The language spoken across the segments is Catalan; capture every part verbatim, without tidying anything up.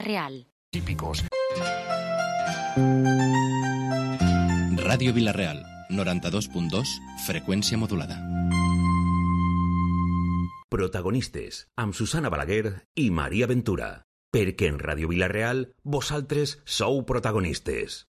Real. Típicos. Ràdio Vila-real, noranta-dos punt dos, freqüència modulada. Protagonistes, amb Susana Balaguer i Maria Ventura. Perquè en Ràdio Vila-real vosaltres sou protagonistes.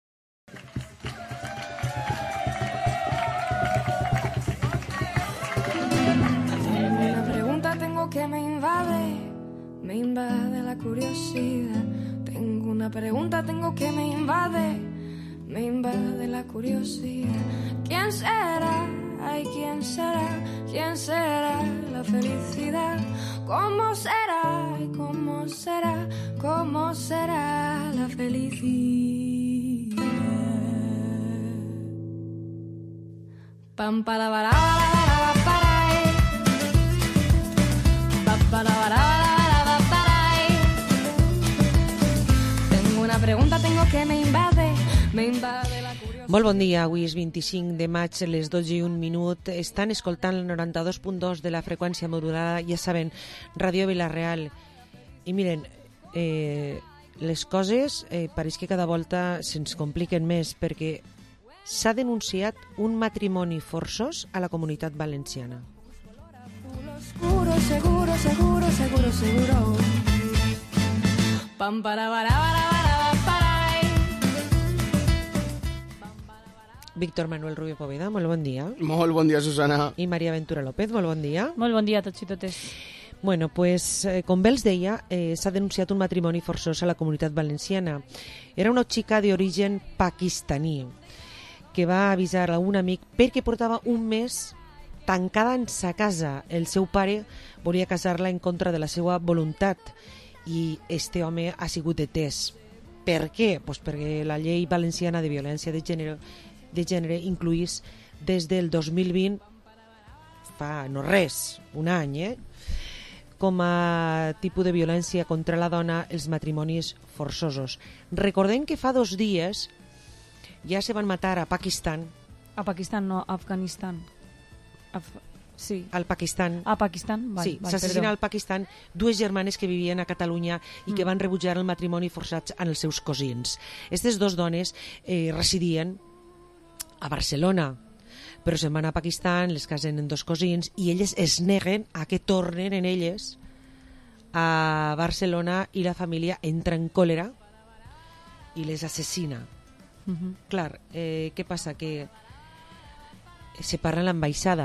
Una pregunta tengo que me invade, me invade la curiosidad. Tengo una pregunta tengo que me invade, me invade la curiosidad. ¿Quién será? Ay, ¿quién será? ¿Quién será la felicidad? ¿Cómo será? Ay, ¿cómo será? ¿Cómo será la felicidad? Pam para para para para para para para. Tengo una pregunta tengo que me invade, me invade la curiosidad. Molt bon dia, avui és vint-i-cinc de maig, a les dotze i un minut. Estan escoltant el noranta-dos punt dos de la freqüència modulada, ja saben, Ràdio Vila-real. I miren, eh, les coses eh, pareix que cada volta se'ns compliquen més, perquè s'ha denunciat un matrimoni forçós a la Comunitat Valenciana. Seguro, seguro, seguro, seguro, seguro. Pam para para para para para. Víctor Manuel Rubio Poveda, molt bon dia. Molt bon dia, Susana. I Maria Ventura López, molt bon dia. Molt bon dia a tots i totes. Bueno, pues, eh, com bé els deia, eh, s'ha denunciat un matrimoni forçós a la Comunitat Valenciana. Era una xica d'origen pakistaní que va avisar a un amic perquè portava un mes tancada en sa casa. El seu pare volia casar-la en contra de la seva voluntat i este home ha sigut detès. Per què? Pues perquè la llei valenciana de violència de gènere de gènere incluís des del dos mil vint, fa no res, un any, eh? com a tipus de violència contra la dona els matrimonis forçosos. Recordem que fa dos dies ja se van matar a Pakistan. A Pakistan, no, a Afganistan. Af... Sí. Al Pakistan. A Pakistan, val, sí, val, s'assassina al Pakistan dues germanes que vivien a Catalunya i que Mm. van rebutjar el matrimoni forçats en els seus cosins. Aquestes dues dones eh, residien a Barcelona, però se'n van a Pakistan, les casen en dos cosins i elles es neguen a que tornen en elles a Barcelona i la família entra en còlera i les assassina. Uh-huh. Clar, eh, què passa? Que se parla en l'ambaixada.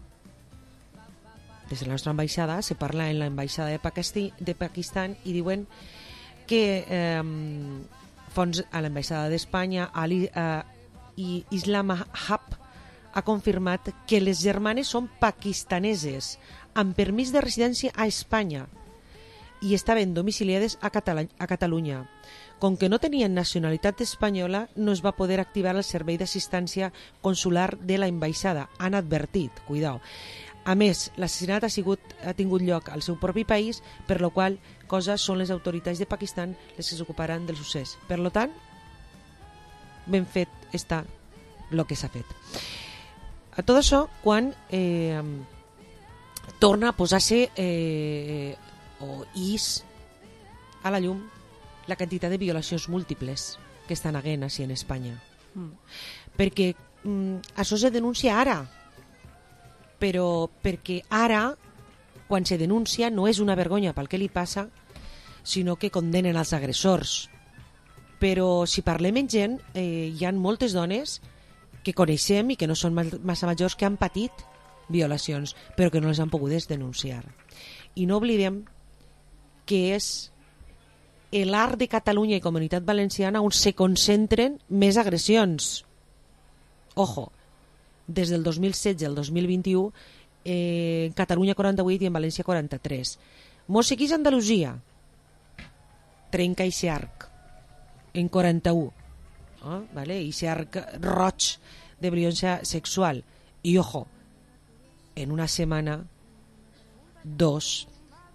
Des de la nostra ambaixada se parla en l'ambaixada de, Pakistí, de Pakistan i diuen que eh, fons a l'ambaixada d'Espanya a, a i Islam Hub ha confirmat que les germanes són pakistaneses amb permís de residència a Espanya i estaven domiciliades a, Catalu a Catalunya. Com que no tenien nacionalitat espanyola, no es va poder activar el servei d'assistència consular de la ambaixada. Han advertit, cuidao. A més, l'assassinat ha, sigut, ha tingut lloc al seu propi país, per lo qual cosa són les autoritats de Pakistan les que s'ocuparan del succés. Per lo tant, ben fet està el que s'ha fet. A tot això, quan eh, torna a posar-se eh, o is a la llum la quantitat de violacions múltiples que estan havent així en Espanya. Mm. Perquè mm, això se denuncia ara, però perquè ara, quan se denuncia, no és una vergonya pel que li passa, sinó que condenen els agressors. Però si parlem amb gent, eh, hi ha moltes dones que coneixem i que no són massa majors que han patit violacions, però que no les han pogut denunciar. I no oblidem que és l'art de Catalunya i Comunitat Valenciana on se concentren més agressions. Ojo, des del dos mil setze al dos mil vint-i-u, eh, en Catalunya quaranta-vuit i en València quaranta-tres. Mos seguís Andalusia, trenca i arc en quaranta-u, oh, vale? I arc roig de violència sexual. I ojo, en una setmana, dos,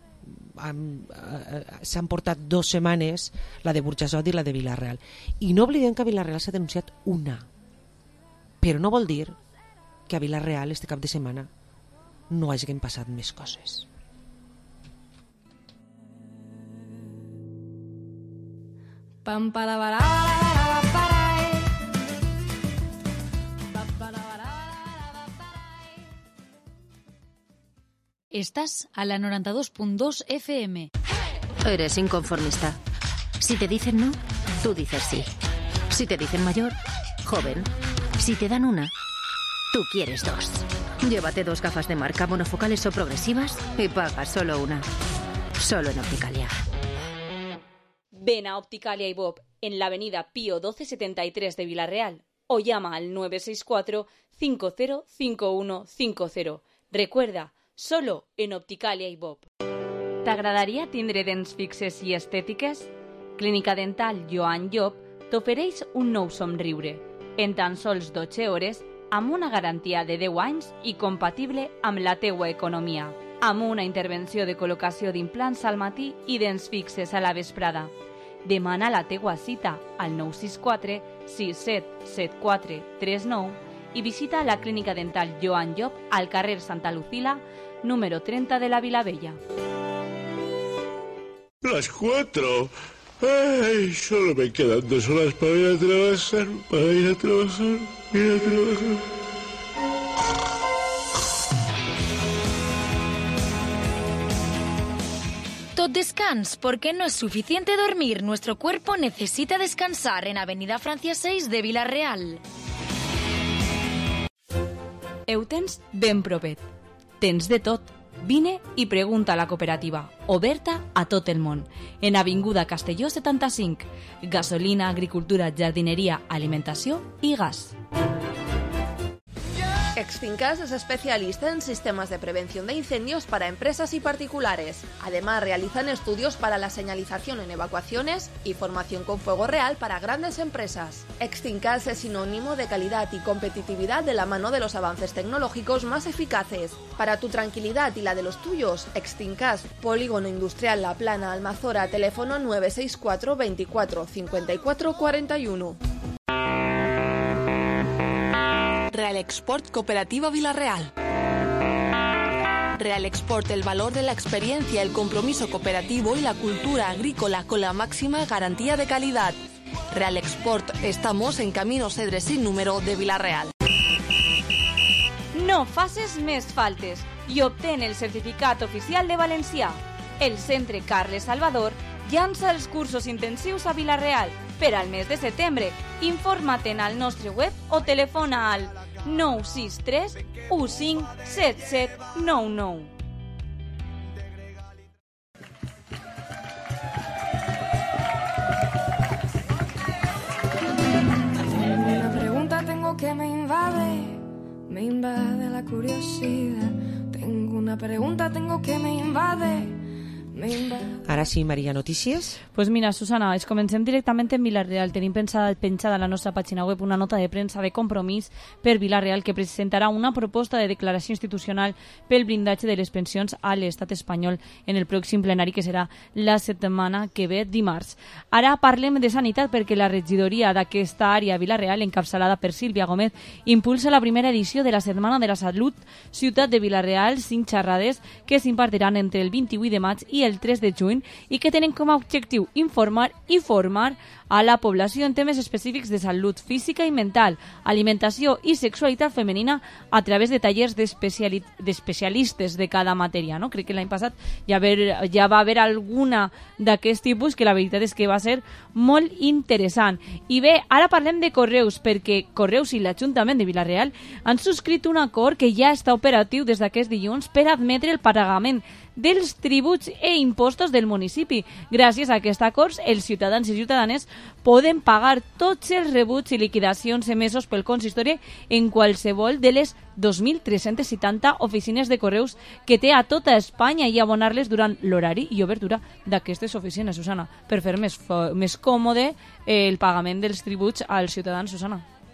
s'han portat dos setmanes la de Burjassot i la de Vila-real. I no oblidem que a Vila-real s'ha denunciat una, però no vol dir que a Vila-real este cap de setmana no hagin passat més coses. Pam para bara bara bara. Estás a la noventa y dos punto dos F M. Eres inconformista. Si te dicen no, tú dices sí. Si te dicen mayor, joven. Si te dan una, tú quieres dos. Llévate dos gafas de marca monofocales o progresivas y paga solo una. Solo en Opticalia. Ven a Opticalia y Bob en la avenida Pío doce setenta y tres de Villarreal o llama al nueve seis cuatro cinco cero cinco uno cinco cero. Recuerda, solo en Opticalia i Bob. T'agradaria tindre dents fixes i estètiques? Clínica Dental Joan Llop t'ofereix un nou somriure en tan sols dotze hores amb una garantia de deu anys i compatible amb la teua economia. Amb una intervenció de col·locació d'implants al matí i dents fixes a la vesprada. Demana la teua cita al nou sis quatre sis set set quatre tres nou i visita la Clínica Dental Joan Llop al carrer Santa Lucila, número treinta de la Vilavella. Las cuatro. Ay, solo me quedan dos horas para ir a trabajar, para ir a trabajar, ir a trabajar. Tot descans, porque no es suficiente dormir. Nuestro cuerpo necesita descansar en Avenida Francia seis de Villarreal. Heu tens ben propet. Tens de tot. Vine i pregunta a la cooperativa, oberta a tot el món. En Avinguda Castelló setanta-cinc. Gasolina, agricultura, jardineria, alimentació i gas. Extingas es especialista en sistemas de prevención de incendios para empresas y particulares. Además, realizan estudios para la señalización en evacuaciones y formación con fuego real para grandes empresas. Extingas es sinónimo de calidad y competitividad de la mano de los avances tecnológicos más eficaces. Para tu tranquilidad y la de los tuyos, Extingas, Polígono Industrial La Plana, Almazora, teléfono nueve seis cuatro veinticuatro cincuenta y cuatro cuarenta y uno. Real Export Cooperativa Villarreal. Real Export, el valor de la experiencia, el compromiso cooperativo y la cultura agrícola con la máxima garantía de calidad. Real Export, estamos en Camino Cedres sin número de Villarreal. No faces més faltes i obtén el certificat oficial de valencià. El Centre Carles Salvador llança els cursos intensius a Villarreal per al mes de setembre. Informa't al nostre web o telefona al nou sis tres u cinc set set nou nou. Una pregunta tengo que me invade, me invade la curiosidad. Tengo una pregunta tengo que me invade. Ara sí, Maria, notícies? Pues mira, Susana, es comencem directament en Villarreal. Tenim pensada, penjada a la nostra pàgina web una nota de premsa de Compromís per Villarreal que presentarà una proposta de declaració institucional pel blindatge de les pensions a l'estat espanyol en el pròxim plenari que serà la setmana que ve, dimarts. Ara parlem de sanitat perquè la regidoria d'aquesta àrea a Villarreal, encapçalada per Sílvia Gómez, impulsa la primera edició de la Setmana de la Salut Ciutat de Villarreal, cinc xerrades que s'impartiran entre el vint-i-vuit de maig i el tres de juny i que tenen com a objectiu informar i formar a la població en temes específics de salut física i mental, alimentació i sexualitat femenina a través de tallers d'especiali- d'especialistes de cada matèria. No? Crec que l'any passat ja, haver, ja va haver alguna d'aquest tipus que la veritat és que va ser molt interessant. I bé, ara parlem de Correus, perquè Correus i l'Ajuntament de Villarreal han subscrit un acord que ja està operatiu des d'aquest dilluns per admetre el pagament dels tributs e impostos del municipi. Gràcies a aquest acord, els ciutadans i ciutadanes poden pagar tots els rebuts i liquidacions emesos pel consistori en qualsevol de les dos mil tres-cents setanta oficines de correus que té a tota Espanya i abonar-les durant l'horari i obertura d'aquestes oficines, Susana, per fer més, més còmode el pagament dels tributs als ciutadans, Susana.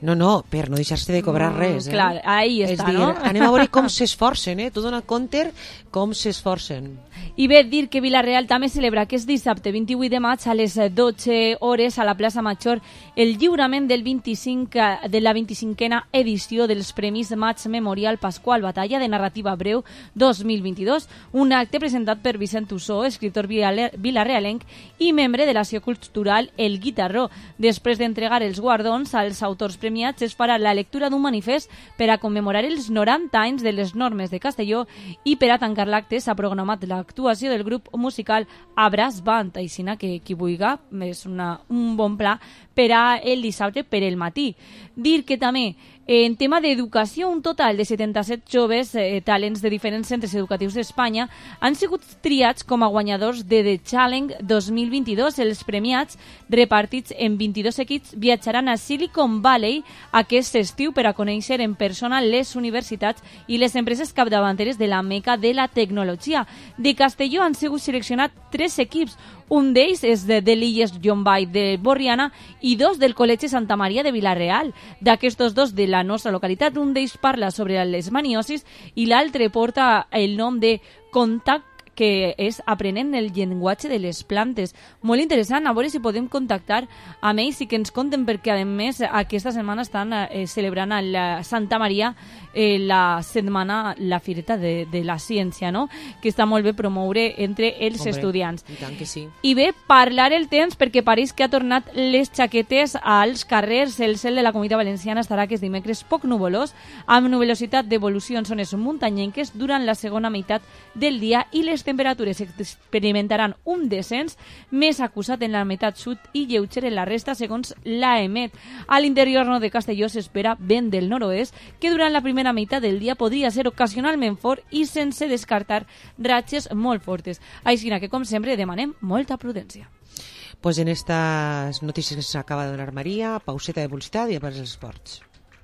No, no, per no deixar-se de cobrar Mm, res. Eh? clar, ahí està, és dir, no? Anem a veure com s'esforcen, eh? Tu dona compte com s'esforcen. I bé dir que Vila-real també celebra aquest dissabte vint-i-vuit de maig a les dotze hores a la plaça Major el lliurament del vint-i-cinc, de la vint-i-cinquena edició dels Premis Maig Memorial Pasqual Batalla de Narrativa Breu dos mil vint-i-dos, un acte presentat per Vicent Ussó, escriptor vilarrealenc i membre de l'Ació Cultural El Guitarró. Després d'entregar els guardons als autors premiats es farà la lectura d'un manifest per a commemorar els noranta anys de les normes de Castelló i per a tancar l'acte s'ha programat l'actuació del grup musical Abras Band, aixina que qui vulga és una, un bon pla per a el dissabte per el matí. Dir que també en tema d'educació, un total de setanta-set joves eh, talents de diferents centres educatius d'Espanya han sigut triats com a guanyadors de The Challenge dos mil vint-i-dos. Els premiats, repartits en vint-i-dos equips, viatjaran a Silicon Valley aquest estiu per a conèixer en persona les universitats i les empreses capdavanteres de la meca de la tecnologia. De Castelló han sigut seleccionats tres equips. Un d'ells és de, de l'Illes Llombai de Borriana i dos del Col·legi Santa Maria de Vila-real. D'aquestos dos de la nostra localitat, un d'ells parla sobre les maniosis i l'altre porta el nom de Contact, que és aprenent el llenguatge de les plantes. Molt interessant, a veure si podem contactar amb ells i que ens conten, perquè a més aquesta setmana estan eh, celebrant a la Santa Maria eh, la setmana, la Fireta de, de la Ciència, no? Que està molt bé promoure entre els Hombre, estudiants. I tant que sí. I bé, parlar el temps, perquè París que ha tornat les xaquetes als carrers. El cel de la Comunitat Valenciana estarà aquest dimecres poc nuvolós, amb nuvolositat d'evolució en zones muntanyenques durant la segona meitat del dia, i les temperatures experimentaran un descens més acusat en la meitat sud i lleuger en la resta, segons l'A E M E T. A l'interior no de Castelló s'espera vent del nord-oest, que durant la primera meitat del dia podria ser ocasionalment fort i sense descartar ratxes molt fortes. Així que, com sempre, demanem molta prudència. Pues en estas noticias que se acaba de donar María, pauseta de publicitat i després els esports.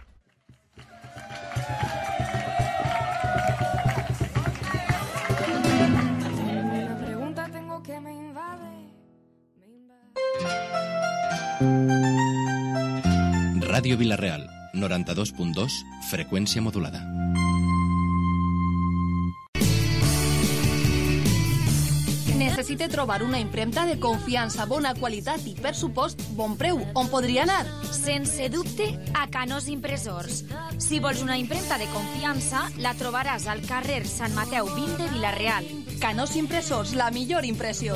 Ràdio Vila-real, noranta-dos punt dos, freqüència modulada. Necessite trobar una impremta de confiança, bona qualitat i, per supost, bon preu. On podria anar? Sense dubte, a Canós Impressors. Si vols una impremta de confiança, la trobaràs al carrer Sant Mateu vint de Vila-real. Canós Impressors, la millor impressió.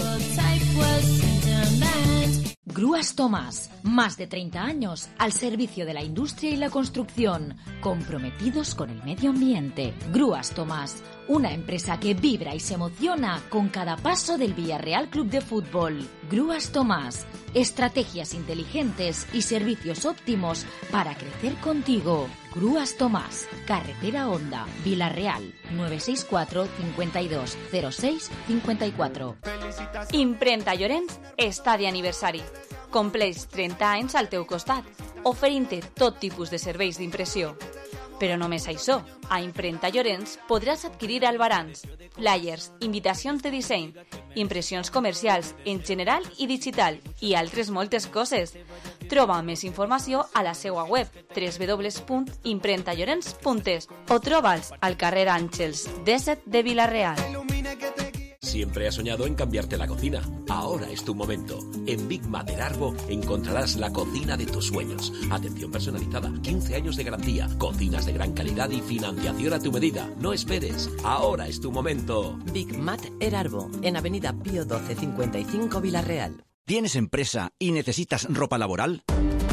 Grúas Tomás, más de treinta años al servicio de la industria y la construcción, comprometidos con el medio ambiente. Grúas Tomás, una empresa que vibra y se emociona con cada paso del Villarreal Club de Fútbol. Grúas Tomás, estrategias inteligentes y servicios óptimos para crecer contigo. Grúas Tomás, carretera Honda, Vila-real, nueve seis cuatro, cincuenta y dos, cero seis, cincuenta y cuatro. Imprenta Llorenç està d'aniversari. Compleix trenta anys al teu costat, oferint-te tot tipus de serveis d'impressió. Però només això, a Imprenta Llorenç podràs adquirir albarans, flyers, invitacions de disseny, impressions comercials en general i digital i altres moltes coses. Troba més informació a la seva web w w w punt imprenta llorenç punt es o troba'ls al carrer Àngels disset de Vila-real. Siempre has soñado en cambiarte la cocina. Ahora es tu momento. En Big Mater Arbo encontrarás la cocina de tus sueños. Atención personalizada, quince años de garantía, cocinas de gran calidad y financiación a tu medida. No esperes. Ahora es tu momento. Big Mater Arbo, en Avenida Pío doce cincuenta y cinco Vila-real. ¿Tienes empresa y necesitas ropa laboral?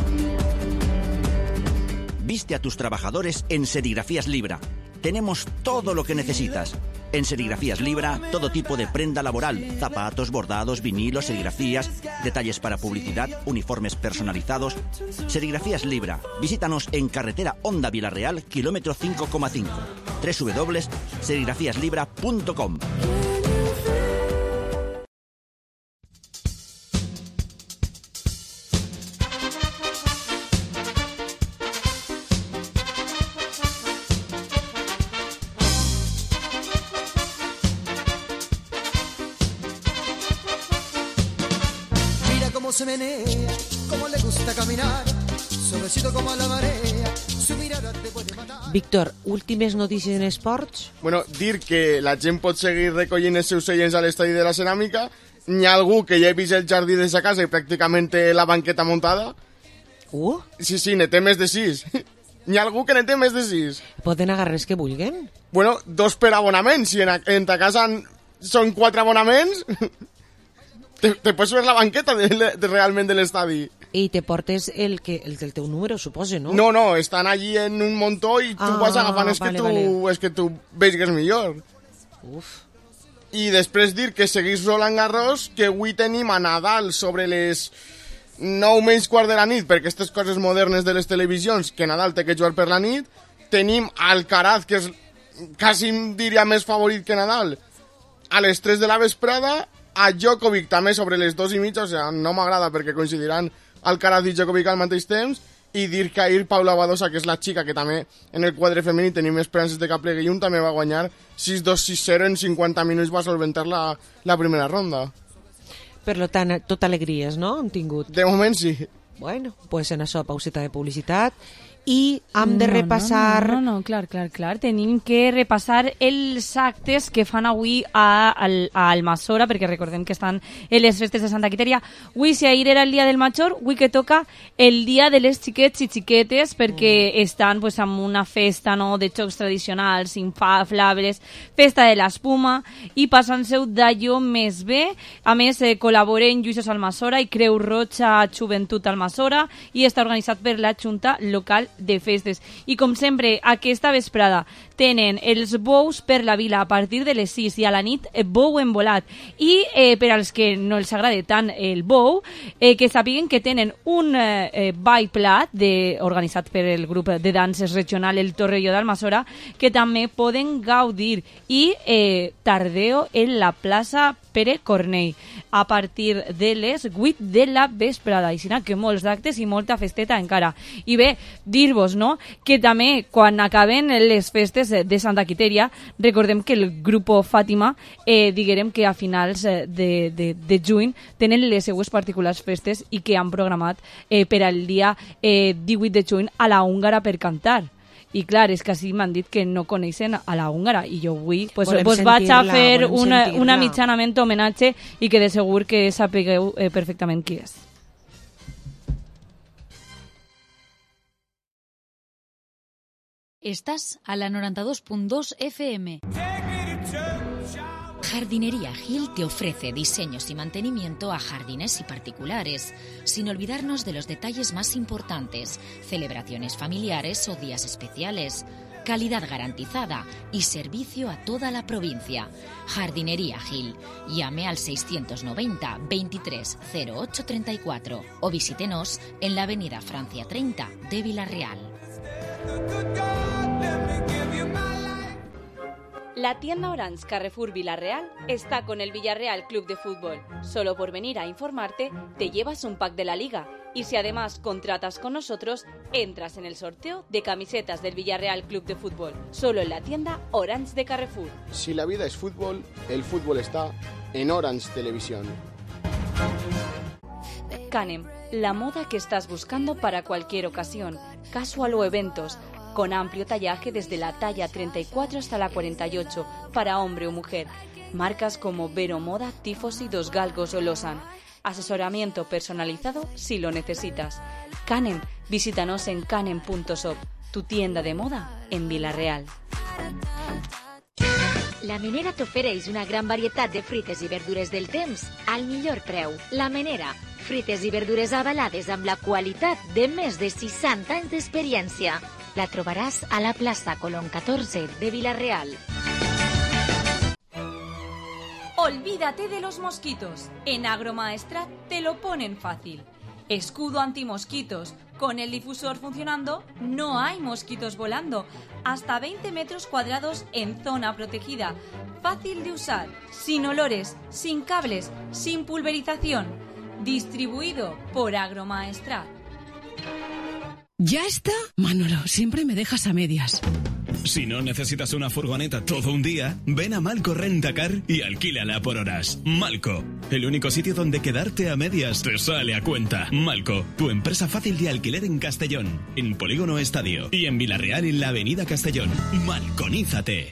Viste a tus trabajadores en Serigrafías Libra. Tenemos todo lo que necesitas. En Serigrafías Libra, todo tipo de prenda laboral, zapatos, bordados, vinilos, serigrafías, detalles para publicidad, uniformes personalizados. Serigrafías Libra. Visítanos en carretera Honda Vila-real, kilómetro cinco coma cinco. doble u doble u doble u punto serigrafías libra punto com. Se menea, como le gusta caminar, suavecito como la marea, su mirada te puede matar. Víctor, últimes notícies en esports? Bueno, dir que la gent pot seguir recollint els seus seients a l'estadi de la Ceràmica. N'hi ha algú que ja he vist el jardí de sa casa i pràcticament té la banqueta muntada. Uh? Sí, sí, ne té més de sis. N'hi ha algú que ne té més de sis. Poden agarrar els que vulguin? Bueno, dos per abonament. Si en, en ta casa són quatre abonaments, te, te pots fer la banqueta de, de, realment de l'estadi. I te portes el, que, el del teu número, suposo, no? No, no, estan allí en un muntó i tu ah, vas agafant els vale, que, tu, vale. és que tu veus que és millor. Uf. I després dir que seguís Roland Garros, que avui tenim a Nadal sobre les nou menys quart de la nit, perquè aquestes coses modernes de les televisions, que Nadal té que jugar per la nit. Tenim Alcaraz, que és quasi diria més favorit que Nadal, a les tres de la vesprada. A Djokovic també sobre les dos i mitja, o sigui, no m'agrada perquè coincidiran Alcaraz i Djokovic al mateix temps. I dir que ahir Paula Badosa, que és la xica que també en el quadre femení tenim esperances de que plegui un, també va guanyar sis dos sis zero en cinquanta minuts, va solventar la, la primera ronda. Per tant, tot alegries, no? Han tingut. De moment sí. Bueno, pues en això, pauseta de publicitat. I hem de repassar... No, no, no, no, clar, clar, clar. Tenim que repassar els actes que fan avui a, a, a Almassora, perquè recordem que estan en les festes de Santa Quiteria. Avui, si ahir era el dia del major, avui que toca el dia de les xiquets i xiquetes, perquè mm. estan pues, amb una festa, no?, de xocs tradicionals, inflables, festa de l'espuma, i passant-se d'allò més bé. A més, eh, col·laboren Lluïsos Almassora i Creu Roja Joventut Almassora, i està organitzat per la Junta Local de Festes. I com sempre, aquesta vesprada tenen els bous per la vila a partir de les sis i a la nit bou envolat. I eh, per als que no els agrada tant el bou, eh, que sàpiguen que tenen un eh, ball plat de, organitzat per el grup de danses regional El Torrelló d'Almassora, que també poden gaudir. I eh, tardeo en la plaça Pere Cornell a partir de les vuit de la vesprada. I sinó que molts actes i molta festeta encara. I bé, dir-vos, no?, que també quan acaben les festes de Santa Quiteria, recordem que el grup Fàtima, eh, diguem que a finals de, de, de juny tenen les seues particulars festes i que han programat eh, per al dia eh, divuit de juny a la Húngara per cantar. I clar, és que així m'han dit que no coneixen a la húngara i jo avui pues, pues vaig a fer una, una mitjanament homenatge i que de segur que sapigueu eh, perfectament qui és. Estás a la noventa y dos punto dos F M. Jardinería Gil te ofrece diseños y mantenimiento a jardines y particulares, sin olvidarnos de los detalles más importantes, celebraciones familiares o días especiales, calidad garantizada y servicio a toda la provincia. Jardinería Gil. Llame al seiscientos noventa veintitrés cero ocho treinta y cuatro o visítenos en la avenida Francia treinta de Villarreal. La tienda Orange Carrefour Villarreal está con el Villarreal Club de Fútbol. Solo por venir a informarte, te llevas un pack de la Liga. Y si además contratas con nosotros, entras en el sorteo de camisetas del Villarreal Club de Fútbol. Solo en la tienda Orange de Carrefour. Si la vida es fútbol, el fútbol está en Orange Televisión. Canem, la moda que estás buscando para cualquier ocasión, casual o eventos, con amplio tallaje desde la talla treinta y cuatro hasta la cuarenta y ocho, para hombre o mujer. Marcas como Vero Moda, Tifosi, Dos Galgos o Losan. Asesoramiento personalizado si lo necesitas. Canem, visítanos en canem punto shop, tu tienda de moda en Villarreal. La Menera t'ofereix una gran varietat de fruites i verdures del temps al millor preu. La Menera, fruites i verdures avalades amb la qualitat de més de seixanta anys d'experiència. La trobaràs a la plaça Colón catorze de Villarreal. Olvídate de los mosquitos. En Agromaestrat te lo ponen fácil. Escudo antimosquitos. Con el difusor funcionando, no hay mosquitos volando. Hasta veinte metros cuadrados en zona protegida. Fácil de usar, sin olores, sin cables, sin pulverización. Distribuido por Agromaestrat. ¿Ya está? Manolo, siempre me dejas a medias. Si no necesitas una furgoneta todo un día, ven a Malco Rentacar y alquílala por horas. Malco, el único sitio donde quedarte a medias te sale a cuenta. Malco, tu empresa fácil de alquiler en Castellón, en Polígono Estadio y en Vilarreal en la Avenida Castellón. Malconízate.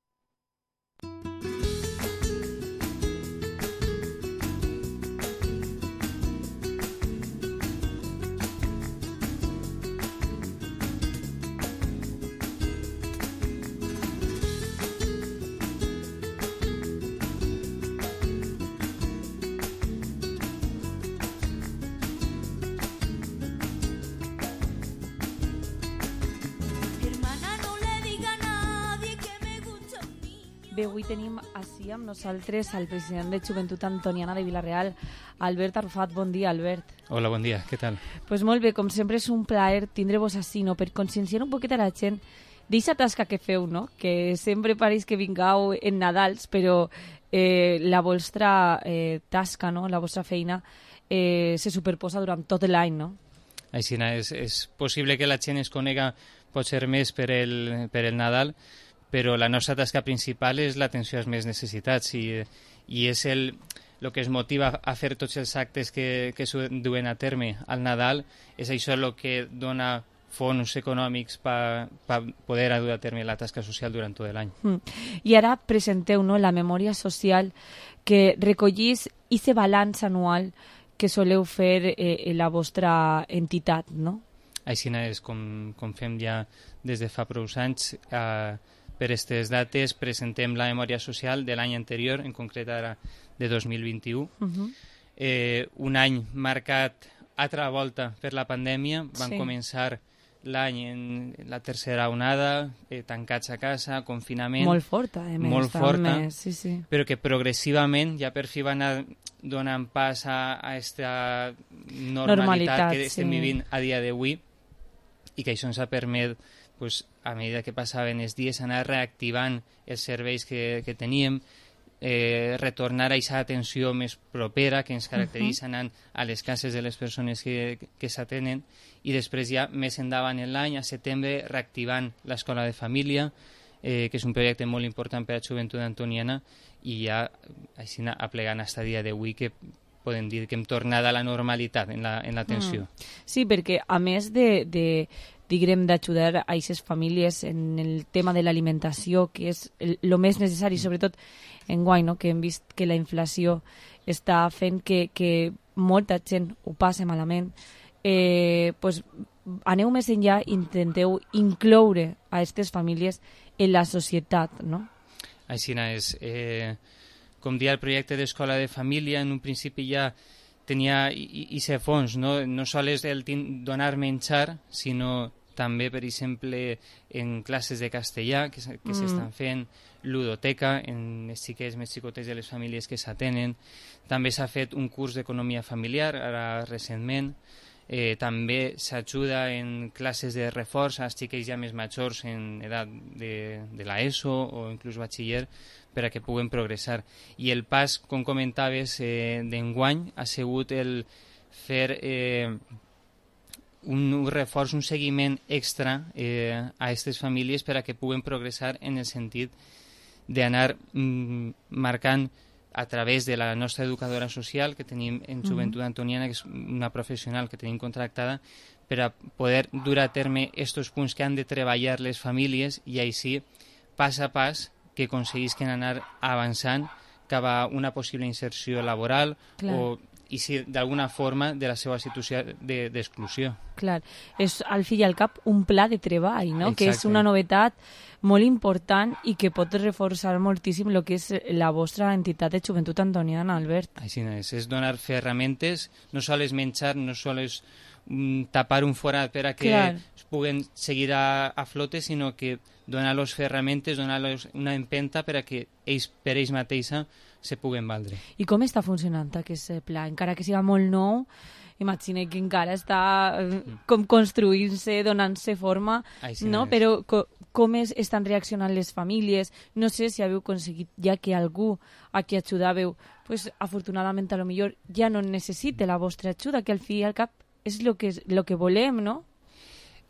Bé, avui tenim així amb nosaltres al president de Joventut Antoniana de Vilarreal, Albert Arrufat. Bon dia, Albert. Hola, bon dia, què tal? Pues molt bé, com sempre és un plaer tindre-vos així, no? Per conscienciar un poquet a la gent d'eixa tasca que feu, no? Que sempre pareix que vingueu en Nadals, però eh, la vostra eh, tasca, no? La vostra feina eh, se superposa durant tot l'any, no? Així és, és possible que la gent es conega potser més per el, per el Nadal, però la nostra tasca principal és l'atenció als més necessitats i, i és el, el que es motiva a fer tots els actes que, que es duen a terme al Nadal, és això el que dona fons econòmics per pa poder dur a terme la tasca social durant tot l'any. Mm. I ara presenteu, no, la memòria social que recollís aquest balanç anual que soleu fer eh, en la vostra entitat, no? Així és, com, com fem ja des de fa prou anys. Eh, per aquestes dates presentem la memòria social de l'any anterior, en concret ara de dos mil vint-i-u. Uh-huh. eh, un any marcat altra volta per la pandèmia. Van sí. començar l'any en la tercera onada, eh, tancats a casa, confinament. Molt forta, eh? Molt forta, més, sí, sí. però que progressivament ja per fi van anar donant pas a aquesta normalitat, normalitat que estem sí. vivint a dia d'avui, i que això ens ha permès, pues, a mesura que passaven els dies, anar reactivant els serveis que, que teníem, eh, retornar a aquesta atenció més propera que ens caracteritza, uh-huh. anant a les cases de les persones que, que s'atenen, i després ja més endavant en l'any, a setembre, reactivant l'escola de família, eh, que és un projecte molt important per a la Joventut Antoniana, i ja així aplegant fins a dia d'avui que podem dir que hem tornat a la normalitat en l'atenció. La, mm. Sí, perquè a més de, de diguem, d'ajudar a aquestes famílies en el tema de l'alimentació, que és el, el més necessari, sobretot enguany, no? Que hem vist que la inflació està fent que, que molta gent ho passe malament, eh, pues, aneu més enllà, intenteu incloure a aquestes famílies en la societat, no? Així és. Eh, com dia el projecte d'escola de família, en un principi ja tenia aquest fons, no, no sols el donar menjar, sinó també, per exemple, en classes de castellà que, que mm. s'estan fent, ludoteca en els xiquets més xicotets de les famílies que s'atenen. També s'ha fet un curs d'economia familiar, ara recentment. Eh, també s'ajuda en classes de reforç als xiquets ja més majors en edat de, de l'ESO o inclús batxiller, per a que puguen progressar. I el pas, com comentaves, eh, d'enguany ha sigut el fer eh, un, un reforç, un seguiment extra eh, a aquestes famílies per a que puguen progressar en el sentit d'anar mm, marcant a través de la nostra educadora social que tenim en Joventut Antoniana, que és una professional que tenim contractada, per a poder dur a terme aquests punts que han de treballar les famílies i així, pas a pas, que aconseguisquen anar avançant cap a una possible inserció laboral Clar. o i si d'alguna forma de la seva situació d'exclusió. De, Clar, és al fi i al cap un pla de treball, no? Que és una novetat molt important i que pot reforçar moltíssim el que és la vostra entitat de Joventut Antoniana, Albert. Així és, és donar ferramentes, no sols menjar, no sols mm, tapar un forat per a que Clar. puguen seguir a, a flote, sinó que donar-los ferramentes, donar-los una empenta per a que ells per ells mateixa se puguen valdre. I com està funcionant aquest pla? Encara que siga molt nou, imagina que encara està mm. com construint-se, donant-se forma, Així no? És. Però co com es, estan reaccionant les famílies? No sé si haveu aconseguit ja que algú a qui ajudàveu, pues, afortunadament a lo millor ja no necessite la vostra ajuda, que al fi i al cap és el que, lo que volem, no?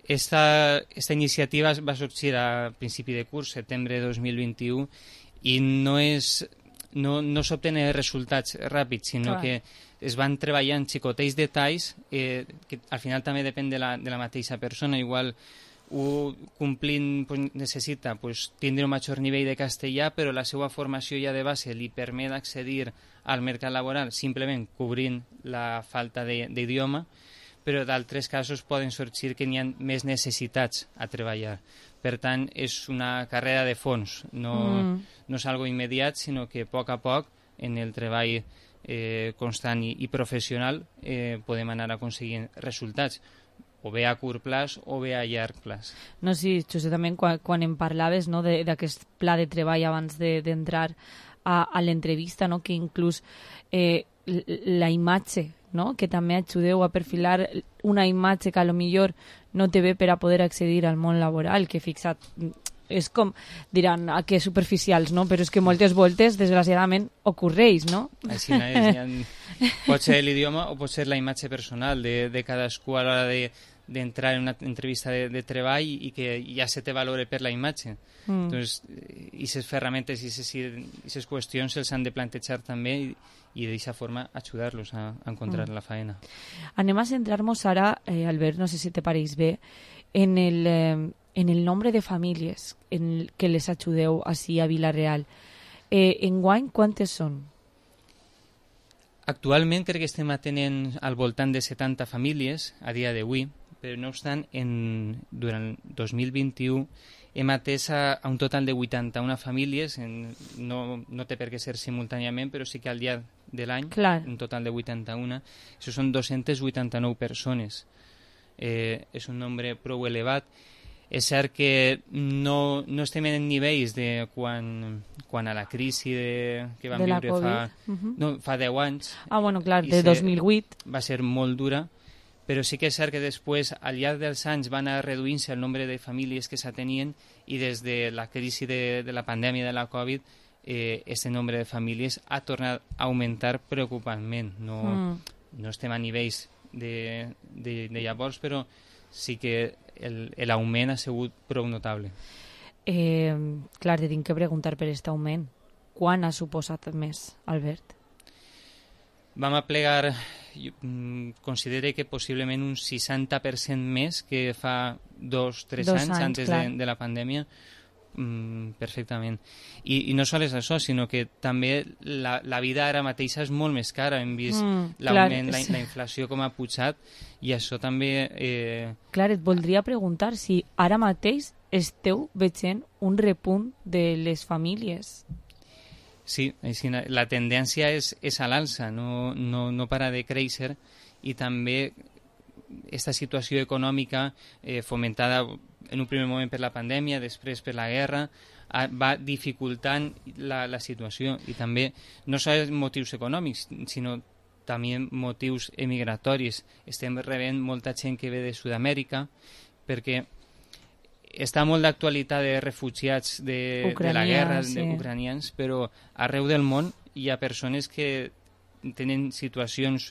Esta, esta iniciativa va sorgir a principi de curs, setembre de dos mil vint-i-u, i no és... no, no s'obtenen resultats ràpids, sinó Clar. que es van treballant xicotells detalls eh, que al final també depèn de la, de la mateixa persona. Igual ho complint pues, necessita pues, tindre un major nivell de castellà, però la seva formació ja de base li permet accedir al mercat laboral simplement cobrint la falta d'idioma, però d'altres casos poden sorgir que n'hi ha més necessitats a treballar. Per tant, és una carrera de fons, no, mm. no és algo immediat, sinó que a poc a poc, en el treball eh, constant i, i professional, eh, podem anar aconseguint resultats, o bé a curt plaç o bé a llarg plaç. No, sí, justament quan, quan em parlaves, no, d'aquest pla de treball abans d'entrar de, a, a l'entrevista, no, que inclús eh, la imatge, no, que també ajudeu a perfilar una imatge que a lo millor no té bé per a poder accedir al món laboral, que fixa't, és com, diran, a que superficials, no? Però és que moltes voltes, desgraciadament, ocorreix, no? Així és, ha, pot ser l'idioma o pot ser la imatge personal de, de cadascú a l'hora de d'entrar en una entrevista de, de treball i que ja se te valore per la imatge. Mm. Doncs, aquestes ferramentes i aquestes qüestions se'ls han de plantejar també i, i d'aquesta forma ajudar-los a, a encontrar mm. la feina. Anem a centrar-nos ara, eh, Albert, no sé si te pareix bé, en el, eh, en el nombre de famílies en el que les ajudeu així a Vila-real. Eh, enguany, quantes són? Actualment crec que estem atenent al voltant de setanta famílies a dia d'avui, però no obstant, en, durant dos mil vint-i-u hem atès a, a un total de vuitanta-una famílies, en, no, no té per què ser simultàniament, però sí que al llarg de l'any, un total de vuitanta-una, això són dos-centes vuitanta-nou persones. Eh, és un nombre prou elevat. És cert que no, no estem en nivells de quan, quan a la crisi de, que vam de viure fa, uh -huh. no, fa deu anys. Ah, bueno, clar, de dos mil vuit. Va ser molt dura, però sí que és cert que després, al llarg dels anys, van anar reduint-se el nombre de famílies que s'atenien i des de la crisi de, de la pandèmia de la Covid, eh, este nombre de famílies ha tornat a augmentar preocupantment. No, mm. no estem a nivells de, de, de llavors, però sí que l'augment ha sigut prou notable. Eh, clar, te tinc que preguntar per aquest augment. Quan ha suposat més, Albert? Vam aplegar, jo, considero que possiblement un seixanta per cent més que fa dos, tres dos anys, anys antes de, de la pandèmia, mm, perfectament. I, I no sols això, sinó que també la, la vida ara mateixa és molt més cara. Hem vist mm, l'augment, la, la inflació com ha pujat, i això també... Eh... Clar, et voldria preguntar si ara mateix esteu veient un repunt de les famílies. Sí, la tendència és, és a l'alça, no, no, no para de créixer, i també aquesta situació econòmica eh, fomentada en un primer moment per la pandèmia, després per la guerra, a, va dificultant la, la situació, i també no sols motius econòmics, sinó també motius emigratoris. Estem rebent molta gent que ve de Sud-amèrica, perquè està molt d'actualitat de refugiats de, de la guerra, sí. d'ucranians, però arreu del món hi ha persones que tenen situacions,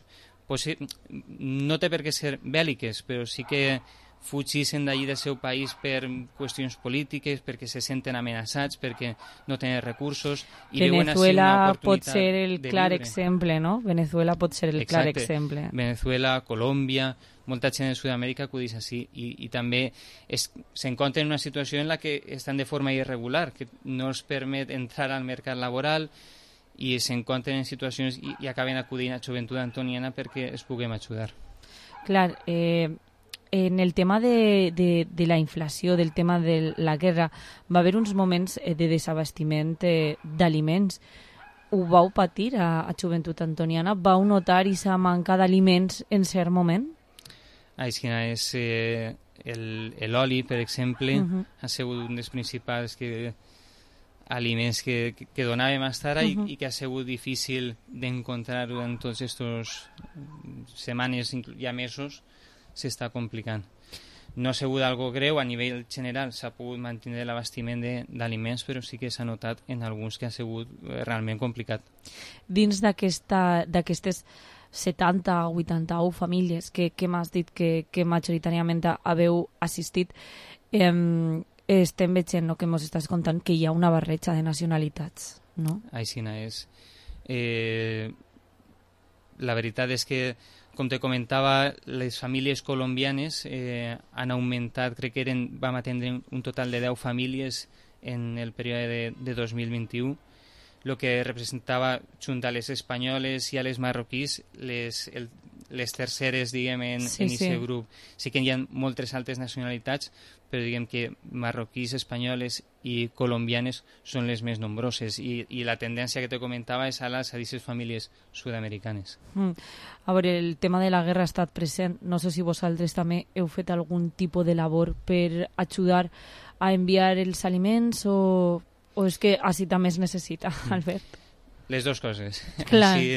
no té per què ser bèl·liques, però sí que fugissin d'allí del seu país per qüestions polítiques, perquè se senten amenaçats, perquè no tenen recursos, i veuen així una oportunitat pot ser el clar viure. exemple, no? Venezuela pot ser el Exacte. clar exemple. Venezuela, Colòmbia, molta gent de Sud-amèrica acudeix així, i, i també s'encontren en una situació en la que estan de forma irregular, que no els permet entrar al mercat laboral, i s'encontren en situacions i, i acaben acudint a Joventut Antoniana perquè es puguem ajudar. Clar, eh, en el tema de, de, de la inflació, del tema de la guerra, va haver uns moments de desabastiment eh, d'aliments. Ho vau patir a, a Joventut Antoniana? Vau notar aquesta manca d'aliments en cert moment? Així és, eh, l'oli, per exemple, uh -huh. ha sigut un dels principals que, aliments que, que, que donàvem a estar uh -huh. i, i que ha sigut difícil d'encontrar durant tots aquests setmanes, ja mesos, s'està complicant. No ha sigut algo greu, a nivell general s'ha pogut mantenir l'abastiment d'aliments, però sí que s'ha notat en alguns que ha sigut realment complicat. Dins d'aquestes setanta o vuitanta-u famílies que, que m'has dit que, que majoritàriament haveu assistit, eh, estem veient el que ens estàs contant, que hi ha una barreja de nacionalitats, no? Així és. Eh, la veritat és que, com te comentava, les famílies colombianes eh, han augmentat, crec que eren, vam atendre un total de deu famílies en el període de, de dos mil vint-i-u, el que representava, junt a les espanyoles i a les marroquís, les, el, les terceres, diguem, en, sí, en aquest sí. grup. Sí que hi ha moltes altres nacionalitats, però diguem que marroquís, espanyoles i colombianes són les més nombroses, i, i la tendència que te comentava és a les a aquestes famílies sud-americanes. Mm. A veure, el tema de la guerra ha estat present. No sé si vosaltres també heu fet algun tipus de labor per ajudar a enviar els aliments o... O és que així també es necessita, Albert? Les dues coses. Clar. Així,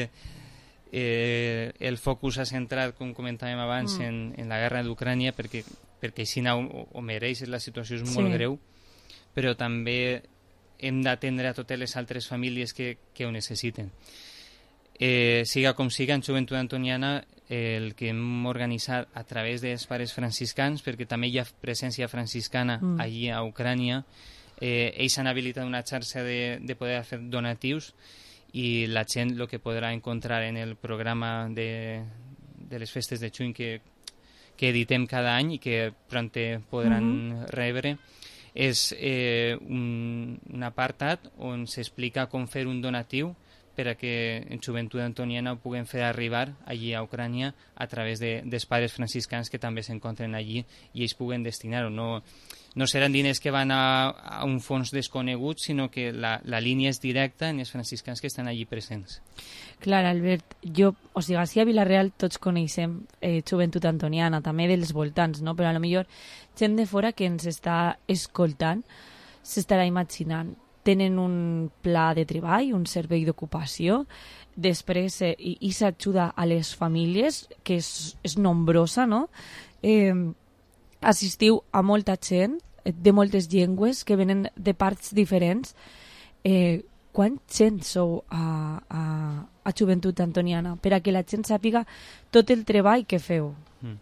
eh, el focus ha centrat, com comentàvem abans, mm. en, en la guerra d'Ucrània, perquè, perquè així ho, ho mereix, la situació és molt sí. greu, però també hem d'atendre a totes les altres famílies que, que ho necessiten. Eh, siga com siga, en Joventut Antoniana, eh, el que hem organitzat a través dels pares franciscans, perquè també hi ha presència franciscana mm. allí a Ucrània. Eh, ells han habilitat una xarxa de, de poder fer donatius i la gent el que podrà encontrar en el programa de, de les festes de juny que, que editem cada any i que pronte podran uh-huh. rebre és eh, un, un apartat on s'explica com fer un donatiu per a que en Joventut Antoniana ho puguem fer arribar allí a Ucrània a través de, dels pares franciscans que també s'encontren allí i ells puguen destinar-ho. No, no seran diners que van a, a un fons desconegut, sinó que la, la línia és directa en els franciscans que estan allí presents. Clar, Albert, jo, o sigui, així a Vila-real tots coneixem eh, Joventut Antoniana, també dels voltants, no? Però a lo millor gent de fora que ens està escoltant s'estarà imaginant. Tenen un pla de treball, un servei d'ocupació, després eh, i, i s'ajuda a les famílies, que és, és nombrosa, no? Eh, assistiu a molta gent de moltes llengües que venen de parts diferents. Eh, quant gent sou a, a, a Joventut Antoniana? Per a que la gent sàpiga tot el treball que feu. Mm.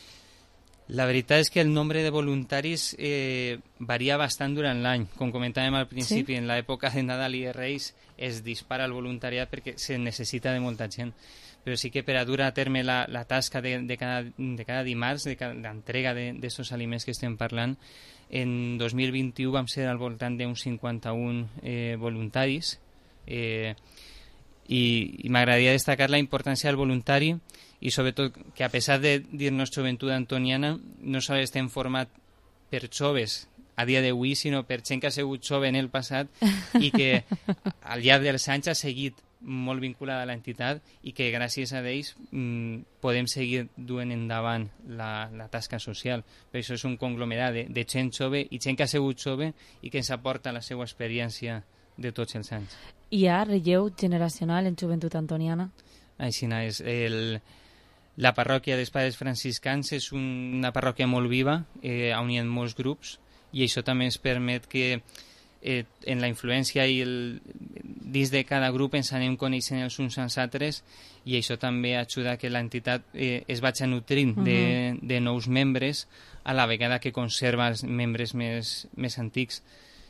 La veritat és que el nombre de voluntaris eh, varia bastant durant l'any. Com comentàvem al principi, sí? En l'època de Nadal i de Reis es dispara el voluntariat perquè se necessita de molta gent. Però sí que per a dur a terme la, la tasca de, de, cada, de cada dimarts, de cada, l'entrega d'aquests aliments que estem parlant, en dos mil vint-i-u vam ser al voltant d'uns cinquanta-un eh, voluntaris eh, i, i m'agradaria destacar la importància del voluntari i sobretot que a pesar de dir-nos Joventut Antoniana no sols estem format per joves a dia d'avui, sinó per gent que ha sigut jove en el passat i que al llarg dels anys ha seguit molt vinculada a l'entitat i que gràcies a ells mmm, podem seguir duent endavant la, la tasca social. Per això és un conglomerat de, de gent jove i gent que ha sigut jove i que ens aporta la seva experiència de tots els anys. Hi ha relleu generacional en Joventut Antoniana? Així és. El, la parròquia dels Pares Franciscans és un, una parròquia molt viva, eh, on hi ha molts grups, i això també ens permet que eh, en la influència i el, dins de cada grup ens anem coneixent els uns als altres, i això també ajuda que l'entitat eh, es vagi nutrint uh-huh. de, de nous membres a la vegada que conserva els membres més, més antics.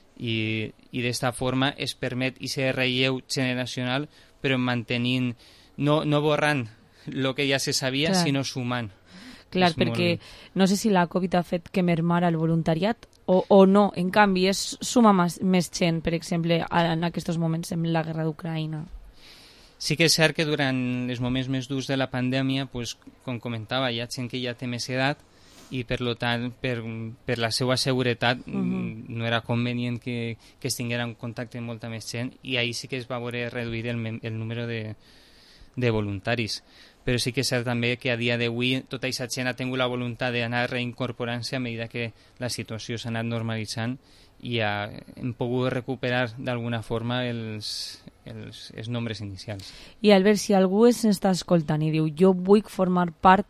I, i d'esta forma es permet aquest relleu generacional, però mantenint, no, no borrant el que ja se sabia, clar. Sinó sumant. Clar, és perquè molt... no sé si la Covid ha fet que mermara el voluntariat o, o no, en canvi és sumar més, més gent, per exemple, en aquests moments en la guerra d'Ucraïna. Sí que és cert que durant els moments més durs de la pandèmia, pues, com comentava, hi ha gent que ja té més edat i per lo tant, per, per la seva seguretat uh-huh. no era convenient que, que es tinguera un contacte amb molta més gent, i ahir sí que es va veure reduir el, el número de, de voluntaris. Però sí que és cert també que a dia d'avui tota aquesta gent ha tingut la voluntat d'anar reincorporant-se a mesura que la situació s'ha anat normalitzant i ha, hem pogut recuperar d'alguna forma els, els, els nombres inicials. I Albert, si algú es està escoltant i diu jo vull formar part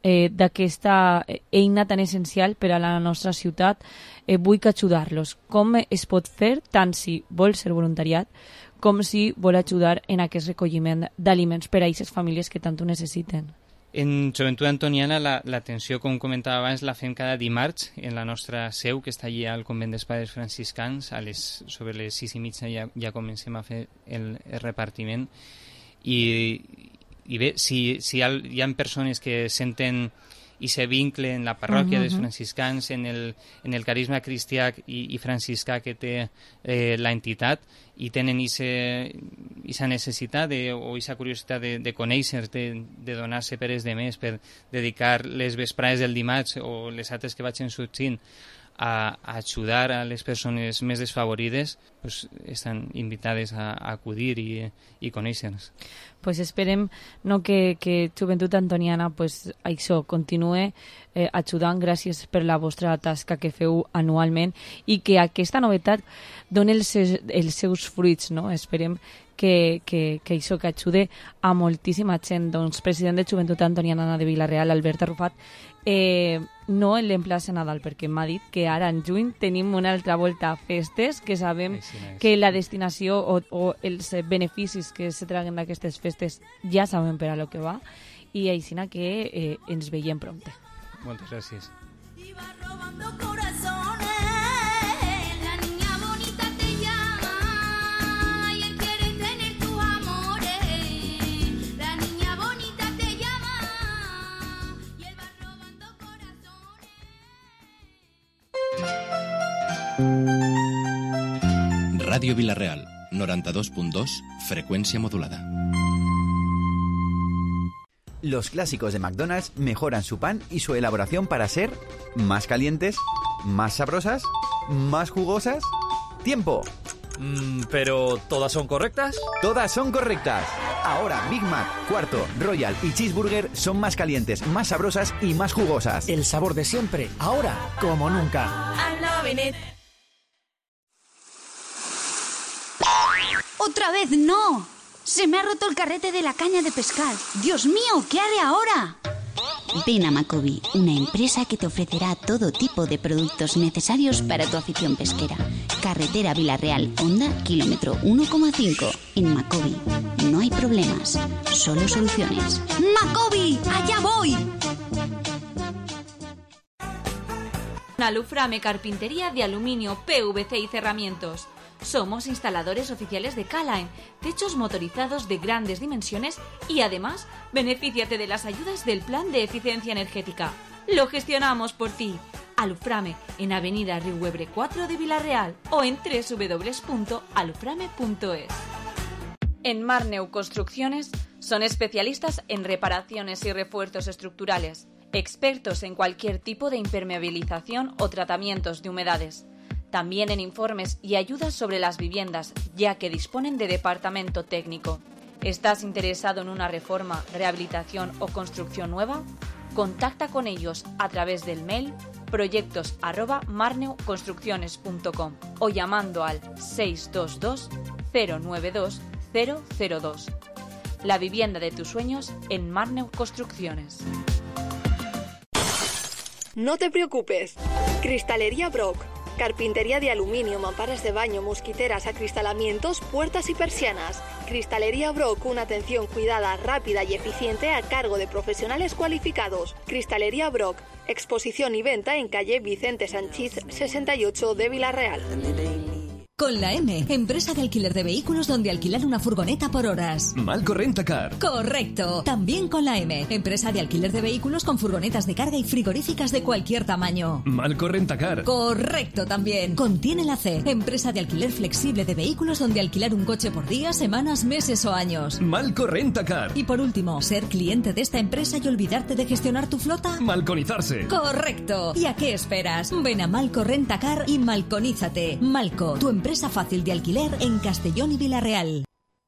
eh, d'aquesta eina tan essencial per a la nostra ciutat, eh, vull ajudar-los. Com es pot fer, tant si vol ser voluntariat com si vol ajudar en aquest recolliment d'aliments per a aquestes famílies que tant ho necessiten? En Joventut Antoniana l'atenció, com comentava abans, la fem cada dimarts en la nostra seu, que està allà al convent dels Pares Franciscans. A les, sobre les sis i mitja ja, ja comencem a fer el, el repartiment. I, i bé, si, si hi ha, hi ha persones que senten i se vincle en la parròquia uh-huh. dels franciscans, en el, en el carisma cristià i, i franciscà que té eh, la entitat, i tenen aquesta necessitat de, o aquesta curiositat de, de conèixer, de, de donar-se peres de més per dedicar les vesprades del dimarts o les altres que vagin sortint a, a ajudar a les persones més desfavorides, pues, estan invitades a, a acudir i, i conèixer-nos. Pues esperem no, que, que Joventut Antoniana pues, això continue eh, ajudant. Gràcies per la vostra tasca que feu anualment i que aquesta novetat doni els, els seus fruits. No? Esperem que, que, que això que ajude a moltíssima gent. Doncs, president de Joventut Antoniana de Vila-real, Albert Arrufat, eh, no l'emplaça a Nadal, perquè m'ha dit que ara en juny tenim una altra volta a festes, que sabem sí, sí, que la destinació o, o els beneficis que se traguen d'aquestes festes ja sabem per a lo que va, i així que eh, ens veiem prompte. Moltes gràcies. Radio Vila-real, noventa y dos punto dos, frecuencia modulada. Los clásicos de McDonald's mejoran su pan y su elaboración para ser más calientes, más sabrosas, más jugosas. ¡Tiempo! Mm, ¿Pero todas son correctas? Todas son correctas. Ahora Big Mac, Cuarto, Royal y Cheeseburger son más calientes, más sabrosas y más jugosas. El sabor de siempre, ahora como nunca. I'm loving it. ¡Otra vez no! Se me ha roto el carrete de la caña de pescar. ¡Dios mío! ¿Qué haré ahora? Ven a Macobi, una empresa que te ofrecerá todo tipo de productos necesarios para tu afición pesquera. Carretera Vila-real, Honda, kilómetro uno coma cinco. En Macobi no hay problemas, solo soluciones. ¡Macobi! ¡Allá voy! Aluframe Carpintería de Aluminio, P V C y Cerramientos. Somos instaladores oficiales de K-Line, techos motorizados de grandes dimensiones y además, benefíciate de las ayudas del Plan de Eficiencia Energética. Lo gestionamos por ti. Aluframe en Avenida Riuebre cuatro de Vila-real o en doble u doble u doble u punto aluframe punto es. En Marneu Construcciones son especialistas en reparaciones y refuerzos estructurales, expertos en cualquier tipo de impermeabilización o tratamientos de humedades. También en informes y ayudas sobre las viviendas, ya que disponen de departamento técnico. ¿Estás interesado en una reforma, rehabilitación o construcción nueva? Contacta con ellos a través del mail proyectos arroba marneuconstrucciones punto com o llamando al seis dos dos cero nueve dos cero cero dos. La vivienda de tus sueños en Marneu Construcciones. No te preocupes. Cristalería Brock. Carpintería de aluminio, mamparas de baño, mosquiteras, acristalamientos, puertas y persianas. Cristalería Brock, una atención cuidada, rápida y eficiente a cargo de profesionales cualificados. Cristalería Brock, exposición y venta en calle Vicente Sanchís sesenta y ocho de Vila-real. Con la M, empresa de alquiler de vehículos donde alquilar una furgoneta por horas. Malco Rentacar. Correcto. También con la M, empresa de alquiler de vehículos con furgonetas de carga y frigoríficas de cualquier tamaño. Malco Rentacar. Correcto también. Contiene la C, empresa de alquiler flexible de vehículos donde alquilar un coche por días, semanas, meses o años. Malco Rentacar. Y por último, ser cliente de esta empresa y olvidarte de gestionar tu flota. Malconizarse. Correcto. ¿Y a qué esperas? Ven a Malco Rentacar y malconízate. Malco, tu empresa fácil de alquiler en Castellón y Vila-real.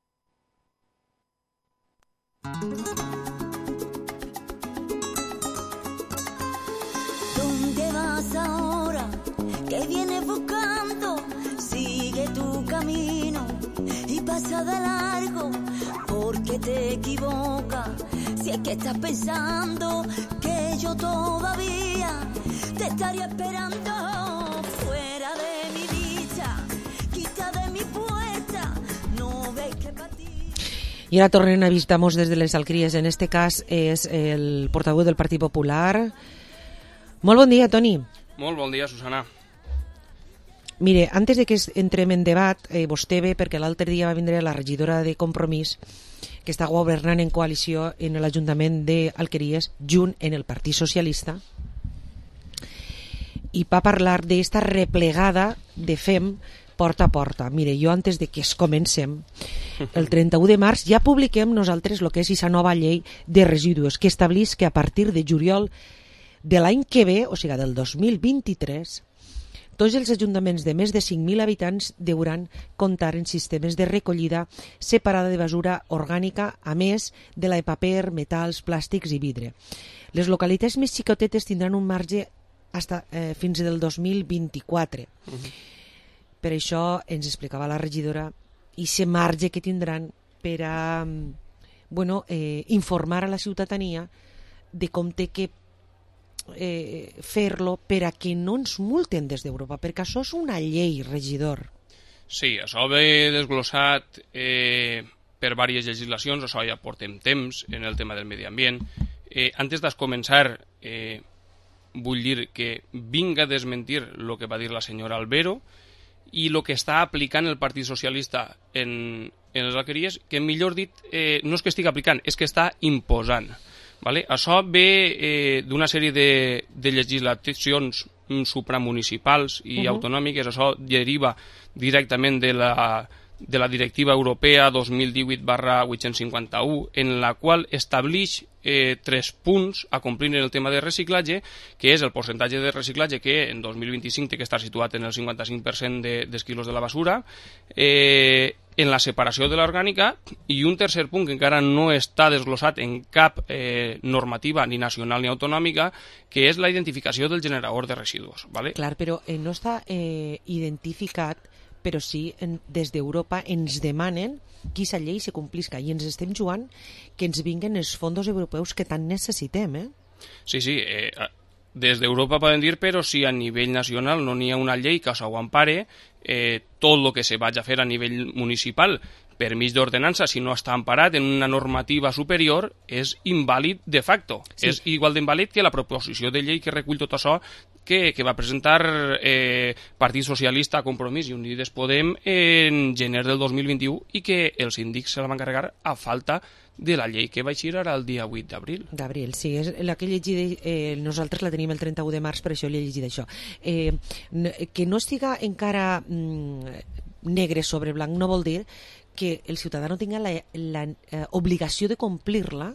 ¿Dónde vas ahora? ¿Qué vienes buscando? Sigue tu camino y pasa de largo, porque te equivocas. Si es que estás pensando que te estaría esperando fuera de mi dicha, quita de mi puerta, no veis que para ti. I ara tornem a visitar-nos des de les Alcries. En este cas és el portaveu del Partit Popular. Molt bon dia, Toni. Molt bon dia, Susana. Mire, antes de que entrem en debat, eh, vostè ve perquè l'altre dia va vindre la regidora de Compromís, que està governant en coalició en l'Ajuntament d'Alqueries, junt en el Partit Socialista, i va parlar d'esta replegada de F E M porta a porta. Mire, jo antes de que es comencem, el trenta-u de març ja publiquem nosaltres el que és aquesta nova llei de residus, que establís que a partir de juliol de l'any que ve, o sigui del dos mil vint-i-tres, tots els ajuntaments de més de cinc mil habitants hauran comptar en sistemes de recollida separada de basura orgànica, a més de la de paper, metals, plàstics i vidre. Les localitats més xicotetes tindran un marge hasta, eh, fins del dos mil vint-i-quatre. Uh-huh. Per això ens explicava la regidora i aquest marge que tindran per a bueno, eh, informar a la ciutadania de com té que Eh, fer-lo per a que no ens multen des d'Europa, perquè això és una llei, regidor. Sí, això ve desglossat eh, per diverses legislacions, això ja portem temps en el tema del medi ambient. Eh, antes de començar, eh, vull dir que vinc a desmentir el que va dir la senyora Albero i el que està aplicant el Partit Socialista en, en les Alqueries, que millor dit, eh, no és que estigui aplicant, és que està imposant. Vale? Això ve eh, d'una sèrie de, de legislacions supramunicipals i uh-huh. autonòmiques. Això deriva directament de la, de la directiva europea dos mil divuit barra vuit-cents cinquanta-u, en la qual estableix eh, tres punts a complir en el tema de reciclatge, que és el percentatge de reciclatge que en dos mil vint-i-cinc té que estar situat en el cinquanta-cinc per cent de, dels quilos de la basura, eh, en la separació de l'orgànica, i un tercer punt que encara no està desglossat en cap eh, normativa ni nacional ni autonòmica, que és la identificació del generador de residus. ¿Vale? Clar, però eh, no està eh, identificat, però sí en, des d'Europa ens demanen que aquesta llei se complisca i ens estem jugant que ens vinguen els fons europeus que tant necessitem, eh? Sí, sí, eh, des d'Europa poden dir, però si a nivell nacional no n'hi ha una llei que s'ho empare, eh, tot el que se vagi a fer a nivell municipal per mig d'ordenança, si no està emparat en una normativa superior, és invàlid de facto. Sí. És igual d'invàlid que la proposició de llei que recull tot això que, que va presentar eh, Partit Socialista, Compromís i Unides Podem en gener del dos mil vint-i-u i que els síndics se la van carregar a falta de la llei que va eixir ara el dia vuit d'abril. D'abril, sí, és la que he llegit, eh, nosaltres la tenim el trenta-u de març, per això l'he llegit això. Eh, que no estiga encara mm, negre sobre blanc no vol dir que el ciutadà no tinga la, la eh, obligació de complir-la,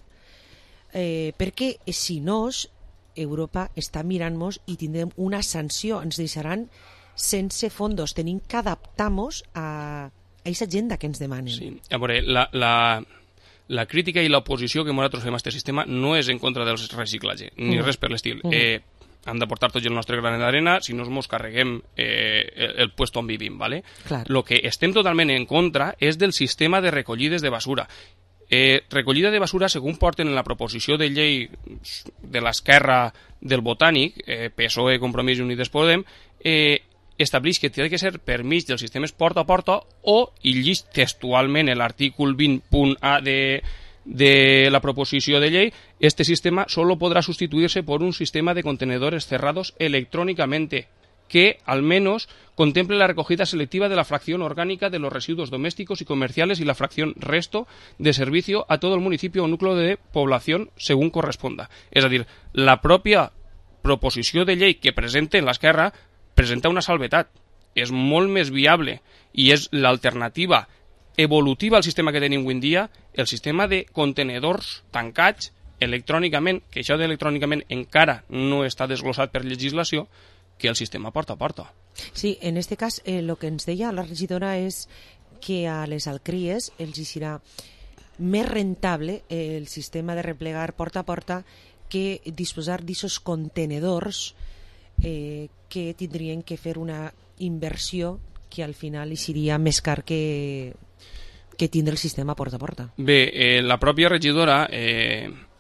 eh, perquè si no, Europa està mirant-nos i tindrem una sanció, ens deixaran sense fondos, tenim que adaptar-nos a aquesta agenda que ens demanen. Sí, a veure, la, la, la crítica i l'oposició que nosaltres fem a aquest sistema no és en contra del reciclatge, ni mm. res per l'estil. Mm. Eh, hem de portar tots el nostre granet d'arena, si no ens carreguem eh, el, el puesto on vivim, ¿vale? Lo que estem totalment en contra és del sistema de recollides de basura. Eh, recollida de basura, segons porten en la proposició de llei de l'esquerra del Botànic, eh, P S O E, Compromís i Unides Podem, eh, estableix que té que ser per mig dels sistemes porta a porta o, i llis textualment l'artícul vint punt A de de la proposició de llei, este sistema solo podrá sustituirse por un sistema de contenedores cerrados electrónicamente que, al menos, contemple la recogida selectiva de la fracción orgánica de los residuos domésticos y comerciales y la fracción resto de servicio a todo el municipio o núcleo de población según corresponda. És a dir, la pròpia proposició de llei que presenten l'esquerra presenta una salvetat. És molt més viable i és l'alternativa evolutiva al sistema que tenim avui en dia, el sistema de contenedors tancats electrònicament, que això d'electrònicament encara no està desglossat per legislació, que el sistema porta a porta. Sí, en este cas, el eh, que ens deia la regidora és que a les Alcries els serà més rentable eh, el sistema de replegar porta a porta que disposar d'aquests contenedors eh, que tindrien que fer una inversió que al final hi seria més car que... que tindre el sistema porta a porta. Bé, eh, la pròpia regidora eh,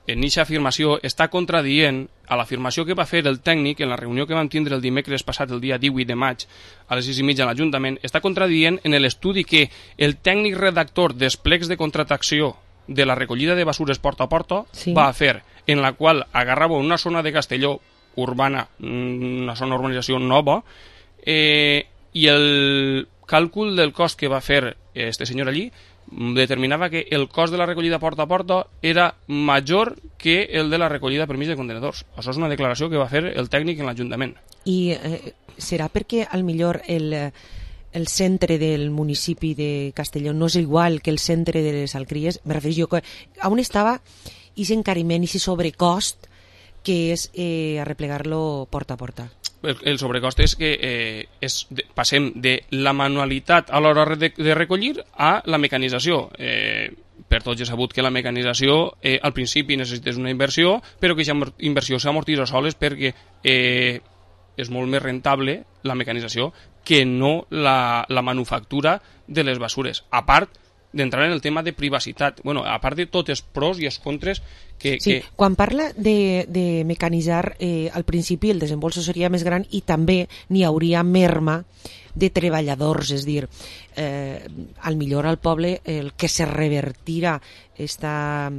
en eixa afirmació està contradient a l'afirmació que va fer el tècnic en la reunió que vam tindre el dimecres passat, el dia divuit de maig, a les sis i mitja a l'Ajuntament, està contradient en l'estudi que el tècnic redactor dels plecs de contractació de la recollida de basures porta a porta sí. va fer, en la qual agarrava una zona de Castelló urbana, una zona d'urbanització nova, eh, i el càlcul del cost que va fer este senyor allí determinava que el cost de la recollida porta a porta era major que el de la recollida per mig de contenedors. Això és una declaració que va fer el tècnic en l'Ajuntament. I eh, serà perquè al millor el, el centre del municipi de Castelló no és igual que el centre de les Alcries? Me refereixo jo que on estava aquest encariment, aquest sobrecost que és eh, arreplegar-lo porta a porta. El, el sobrecost és que eh, és de, passem de la manualitat a l'hora de, de recollir a la mecanització. Eh, per tots ja sabut que la mecanització eh, al principi necessites una inversió, però que aquesta inversió s'amortitza soles perquè eh, és molt més rentable la mecanització que no la, la manufactura de les basures. A part d'entrar en el tema de privacitat, bueno, a part de tots els pros i els contres que... Sí, que... quan parla de, de mecanitzar, eh, al principi el desembolso seria més gran i també n'hi hauria merma de treballadors, és dir, eh, al millor al poble el que se revertirà esta...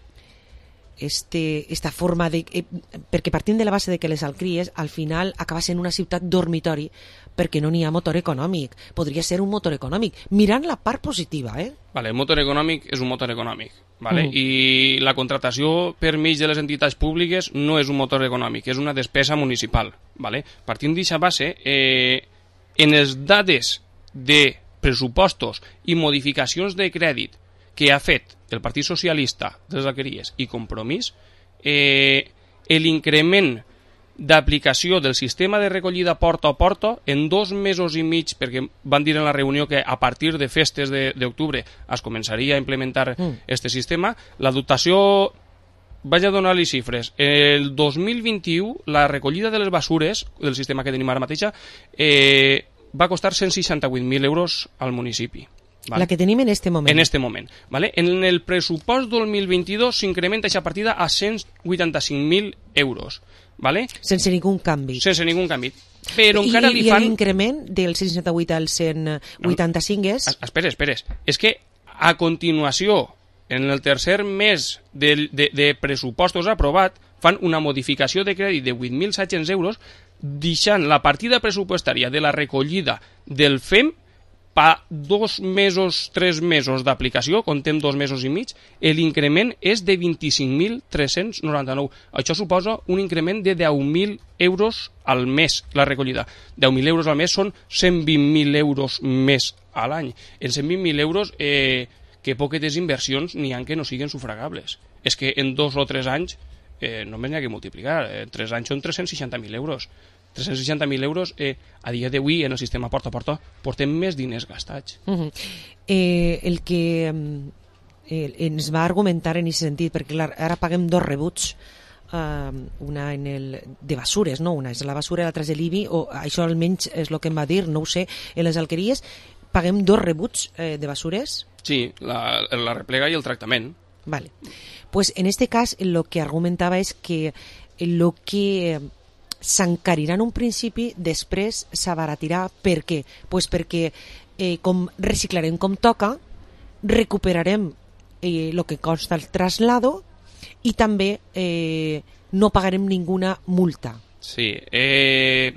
Este, esta forma de... Eh, perquè partint de la base de que les Alcries al final acaba sent una ciutat dormitori perquè no n'hi ha motor econòmic. Podria ser un motor econòmic. Mirant la part positiva, eh? Vale, el motor econòmic és un motor econòmic, vale? Mm. I la contractació per mig de les entitats públiques no és un motor econòmic, és una despesa municipal, vale? Partint d'aquesta base, eh, en les dades de pressupostos i modificacions de crèdit que ha fet el Partit Socialista de les Alqueries i Compromís, eh, l'increment d'aplicació del sistema de recollida porta a porta en dos mesos i mig, perquè van dir en la reunió que a partir de festes d'octubre es començaria a implementar mm. este sistema, la dotació, vaig a donar-li xifres, el dos mil vint-i-u la recollida de les basures del sistema que tenim ara mateixa eh, va costar cent seixanta-vuit mil euros al municipi. Vale. La que tenim en este moment. En este moment. Vale? En el pressupost del dos mil vint-i-dos s'incrementa aquesta partida a cent vuitanta-cinc mil euros. Vale? Sense ningú canvi. Sense ningú canvi. Però encara I, li i fan... l'increment del cent seixanta-vuit al cent vuitanta-cinc és... Espera, espera. És que a continuació, en el tercer mes de, de, de pressupostos aprovat, fan una modificació de crèdit de vuit mil set-cents euros deixant la partida pressupostària de la recollida del F E M pa dos mesos, tres mesos d'aplicació, contem dos mesos i mig, l'increment és de vint-i-cinc mil tres-cents noranta-nou. Això suposa un increment de deu mil euros al mes, la recollida. deu mil euros al mes són cent vint mil euros més a l'any. En cent vint mil euros, eh, que poquetes inversions n'hi ha que no siguin sufragables. És que en dos o tres anys eh, només n'hi ha que multiplicar. En tres anys són tres-cents seixanta mil euros. tres-cents seixanta mil euros, eh, a dia d'avui en el sistema porta a porta portem més diners gastats. Uh -huh. eh, el que eh, ens va argumentar en aquest sentit, perquè clar, ara paguem dos rebuts, eh, una en el, de basures, no? Una és la basura i l'altra és l'I B I, o això almenys és el que em va dir, no ho sé, en les Alqueries paguem dos rebuts eh, de basures? Sí, la, la replega i el tractament. Vale. Pues en este cas el que argumentava és que el que s'encarirà en un principi, després s'abaratirà. Per què? Pues perquè eh, com reciclarem com toca, recuperarem el eh, que costa el traslado i també eh, no pagarem ninguna multa. Sí. Eh,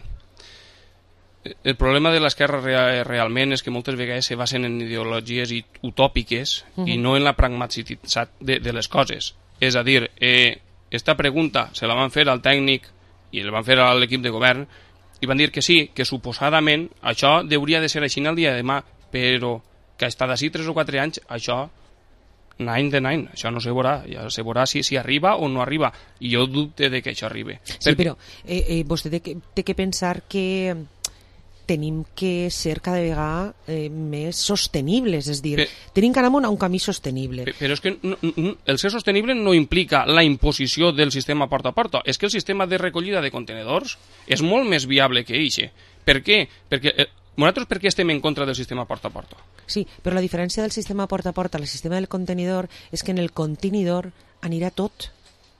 el problema de l'esquerra real, realment és que moltes vegades se basen en ideologies utòpiques uh -huh. i no en la pragmaticitat de, de les coses. És a dir, eh, esta pregunta se la van fer al tècnic i el van fer a l'equip de govern, i van dir que sí, que suposadament això hauria de ser així el dia de demà, però que està d'ací tres o quatre anys, això, any de any, això no se veurà, ja se veurà si, si arriba o no arriba, i jo dubte de que això arribi. Sí, Perquè... però eh, eh, vostè té que, té que pensar que tenim que ser cada vegada eh, més sostenibles, és dir, però, tenim que anar a un camí sostenible. Però és que no, no, el ser sostenible no implica la imposició del sistema porta a porta, és que el sistema de recollida de contenedors és molt més viable que eixe. Per què? Perquè eh, nosaltres per què estem en contra del sistema porta a porta? Sí, però la diferència del sistema porta a porta al sistema del contenidor és que en el contenidor anirà tot.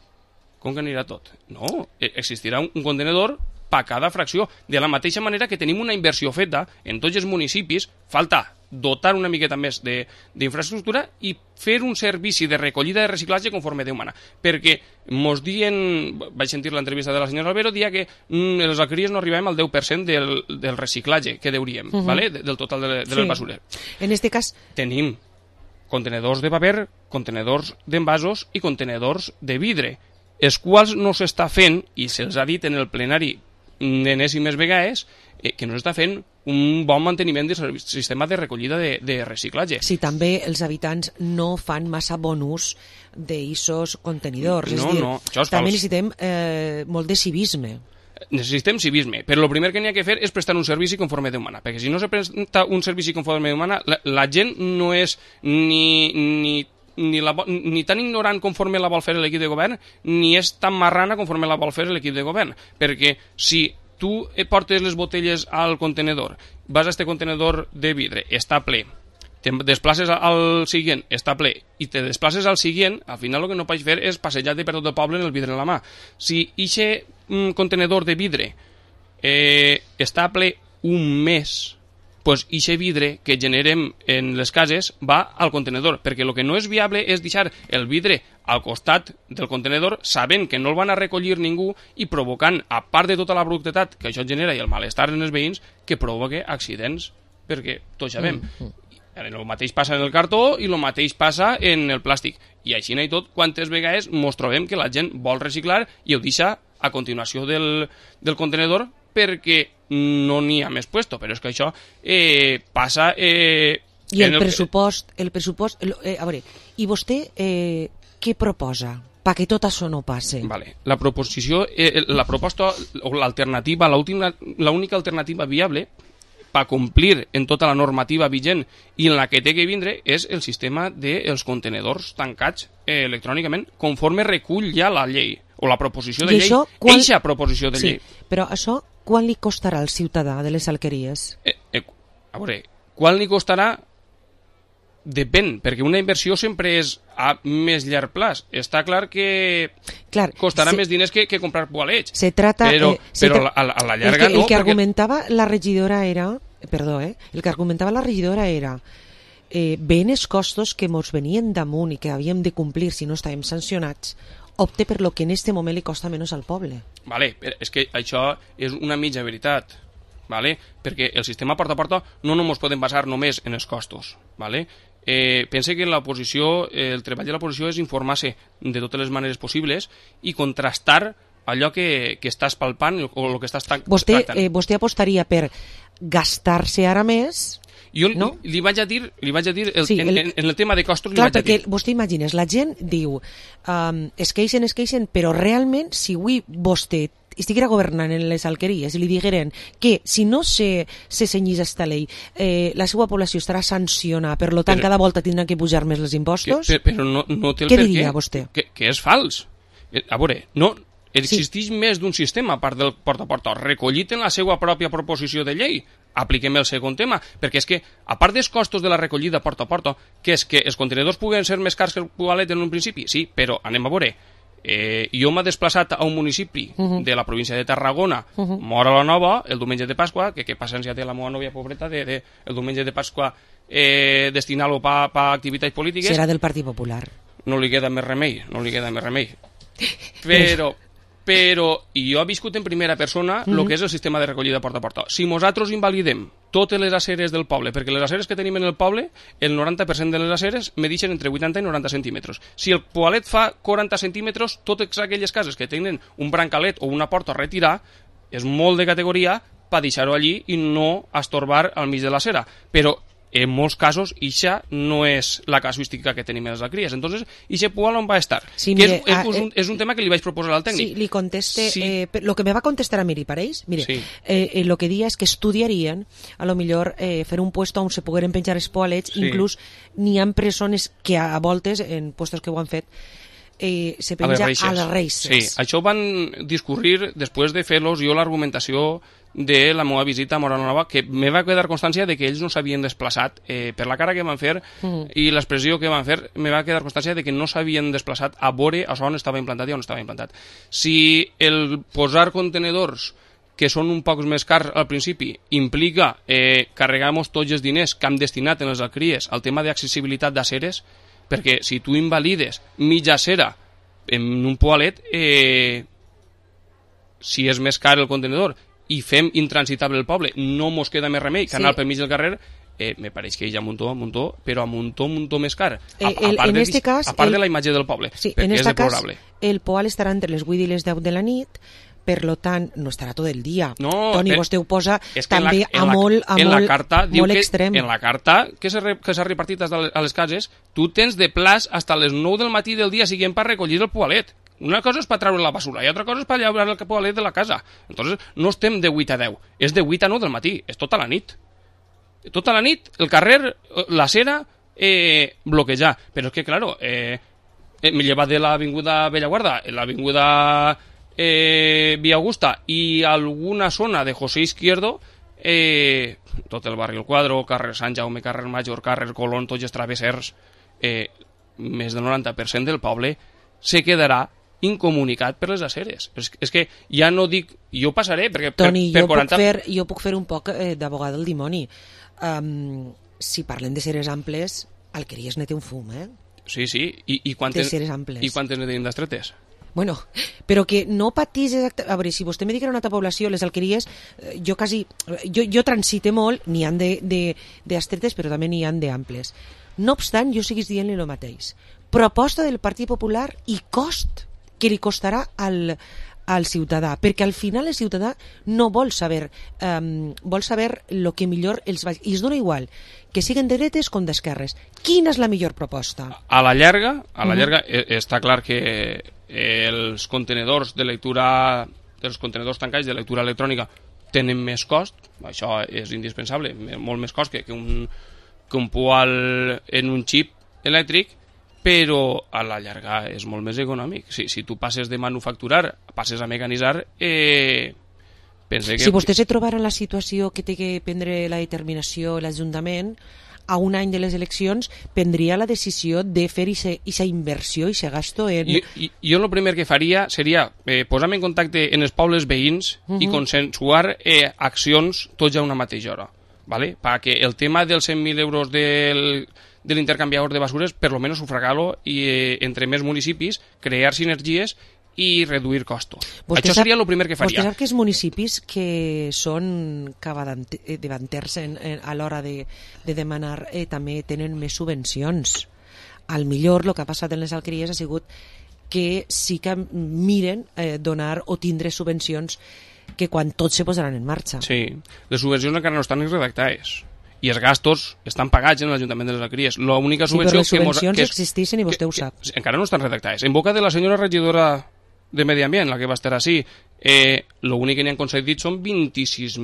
Com que anirà tot? No, existirà un contenedor per cada fracció. De la mateixa manera que tenim una inversió feta en tots els municipis, falta dotar una miqueta més d'infraestructura i fer un servici de recollida de reciclatge conforme Déu mana. Perquè mos dient, vaig sentir l'entrevista de la senyora Albero, dia que mm, els alqueries no arribem al deu per cent del, del reciclatge que deuríem, uh -huh. ¿vale? del total de, de sí. les basures. En este cas... Tenim contenedors de paper, contenedors d'envasos i contenedors de vidre, els quals no s'està fent, i se'ls ha dit en el plenari d'enèsimes vegades, eh, que no s'està fent un bon manteniment del sistema de recollida de, de reciclatge. Sí, també els habitants no fan massa bon ús d'aixos contenidors. No, és dir, no, això és també fals. necessitem eh, molt de civisme. Necessitem civisme, però el primer que n'hi ha que fer és prestar un servici conforme Déu mana, perquè si no se presta un servici conforme Déu mana, la, la gent no és ni... ni Ni, la, ni tan ignorant conforme la vol fer l'equip de govern, ni és tan marrana conforme la vol fer l'equip de govern. Perquè si tu portes les botelles al contenedor, vas a este contenedor de vidre, està ple, te desplaces al següent, està ple, i te desplaces al següent, al final el que no pots fer és passejar-te per tot el poble en el vidre en la mà. Si ixe mm, contenedor de vidre eh, està ple un mes, pues ixe vidre que generem en les cases va al contenedor, perquè el que no és viable és deixar el vidre al costat del contenedor sabent que no el van a recollir ningú i provocant, a part de tota la brutetat que això genera i el malestar en els veïns, que provoque accidents, perquè tots sabem. Mm, mm. El mateix passa en el cartó i el mateix passa en el plàstic. I així i tot, quantes vegades mos trobem que la gent vol reciclar i ho deixa a continuació del, del contenedor perquè no n'hi ha més puesto, però és que això eh, passa... Eh, I el, el pressupost, el pressupost el, eh, a veure, i vostè eh, què proposa perquè tot això no passe? Vale. La proposició, eh, la proposta o l'alternativa, l'única alternativa viable per complir en tota la normativa vigent i en la que té que vindre és el sistema dels contenedors tancats eh, electrònicament, conforme recull ja la llei o la proposició de llei, quan... eixa proposició de sí, llei. Però això, quan li costarà al ciutadà de les alqueries? Eh, eh, a veure, quan li costarà? Depèn, perquè una inversió sempre és a més llarg plaç. Està clar que clar, costarà se... més diners que, que comprar poalets. Se trata, però eh, se però tra... a, la, a la llarga el que, no. El que perquè... argumentava la regidora era... Perdó, eh? El que argumentava la regidora era eh, ven els costos que ens venien damunt i que havíem de complir si no estàvem sancionats, opte per lo que en este moment li costa menys al poble. Vale, és que això és una mitja veritat, vale? Perquè el sistema porta a porta no només podem basar només en els costos, vale? Eh, pense que l'oposició, eh, el treball de l'oposició és informar-se de totes les maneres possibles i contrastar allò que, que estàs palpant o el que estàs vostè, tractant. Eh, vostè apostaria per gastar-se ara més? Jo no? li, li vaig a dir, li vaig a dir el, sí, el, en, en el tema de costos clar, li vaig a dir. perquè vostè imagines, la gent diu um, es queixen, es queixen, però realment si avui vostè estiguera governant en les alqueries i li digueren que si no se, se cenyís esta llei eh, la seva població estarà sancionada, per lo tant però, cada volta tindran que pujar més els impostos, que, però no, no té el què per diria què, vostè? Que, que és fals. A veure, no, existeix sí. més d'un sistema a part del porta a porta, recollit en la seva pròpia proposició de llei. Apliquem el segon tema, perquè és que, a part dels costos de la recollida porta a porta, que és que els contenidors puguen ser més cars que el poalet en un principi, sí, però anem a veure, eh, jo m'he desplaçat a un municipi uh -huh. de la província de Tarragona, uh -huh. Móra la Nova, el diumenge de Pasqua, que què passència té la meva nòvia pobreta de, de, el diumenge de Pasqua eh, destinar-lo per pa activitats polítiques. Serà del Partit Popular. No li queda més remei, no li queda més remei. Però... però jo he viscut en primera persona el mm -hmm. que és el sistema de recollida porta a porta. Si nosaltres invalidem totes les aceres del poble, perquè les aceres que tenim en el poble, el noranta per cent de les aceres medixen entre vuitanta i noranta centímetres. Si el poalet fa quaranta centímetres, totes aquelles cases que tenen un brancalet o una porta a retirar, és molt de categoria per deixar-ho allí i no estorbar al mig de l'acera. Però en molts casos, ixa no és la casuística que tenim en les alqueries. Entonces, ixe poal on va estar? Sí, que mire, és, és, ah, un, és un tema que li vaig proposar al tècnic. Sí, li conteste... Sí. Eh, lo que me va contestar a mi, li pareix? Mire, sí. eh, eh, lo que dia és que estudiarien, a lo millor, eh, fer un puesto on se pogueren penjar els poalets, sí. Inclús n'hi ha persones que a voltes, en puestos que ho han fet, eh, se penja a les reixes. Sí, això ho van discurrir després de fer-los jo l'argumentació de la meva visita a Móra la Nova, que me va quedar constància de que ells no s'havien desplaçat, eh, per la cara que van fer Mm. i l'expressió que van fer, me va quedar constància de que no s'havien desplaçat a veure això on estava implantat i on estava implantat. Si el posar contenedors que són un poc més cars al principi, implica eh, carregar-nos tots els diners que hem destinat en les alcries al tema d'accessibilitat d'aceres, perquè si tu invalides mitja acera en un poalet, eh, si és més car el contenedor i fem intransitable el poble, no mos queda més remei que anar Sí. pel mig del carrer, eh, me pareix que hi ha muntó, muntó, però a muntó, muntó més car. A, Eh, el- a part, en de, este cas, a part el- de la imatge del poble, Sí, perquè en és este cas, deplorable. el poal estarà entre les vuit i les deu de la nit, per lo tant, no estarà tot el dia. No, Toni, eh, vostè ho posa és que en la- també en a la- molt, a en molt, la carta diu molt que extrem. en la carta que s'ha re- que s'ha repartit a les- a les cases, tu tens de plaç fins a les nou del matí del dia siguiente per recollir el poalet. Una cosa és per treure la basura i altra cosa és per llaurar el poalet de la casa. Entonces, no estem de vuit a deu, és de vuit a nou del matí, és tota la nit. Tota la nit, el carrer, la cera, eh, bloquejar. Però és que, claro, eh, eh, me lleva de l'avinguda Bellaguarda, l'avinguda eh, Via Augusta i alguna zona de José Izquierdo, eh, tot el barri El Quadro, carrer Sant Jaume, carrer Major, carrer Colón, tots els travessers, eh, més del noranta per cent del poble se quedarà incomunicat per les aceres. És, és que ja no dic... Jo passaré, perquè per, Toni, per jo, quaranta... puc fer, jo puc fer un poc eh, d'abogada del dimoni. Um, si parlem de ceres amples, Alqueries ne té un fum, eh? Sí, sí, i, i De quantes, ceres amples. i quantes ne tenim d'estretes? Bueno, però que no patís exacte... A veure, si vostè me diu que era una altra població, les Alqueries, eh, jo quasi... Jo, jo transite molt, n'hi han d'estretes, però també n'hi han d'amples. No obstant, jo seguís dient-li el mateix. Proposta del Partit Popular i cost que li costarà al, al ciutadà, perquè al final el ciutadà no vol saber um, vol saber el que millor els va... I es dona igual que siguen de dretes com d'esquerres. Quina és la millor proposta? A la llarga, a la Mhm. llarga eh, està clar que eh, els contenedors de lectura, els contenedors tancats de lectura electrònica tenen més cost, això és indispensable, me- molt més cost que, que un que un poal en un xip elèctric, però a la llarga és molt més econòmic. Si, si tu passes de manufacturar, passes a mecanitzar, eh, pense que... Si vostè se trobara en la situació que té que prendre la determinació l'Ajuntament, a un any de les eleccions prendria la decisió de fer aquesta inversió, aquest gasto en... Jo, jo el primer que faria seria eh, posar-me en contacte en els pobles veïns uh -huh. i Mhm. consensuar eh, accions tots a una mateixa hora, ¿vale? Perquè el tema dels cent mil euros del, de l'intercanviador de basures, per lo menos sufragar-lo i eh, entre més municipis, crear sinergies i reduir costo. Vostè Això sap- seria el primer que faria. Vostè sap que els municipis que són capdavanters en, en, a l'hora de, de demanar eh, també tenen més subvencions. Al millor el que ha passat en les Alqueries ha sigut que sí que miren eh, donar o tindre subvencions que quan tots se posaran en marxa. Sí, les subvencions encara no estan ni redactades i els gastos estan pagats en l'Ajuntament de les Alqueries. L'única Sí, però subvenció les subvencions que, mos, que existeixen i vostè ho sap. que encara no estan redactades. En boca de la senyora regidora de Medi Ambient, la que va estar així, eh, l'únic que n'hi han concedit són vint-i-sis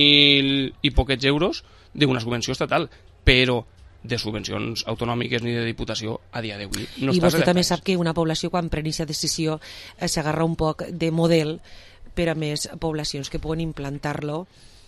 mil i poquets euros d'una subvenció estatal, però de subvencions autonòmiques ni de diputació a dia d'avui no I està vostè redactat. també sap que una població quan pren aquesta decisió eh, s'agarra un poc de model per a més poblacions que puguen implantar-lo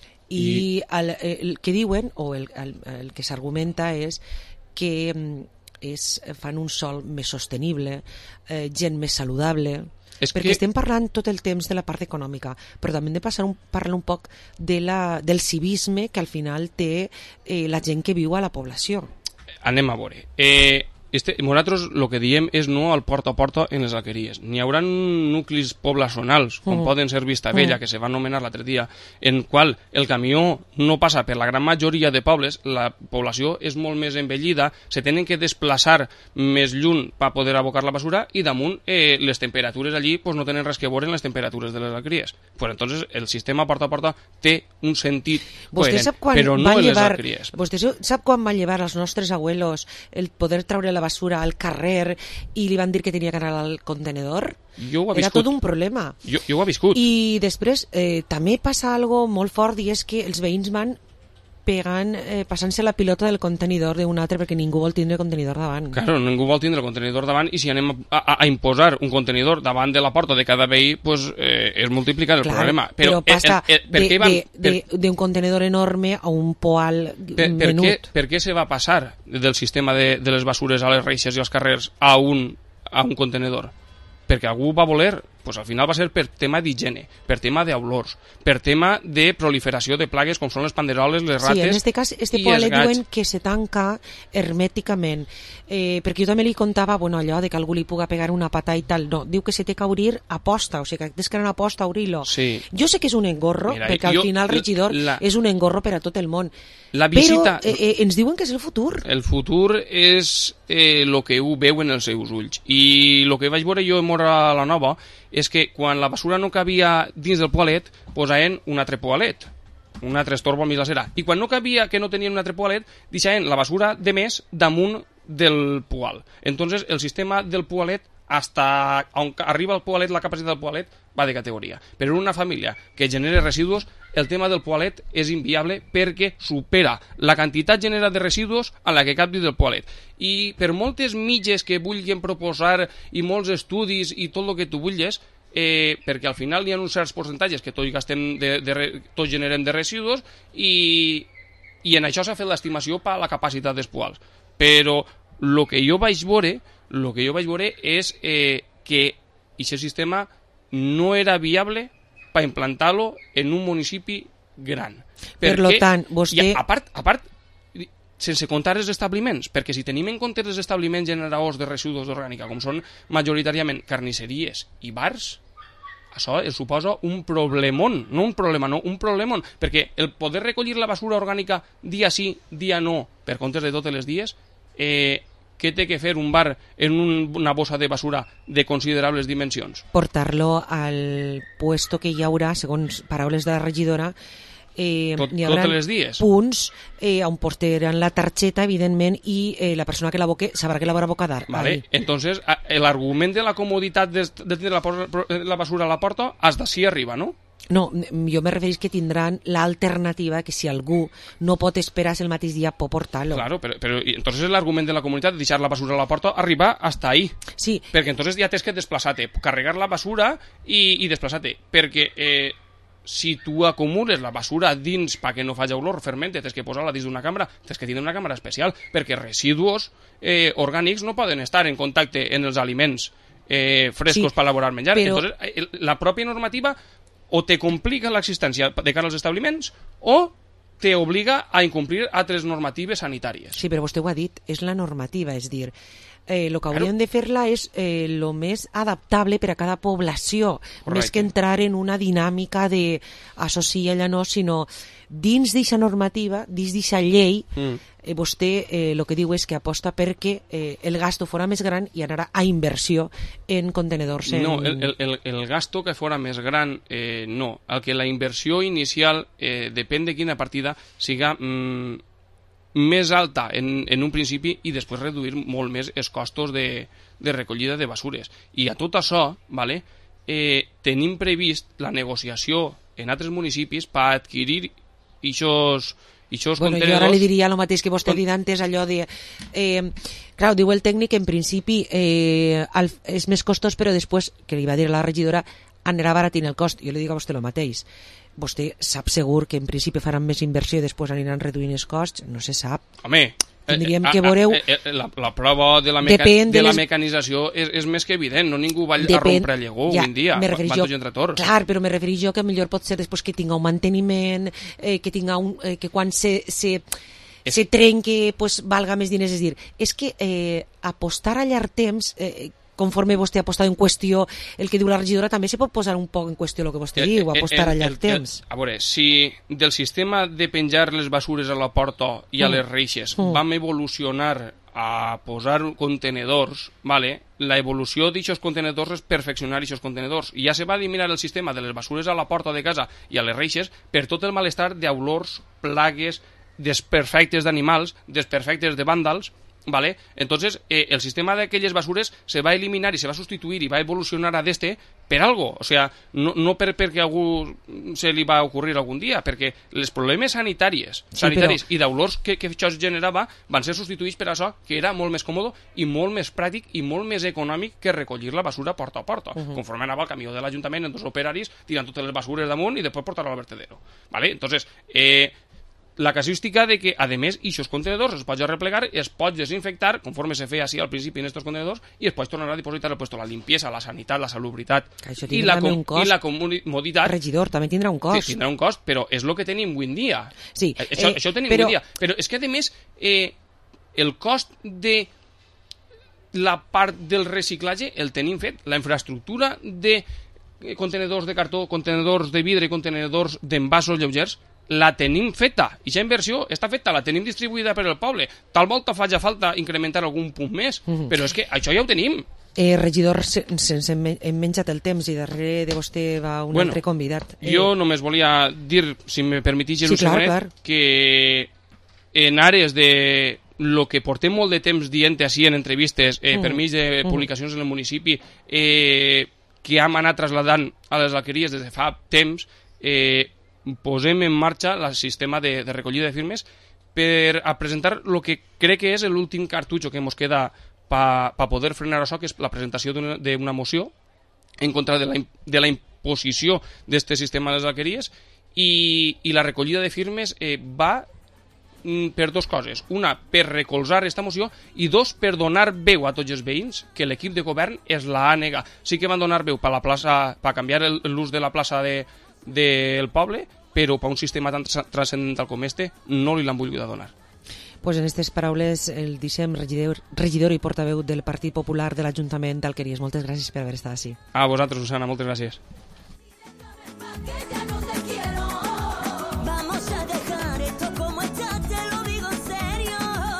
i, I- el, el que diuen o el, el, el que s'argumenta és que mm, és, fan un sol més sostenible, eh, gent més saludable. És perquè que- estem parlant tot el temps de la part econòmica, però també hem de passar un, parlar un poc de la, del civisme que al final té eh, la gent que viu a la població. Anem a veure. Eh, este, nosaltres el que diem és no al porta a porta en les alqueries. N'hi haurà nuclis poblacionals, com Mm. poden ser Vistabella, Mm. que se va anomenar l'altre dia, en qual el camió no passa per la gran majoria de pobles, la població és molt més envellida, se tenen que desplaçar més lluny per poder abocar la basura i damunt eh, les temperatures allí pues, no tenen res que veure en les temperatures de les alqueries. Pues entonces el sistema porta a porta té un sentit Vostè coherent, sap quan però no van en les llevar, alqueries. vostè sap quan van llevar als nostres abuelos el poder treure la basura al carrer i li van dir que tenia que anar al contenedor? Jo ho he Era viscut. tot un problema. Jo, jo ho he viscut. I després eh, també passa algo molt fort i és que els veïns van pegant, eh, passant-se la pilota del contenidor d'un altre perquè ningú vol tindre contenidor davant. Claro, ningú vol tindre el contenidor davant i si anem a, a, a imposar un contenidor davant de la porta de cada veí, pues, eh, és multiplicar el Clar, problema. Però, però passa eh, eh, eh, van, d'un contenidor enorme a un poal per, per menut. Què, per què se va passar del sistema de, de les basures a les reixes i als carrers a un, a un contenedor? Perquè algú va voler, pues al final va ser per tema d'higiene, per tema d'olors, per tema de proliferació de plagues com són les panderoles, les rates. Sí, en este cas, este poalet diuen que se tanca hermèticament, eh, perquè jo també li contava, bueno, allò de que algú li puga pegar una pata i tal, no, diu que se té que obrir a posta, o sigui, que tens que anar a posta a obrir-lo. Sí. Jo sé que és un engorro, Mira, perquè al jo, final regidor la, és un engorro per a tot el món. La visita, però eh, eh, ens diuen que és el futur. El futur és el eh, que ho veu en els seus ulls. I el que vaig veure jo en Mora la Nova és que quan la basura no cabia dins del poalet, posaven un altre poalet, un altre estorbo al mig de la cera. I quan no cabia, que no tenien un altre poalet, deixaven la basura de més damunt del poal. Entonces, el sistema del poalet, hasta on arriba el poalet, la capacitat del poalet, va de categoria. Però en una família que genera residus, el tema del poalet és inviable perquè supera la quantitat generada de residus a la que cap dins del poalet. I per moltes mitges que vulguin proposar i molts estudis i tot el que tu vulguis, eh, perquè al final hi ha uns certs percentatges que tots gastem de, de, tots generem de residus i, i en això s'ha fet l'estimació per a la capacitat dels poals. Però el que jo vaig veure, el que jo vaig veure és eh, que aquest sistema no era viable per implantar-lo en un municipi gran. Per lo tant, vostè... I a part, a part, sense comptar els establiments, perquè si tenim en compte els establiments generadors de residus orgànica, com són majoritàriament carnisseries i bars, això es suposa un problemón, no un problema, no, un problemón, perquè el poder recollir la basura orgànica dia sí, dia no, per comptes de totes les dies, eh, què té que fer un bar en un, una bossa de basura de considerables dimensions? Portar-lo al puesto que hi haurà, segons paraules de la regidora, eh, Tot, hi haurà totes les dies. punts eh, on postaran la targeta, evidentment, i eh, la persona que la boque sabrà que la haurà bocat. Vale. Entonces, l'argument de la comoditat de, de tenir la, la basura a la porta has d'ací arriba, no? No, jo me referís que tindran l'alternativa que si algú no pot esperar el mateix dia pot portar-lo. Claro, però, però entonces l'argument de la comunitat de deixar la basura a la porta arriba hasta ahí. Sí. Perquè entonces ja tens que desplaçar-te, carregar la basura i, i desplaçar-te. Perquè eh, si tu acumules la basura dins perquè no faci olor, fermente, tens que posar-la dins d'una cambra, tens que tindre una càmera especial, perquè residus eh, orgànics no poden estar en contacte en els aliments eh, frescos sí, per elaborar menjar. Però... Entonces, la pròpia normativa o te complica l'existència de cara als establiments o te obliga a incomplir altres normatives sanitàries. Sí, però vostè ho ha dit, és la normativa, és dir, eh, el que hauríem claro. de fer-la és el eh, més adaptable per a cada població, correcte. Més que entrar en una dinàmica de això sí, allà no, sinó dins d'aquesta normativa, dins d'aquesta llei, mm. eh, vostè el eh, que diu és que aposta perquè eh, el gasto fora més gran i anarà a inversió en contenedors. En... No, el, el, el gasto que fora més gran, eh, no. El que la inversió inicial, eh, depèn de quina partida, siga mm, més alta en, en un principi i després reduir molt més els costos de, de recollida de basures. I a tot això, vale, eh, tenim previst la negociació en altres municipis per adquirir ixos, ixos bueno, contenedors... Jo ara li diria el mateix que vostè ha dit antes, allò de... Eh, clar, diu el tècnic, en principi eh, el, és més costós, però després, que li va dir la regidora, anirà baratint el cost. Jo li dic a vostè el mateix. Vostè sap segur que en principi faran més inversió i després aniran reduint els costs? No se sap. Home... Tindríem que veureu... La, la prova de la, meca... de de la les... mecanització és, és més que evident, no ningú va Depèn... a rompre llegó ja, avui en dia, van tots entre tots. Clar, però me refereix jo que millor pot ser després que tinga un manteniment, eh, que tinga un, eh, que quan se, se, es... se trenque pues, valga més diners. És dir, és que eh, apostar a llarg temps... Eh, conforme vostè ha postat en qüestió el que diu la regidora, també se pot posar un poc en qüestió el que vostè el, diu, apostar el, el, a llarg temps. El, a veure, si del sistema de penjar les basures a la porta i a mm. les reixes mm. vam evolucionar a posar contenedors, vale? La evolució d'aquests contenedors és perfeccionar aquests contenedors. I ja se va eliminar el sistema de les basures a la porta de casa i a les reixes per tot el malestar d'olors, plagues, desperfectes d'animals, desperfectes de vàndals, ¿vale? Entonces, eh, el sistema de aquelles basures se va a eliminar y se va a sustituir y va a evolucionar a d'este per algo. O sea, no, no per, perquè a algú se li va ocurrir algun dia, perquè els problemes sanitaris, Sí, sanitaris però- i d'olors que, que això es generava van ser substituïts per això, que era molt més còmode i molt més pràctic i molt més econòmic que recollir la basura porta a porta. Mhm. Conforme anava el camió de l'Ajuntament, en dos operaris tirant totes les basures damunt i després portar-lo al vertedero. ¿Vale? Entonces, eh, la casuística de que, a més, aquests contenedors es pot replegar, es pot desinfectar, conforme se feia així al principi en estos contenedors, i es pot tornar a dipositar el puesto la limpieza, la sanitat, la salubritat Això i tindrà la, també com un cost. i la comoditat. Regidor, també tindrà un cost. Sí, tindrà un cost, però és el que tenim avui en dia. Sí, Eh, Això, eh, això ho tenim però- avui en dia. Però és que, a més, eh, el cost de la part del reciclatge el tenim fet. La infraestructura de eh, contenedors de cartó, contenedors de vidre i contenedors d'envasos lleugers la tenim feta. I aquesta inversió està feta, la tenim distribuïda per el poble. Tal volta faci falta incrementar algun punt més, Mhm. però és que això ja ho tenim. Eh, regidor, se- sense hem hem menjat el temps i darrere de vostè va un Bueno, altre convidat. Eh, Jo només volia dir, si me permetís, Sí, un clar, segret, clar. que en àrees de lo que portem molt de temps dient així en entrevistes, eh, Mm. per mig de Mm. publicacions en el municipi, eh, que hem anat trasladant a les alqueries des de fa temps, eh, posem en marxa el sistema de, de recollida de firmes per a presentar el que crec que és l'últim cartutxo que ens queda per pa poder frenar això, que és la presentació d'una d'una moció en contra de la, im- de la imposició d'aquest sistema de les alqueries, i, i la recollida de firmes eh, va mm, per dos coses. Una, per recolzar aquesta moció, i dos, per donar veu a tots els veïns, que l'equip de govern es la ha negat. Sí que van donar veu per la plaça, per canviar el- l'ús de la plaça de, del poble, però per un sistema tan tra- transcendental com este no li l'han volgut donar. Pues en aquestes paraules el deixem regidor, regidor i portaveu del Partit Popular de l'Ajuntament d'Alqueries. Moltes gràcies per haver estat així. A vosaltres, Susana, moltes gràcies. Vamos a dejar esto como está, te lo digo en serio.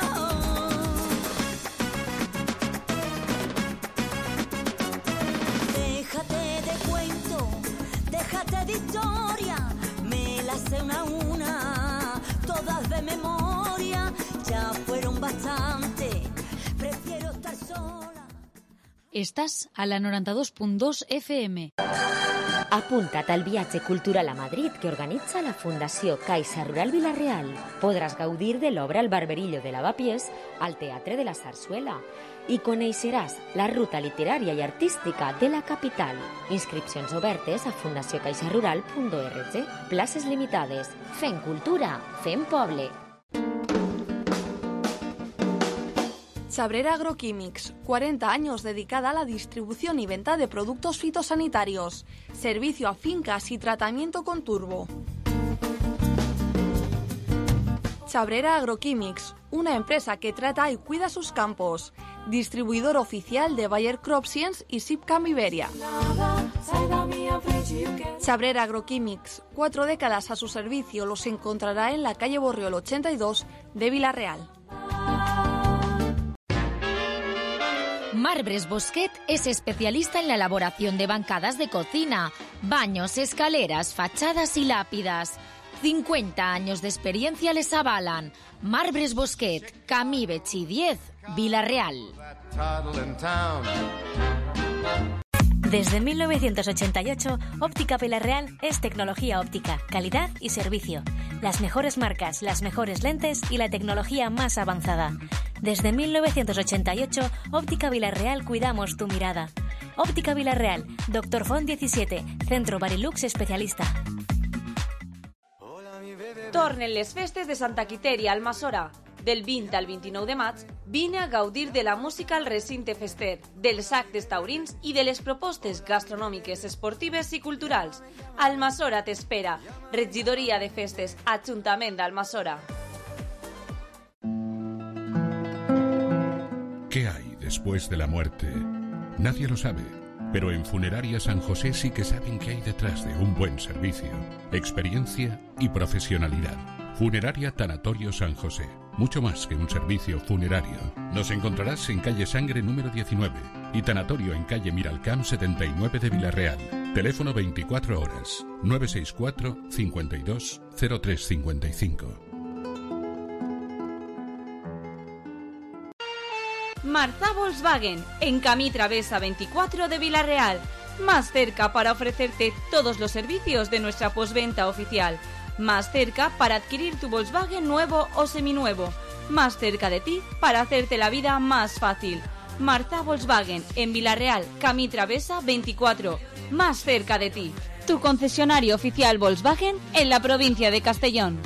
Déjate de cuento, déjate de historia, me las sé una a una, todas de memoria, ya fueron bastante, prefiero estar sola. Estàs a la noranta-dos punt dos F M. Apunta't al viatge cultural a Madrid que organitza la Fundació Caixa Rural Vila-real. Podràs gaudir de l'obra El barberillo de Lavapiés al Teatre de la Zarzuela i coneixeràs la ruta literària i artística de la capital. Inscripcions obertes a fundació caixa rural punt org. Places limitades. Fem cultura, fem poble. Chabrera Agroquímics, cuarenta años dedicada a la distribución y venta de productos fitosanitarios, servicio a fincas y tratamiento con turbo. Chabrera Agroquímics, una empresa que trata y cuida sus campos, distribuidor oficial de Bayer Crop Science y Sipcam Iberia. Chabrera Agroquímics, cuatro décadas a su servicio, los encontrará en la calle Borriol ochenta y dos de Vila-real. Marbres Bosquet es especialista en la elaboración de bancadas de cocina, baños, escaleras, fachadas y lápidas. cincuenta años de experiencia les avalan. Marbres Bosquet, Camí Betxí diez, Vila-real. Desde mil novecientos ochenta y ocho, Óptica Vila-real es tecnología óptica, calidad y servicio. Las mejores marcas, las mejores lentes y la tecnología más avanzada. Desde mil novecientos ochenta y ocho, Óptica Vila-real cuidamos tu mirada. Óptica Vila-real, Doctor Font diecisiete, Centro Barilux especialista. Tornen les festes de Santa Quitèria al Almassora. Del vint al vint-i-nou de maig, vine a gaudir de la música al recinte fester, dels actes taurins i de les propostes gastronòmiques, esportives i culturals. Almassora t'espera. Regidoria de Festes, Ajuntament d'Almassora. ¿Qué hay después de la muerte? Nadie lo sabe, pero en Funeraria San José sí que saben qué hay detrás de un buen servicio, experiencia y profesionalidad. Funeraria Tanatorio San José, mucho más que un servicio funerario. Nos encontrarás en calle Sangre número diecinueve y Tanatorio en calle Miralcamp setenta y nueve de Vila-real. Teléfono veinticuatro horas, nueve seis cuatro, cincuenta y dos, cero tres cincuenta y cinco. Marza Volkswagen, en Camí Travesa veinticuatro de Villarreal. Más cerca para ofrecerte todos los servicios de nuestra postventa oficial. Más cerca para adquirir tu Volkswagen nuevo o seminuevo. Más cerca de ti para hacerte la vida más fácil. Marza Volkswagen, en Villarreal, Camí Travesa veinticuatro. Más cerca de ti. Tu concesionario oficial Volkswagen en la provincia de Castellón.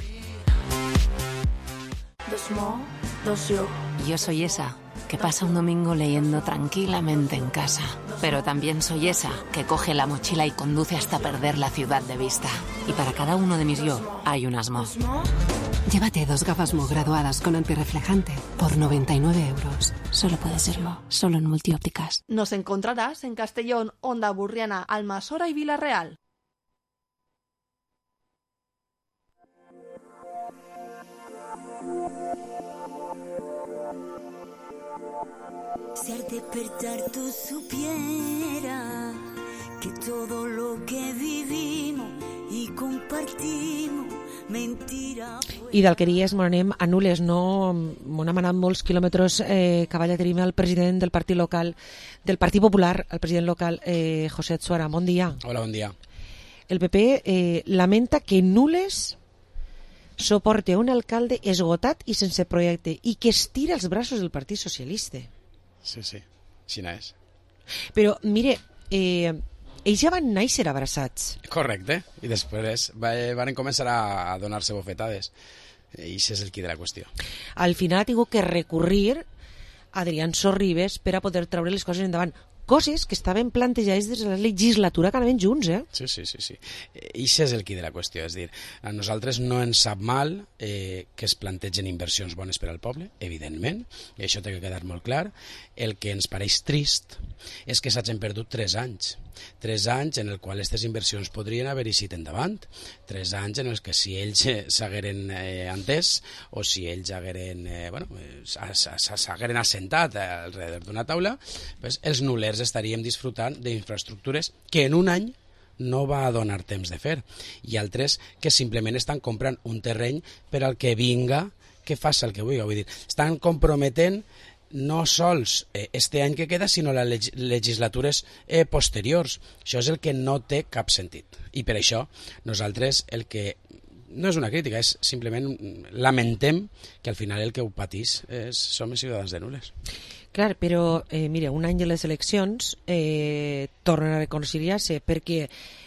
Dos mo, dos yo. Yo soy esa que pasa un domingo leyendo tranquilamente en casa. Pero también soy esa que coge la mochila y conduce hasta perder la ciudad de vista. Y para cada uno de mis yo hay unas mo. Llévate dos gafas Mo graduadas con antirreflejante por noventa y nueve euros. Solo puede ser Mo, solo en Multiópticas. Nos encontrarás en Castellón, Onda Burriana, Almasora y Villarreal. Si al despertar tú supieras que todo lo que vivimos y compartimos mentira... I d'Alqueries m'ho anem a Nules, no? M'ho hem anat molts quilòmetres eh, cavall a tenim el president del partit local, del Partit Popular, el president local, eh, José Atsuara. Bon dia. Hola, bon dia. El P P eh, lamenta que Nules soporte un alcalde esgotat i sense projecte i que estira els braços del Partit Socialista. Sí, sí, així és. Però, mire, eh, ells ja van néixer abraçats. Correcte, i després va, van començar a, a donar-se bofetades. I això és el qui de la qüestió. Al final ha tingut que recurrir a Adrián Sorribes per a poder treure les coses endavant. Coses que estaven plantejades des de la legislatura que anaven junts, eh? Sí, sí, sí, sí. I això és el qui de la qüestió, és dir, a nosaltres no ens sap mal eh, que es plantegen inversions bones per al poble, evidentment, i això té que quedar molt clar. El que ens pareix trist és que s'hagin perdut tres anys. Tres anys en el qual aquestes inversions podrien haver eixit endavant. Tres anys en els que si ells s'hagueren eh, entès o si ells hagueren, eh, bueno, s'hagueren assentat alrededor d'una taula, pues, els nulers estaríem disfrutant d'infraestructures que en un any no va donar temps de fer, i altres que simplement estan comprant un terreny per al que vinga que faci el que vulgui. Vull dir, estan comprometent no sols eh, este any que queda, sinó les leg legislatures eh, posteriors. Això és el que no té cap sentit. I per això nosaltres el que... No és una crítica, és simplement lamentem que al final el que ho patís és, som els ciutadans de Nules. Clar, però, eh, mira, un any de les eleccions eh, tornen a reconciliar-se, perquè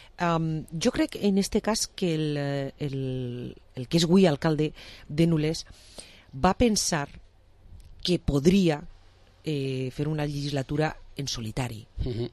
um, jo crec en este cas que el, el, el que és avui alcalde de Nules va pensar que podria eh, fer una legislatura en solitari. Uh-huh.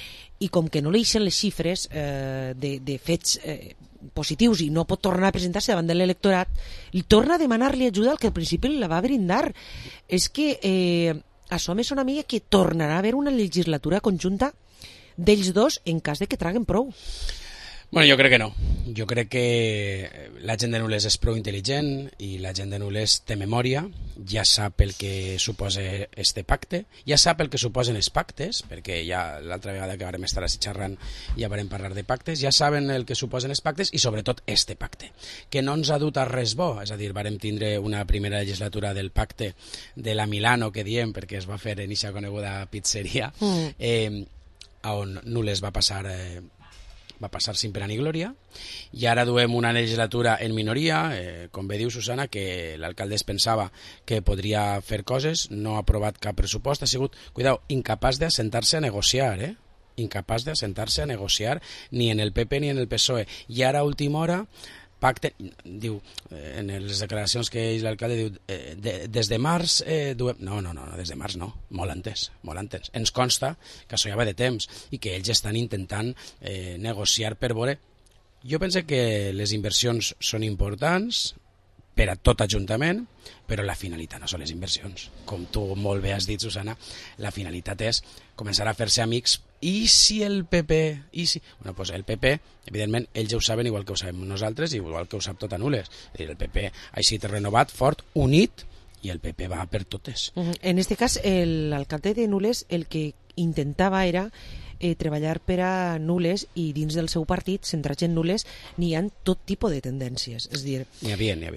I com que no li deixen les xifres eh, de, de fets eh, positius i no pot tornar a presentar-se davant de l'electorat, li torna a demanar-li ajuda al que al principi la va brindar. És que eh, això me sona a mi que tornarà a haver una legislatura conjunta d'ells dos en cas de que traguen prou. Bueno, jo crec que no. Jo crec que la gent de Nules és prou intel·ligent i la gent de Nules té memòria, ja sap el que suposa este pacte, ja sap el que suposen els pactes, perquè ja l'altra vegada que vam estar així xerrant ja vam parlar de pactes, ja saben el que suposen els pactes i sobretot este pacte, que no ens ha dut a res bo, és a dir, vam tindre una primera legislatura del pacte de la Milano, que diem, perquè es va fer en eixa coneguda pizzeria, mm. eh, on Nules va passar... Eh, va passar sin pena ni glòria, i ara duem una legislatura en minoria, eh, com bé diu Susana, que l'alcalde es pensava que podria fer coses, no ha aprovat cap pressupost, ha sigut, cuidao, incapaç d'assentar-se a negociar, eh? incapaç d'assentar-se a negociar ni en el P P ni en el P S O E, i ara a última hora pacte, diu, en les declaracions que ell l'alcalde diu, eh, de, des de març eh, duem... no, no, no, des de març no, molt antes, molt antes. Ens consta que això ja va de temps i que ells estan intentant eh, negociar per veure. Jo penso que les inversions són importants per a tot ajuntament, però la finalitat no són les inversions. Com tu molt bé has dit, Susana, la finalitat és començar a fer-se amics. I si el P P... I si... Bueno, pues el P P, evidentment, ells ja ho saben igual que ho sabem nosaltres, igual que ho sap tot a Nules. El P P ha estat renovat, fort, unit, i el P P va per totes. En este cas, l'alcalde de Nules el que intentava era eh, treballar per a Nules, i dins del seu partit, centrat en Nules, n'hi ha tot tipus de tendències. És dir... N'hi havia, n'hi havia.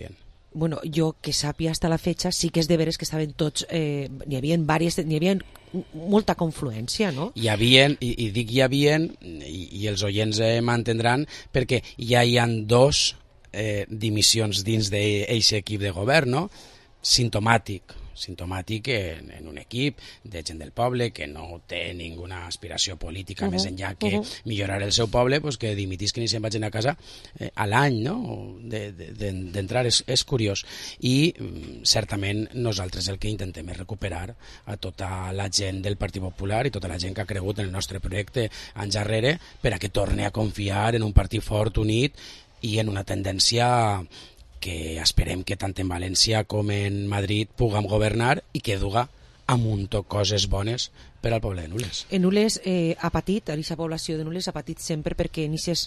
bueno, jo que sàpia hasta la fecha, sí que és de veres que estaven tots, eh, n'hi havia diverses, n'hi havia molta confluència, no? Hi havia, i, i dic hi havia, i, i els oients eh, m'entendran, perquè ja hi ha dos eh, dimissions dins d'aquest equip de govern, no? Simptomàtic, simptomàtic en, en un equip de gent del poble que no té ninguna aspiració política uh-huh, més enllà que uh-huh. millorar el seu poble, pues que dimitisquen i se'n vagin a casa eh, a l'any, no? d'entrar, és, és curiós. I certament nosaltres el que intentem és recuperar a tota la gent del Partit Popular i tota la gent que ha cregut en el nostre projecte anys darrere per a que torni a confiar en un partit fort, unit i en una tendència que esperem que tant en València com en Madrid puguem governar i que duga a muntó coses bones per al poble de Nules. En Nules eh, ha patit, aquesta població de Nules ha patit sempre perquè en aquests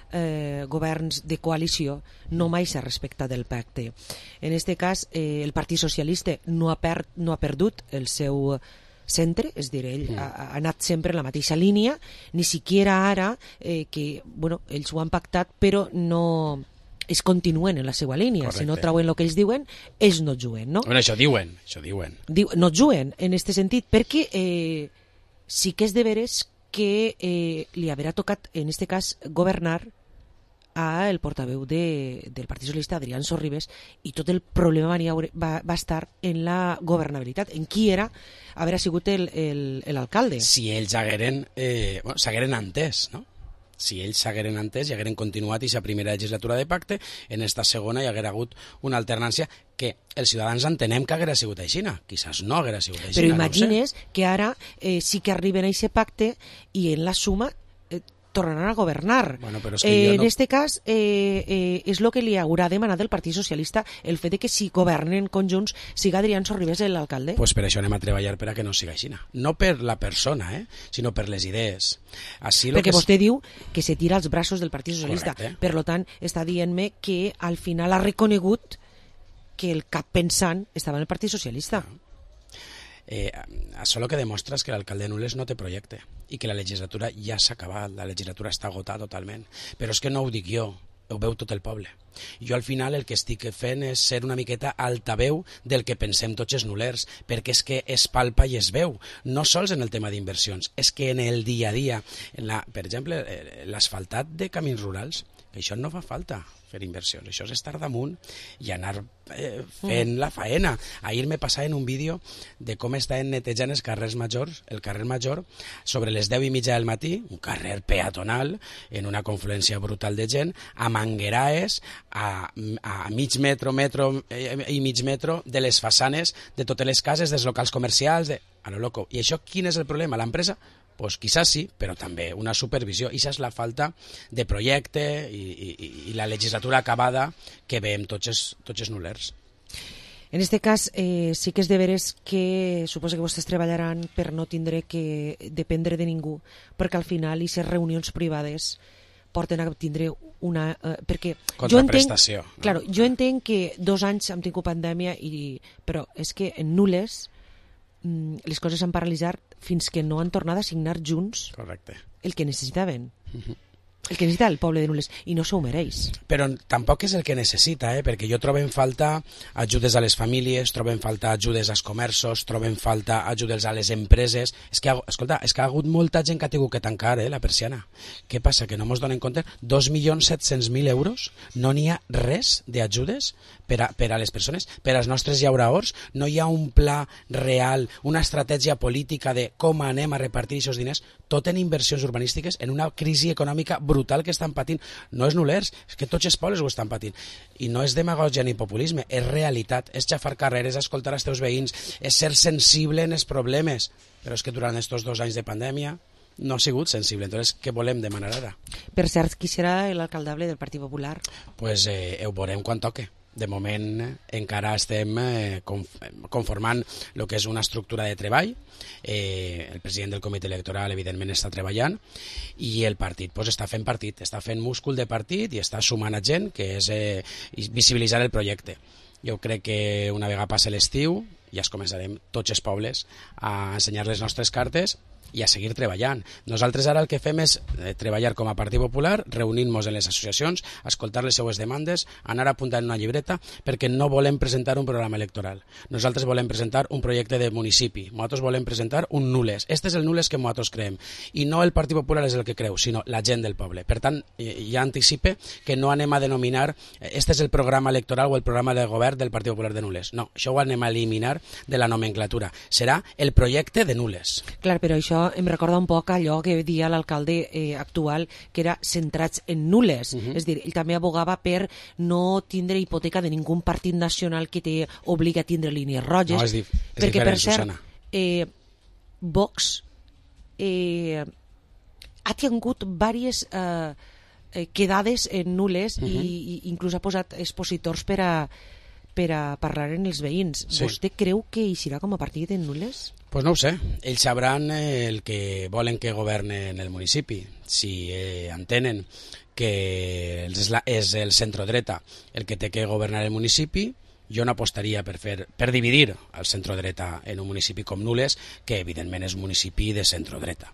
eh, governs de coalició no mai s'ha respectat el pacte. En aquest cas, eh, el Partit Socialista no ha, per, no ha perdut el seu centre, és dir, ell mm. ha, ha anat sempre en la mateixa línia, ni siquiera ara eh, que, bueno, ells ho han pactat, però no es continuen en la seva línia. Correcte. Si no trauen el que ells diuen, ells no juguen, no? Bueno, això diuen, això diuen. Diu, no juguen, en aquest sentit, perquè eh, sí que és de veres que eh, li haurà tocat, en aquest cas, governar a el portaveu de, del Partit Socialista, Adrián Sorribes, i tot el problema va, va estar en la governabilitat, en qui era haver sigut l'alcalde. Si ells hagueren, eh, bueno, s'hagueren entès, no? Si ells s'hagueren entès i hagueren continuat aquesta primera legislatura de pacte, en esta segona hi haguera hagut una alternància que els ciutadans entenem que haguera sigut aixina. Quizás no haguera sigut aixina. Però imagines no que ara eh, sí que arriben a aquest pacte i en la suma eh, tornaran a governar. Bueno, però és que eh, jo no... En aquest cas eh, eh, és el que li haurà demanat el Partit Socialista, el fet de que si governen conjunts siga Adrián Sorribes l'alcalde. Pues per això anem a treballar per a que no siga aixina. No per la persona, eh, sinó per les idees. Així Perquè que vostè és... diu que se tira als braços del Partit Socialista. Correcte. Per tant, està dient-me que al final ha reconegut que el cap pensant estava en el Partit Socialista. No. Eh, això el que demostra és que l'alcalde de Nules no té projecte i que la legislatura ja s'ha acabat, la legislatura està agotada totalment. Però és que no ho dic jo, ho veu tot el poble. Jo al final el que estic fent és ser una miqueta altaveu del que pensem tots els nulers, perquè és que es palpa i es veu, no sols en el tema d'inversions, és que en el dia a dia, en la, per exemple, l'asfaltat de camins rurals, que això no fa falta fer inversions, això és estar damunt i anar eh, fent la faena. Ahir me passaven un vídeo de com estaven netejant els carrers majors, el carrer Major, sobre les deu i mitja del matí, un carrer peatonal, en una confluència brutal de gent, a mangueraes, a, a mig metro, metro eh, i mig metro de les façanes de totes les cases, dels locals comercials, de... a lo loco. I això quin és el problema? L'empresa? Pues quizás sí, però també una supervisió. I això és la falta de projecte i, i, i la legislatura acabada que veiem tots els, tots els nulers. En aquest cas, eh, sí que és de veres que suposo que vostès treballaran per no tindre que dependre de ningú, perquè al final aquestes reunions privades porten a tindre una... Eh, perquè contraprestació. Jo entenc, no? Claro, jo entenc que dos anys hem tingut pandèmia, i, però és que en Nules les coses s'han paralitzat fins que no han tornat a signar junts. Correcte. El que necessitaven. Uh-huh. El que necessita el poble de Nules, i no s'ho mereix. Però tampoc és el que necessita, eh? Perquè jo trobo en falta ajudes a les famílies, trobo en falta ajudes als comerços, trobo en falta ajudes a les empreses. És que, escolta, és que ha hagut molta gent que ha tingut que tancar, eh, la persiana. Què passa? Que no mos donen compte? dos milions set-cents mil euros? No n'hi ha res d'ajudes per a, per a les persones, per als nostres llauraors? No hi ha un pla real, una estratègia política de com anem a repartir aquests diners? Tot en inversions urbanístiques, en una crisi econòmica brutal que estan patint. No és nulers, és que tots els pobles ho estan patint. I no és demagògia ni populisme, és realitat, és xafar carreres, escoltar els teus veïns, és ser sensible en els problemes. Però és que durant aquests dos anys de pandèmia no ha sigut sensible. Entonces, què volem demanar ara? Per cert, qui serà l'alcaldable del Partit Popular? Pues eh, ho veurem quan toque. De moment encara estem eh, conformant el que és una estructura de treball. Eh, el president del comitè electoral evidentment està treballant i el partit pues, està fent partit, està fent múscul de partit i està sumant a gent, que és eh, visibilitzar el projecte. Jo crec que una vegada passi l'estiu ja es començarem tots els pobles a ensenyar les nostres cartes i a seguir treballant. Nosaltres ara el que fem és eh, treballar com a Partit Popular, reunir-nos en les associacions, escoltar les seues demandes, anar apuntant una llibreta, perquè no volem presentar un programa electoral. Nosaltres volem presentar un projecte de municipi. Nosaltres volem presentar un nules. Este és el nules que nosaltres creem. I no el Partit Popular és el que creu, sinó la gent del poble. Per tant, ja anticipe que no anem a denominar este és el programa electoral o el programa de govern del Partit Popular de nules. No, això ho anem a eliminar de la nomenclatura. Serà el projecte de nules. Clar, però això em recorda un poc allò que dia l'alcalde eh, actual, que era centrats en nules. Uh -huh. És a dir, ell també abogava per no tindre hipoteca de ningú partit nacional que te obliga a tindre línies roges. No, és, dif és perquè, diferent, per cert, Susana. Eh, Vox eh, ha tingut diverses eh, eh, quedades en nules uh -huh. i, i inclús ha posat expositors per a per a parlar en els veïns. Sí. Vostè creu que hi serà com a partit en nules? Pues no ho sé. Ells sabran el que volen que governe en el municipi. Si eh, entenen que és, la, és el centrodreta el que té que governar el municipi, jo no apostaria per, fer, per dividir el centrodreta en un municipi com Nules, que evidentment és un municipi de centrodreta.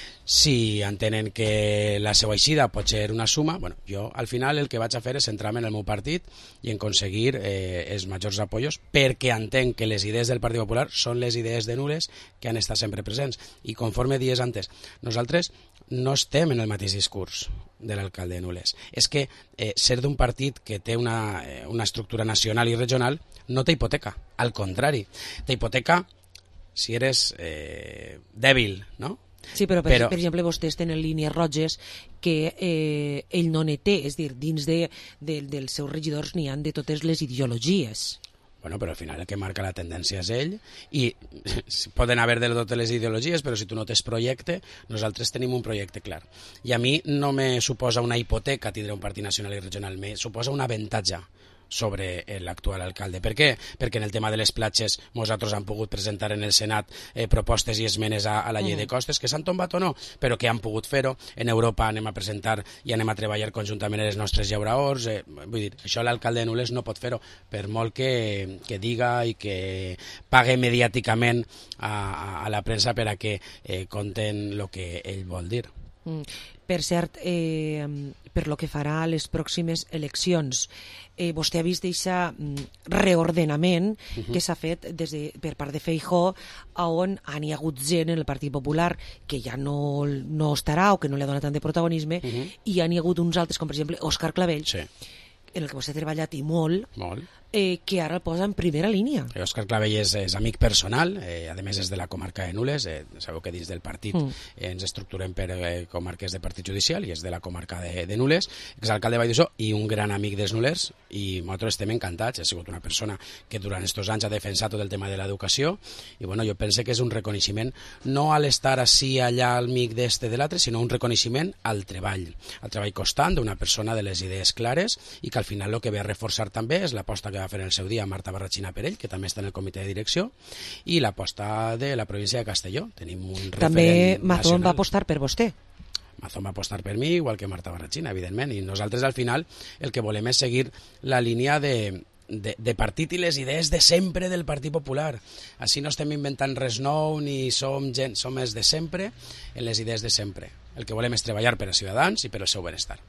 Si entenen que la seva eixida pot ser una suma, bueno, jo al final el que vaig a fer és centrar-me en el meu partit i en aconseguir eh, els majors apoyos, perquè entenc que les idees del Partit Popular són les idees de Nules que han estat sempre presents. I conforme dies antes, nosaltres no estem en el mateix discurs de l'alcalde de Nules. És que eh, ser d'un partit que té una, eh, una estructura nacional i regional no té hipoteca, al contrari. Té hipoteca si eres eh, dèbil, no? Sí, però per, però per exemple vostès tenen línies roges que eh, ell no ne té, és dir, dins de, de, dels seus regidors n'hi han de totes les ideologies. Bueno, però al final el que marca la tendència és ell, i poden haver de totes les ideologies, però si tu no tens projecte, nosaltres tenim un projecte clar. I a mi no me suposa una hipoteca tindre un partit nacional i regional, me suposa un avantatge sobre l'actual alcalde. Per què? Perquè en el tema de les platges nosaltres hem pogut presentar en el Senat eh, propostes i esmenes a, a la llei mm. de costes, que s'han tombat o no, però que han pogut fer-ho. En Europa anem a presentar i anem a treballar conjuntament les nostres llauraors. Eh, vull dir, això l'alcalde de Nules no pot fer-ho, per molt que, que diga i que pague mediàticament a, a, a la premsa per a que eh, conten el que ell vol dir. Mm. Per cert, eh, per lo que farà a les pròximes eleccions, eh, vostè ha vist aquest reordenament uh -huh. que s'ha fet des de, per part de Feijóo, on han hi hagut gent en el Partit Popular que ja no, no estarà o que no li ha donat tant de protagonisme, uh -huh. i han hi hagut uns altres, com per exemple Òscar Clavell, sí. en el que vostè ha treballat i molt, molt. Eh, que ara el posa en primera línia. Òscar Clavell és, és amic personal, eh, a més és de la comarca de Nules, eh, sabeu que dins del partit mm. eh, ens estructurem per eh, comarques de partit judicial i és de la comarca de, de Nules, exalcalde de Valldemossa i un gran amic dels Nulers, i nosaltres estem encantats. Ha sigut una persona que durant aquests anys ha defensat tot el tema de l'educació i bueno, jo penso que és un reconeixement no a l'estar així allà al mig d'este de l'altre, sinó un reconeixement al treball, al treball constant d'una persona de les idees clares i que al final el que ve a reforçar també és l'aposta que va fer en el seu dia Marta Barratxina per ell, que també està en el comitè de direcció, i l'aposta de la província de Castelló. Tenim un referent també Mazón nacional. Va apostar per vostè. Mazón va apostar per mi, igual que Marta Barratxina, evidentment, i nosaltres al final el que volem és seguir la línia de, de, de partit i les idees de sempre del Partit Popular. Així no estem inventant res nou ni som gent, som els de sempre en les idees de sempre. El que volem és treballar per a Ciutadans i per al seu benestar.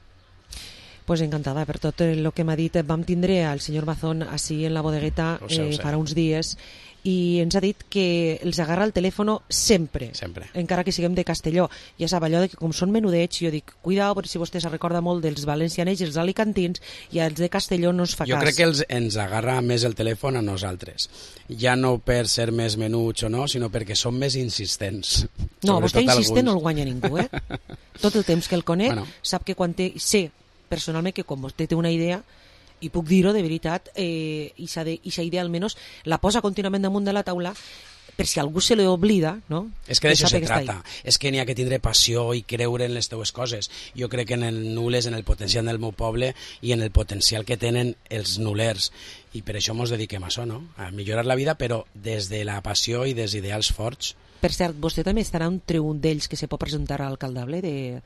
Pues encantada per tot el que m'ha dit. Vam tindre al senyor Mazón així en la bodegueta eh, farà uns dies i ens ha dit que els agarra el telèfon sempre, sempre, encara que siguem de Castelló. Ja sap allò de que com són menudets, jo dic, cuidao, perquè si vostè se recorda molt dels valencianets i els alicantins, i els de Castelló no es fa jo cas. Jo crec que els, ens agarra més el telèfon a nosaltres, ja no per ser més menuts o no, sinó perquè som més insistents. No, vostè insistent no el guanya ningú, eh? Tot el temps que el conec, bueno. Sap que quan té... sé personalment que com vostè té una idea, i puc dir-ho de veritat, eh, i aquesta idea almenys la posa contínuament damunt de la taula per si algú se li oblida, no? És que d'això se trata, és que n'hi ha que tindre passió i creure en les teues coses. Jo crec que en el Nules, en el potencial del meu poble i en el potencial que tenen els nulers, i per això mos dediquem a això, no? A millorar la vida, però des de la passió i dels ideals forts. Per cert, vostè també estarà entre un d'ells que se pot presentar a alcaldable de...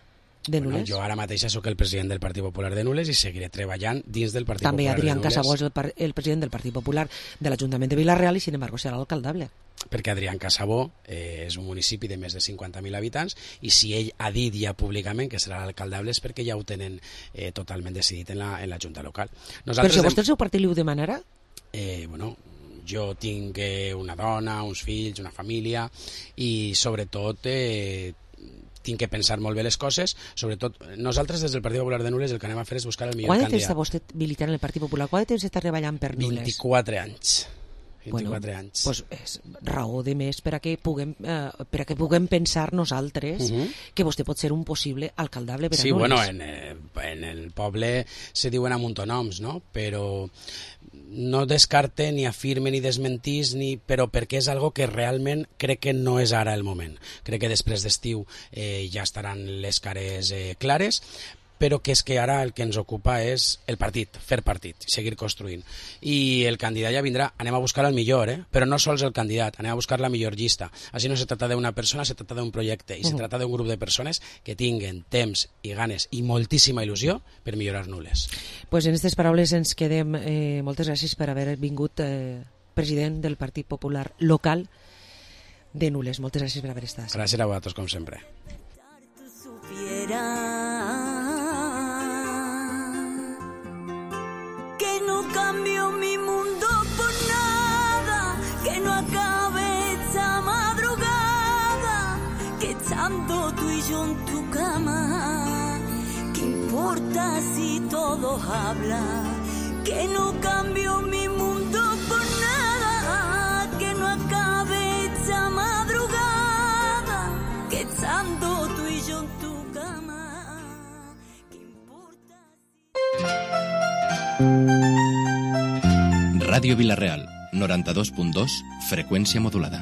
de Nules? Bueno, jo ara mateix sóc el president del Partit Popular de Nules i seguiré treballant dins del Partit També Popular de Nules. Adrián Casabó és el, par el president del Partit Popular de l'Ajuntament de Vila-real i, sin embargo, serà l'alcaldable. Perquè Adrián Casabó eh, és un municipi de més de cinquanta mil habitants i si ell ha dit ja públicament que serà l'alcaldable és perquè ja ho tenen eh, totalment decidit en la, en la Junta Local. Nosaltres Però si vostè el seu partit li ho demanarà? Eh, bueno, jo tinc eh, una dona, uns fills, una família i sobretot eh, tinc que pensar molt bé les coses. Sobretot, nosaltres des del Partit Popular de Nules el que anem a fer és buscar el millor candidat. Quant de temps candidat. està vostè militant en el Partit Popular? Quant de temps està treballant per Nules? vint-i-quatre anys. vint-i-quatre bueno, anys. Pues és raó de més per a que puguem, eh, per a que puguem pensar nosaltres uh -huh. que vostè pot ser un possible alcaldable per a sí, Nules. Bueno, en, eh, en el poble se diuen amuntonoms, no? Però no descarte, ni afirme, ni desmentís, ni... però perquè és algo que realment crec que no és ara el moment. Crec que després d'estiu eh, ja estaran les cares eh, clares, però que és que ara el que ens ocupa és el partit, fer partit, seguir construint. I el candidat ja vindrà, anem a buscar el millor, eh? Però no sols el candidat, anem a buscar la millor llista. Així no se tracta d'una persona, se tracta d'un projecte, i se tracta d'un grup de persones que tinguen temps i ganes i moltíssima il·lusió per millorar Nules. Pues en aquestes paraules ens quedem. Eh, moltes gràcies per haver vingut eh, president del Partit Popular local de Nules. Moltes gràcies per haver estat. Gràcies a vosaltres, com sempre. Que no cambio mi mundo por nada, que no acabe esta madrugada, que estando tú y yo en tu cama, ¿qué importa si todos hablan? Que no cambio mi mundo por nada, que no acabe esta madrugada, que estando tú y yo en tu cama, ¿qué importa si... Ràdio Vila-real, noranta-dos punt dos, freqüència modulada.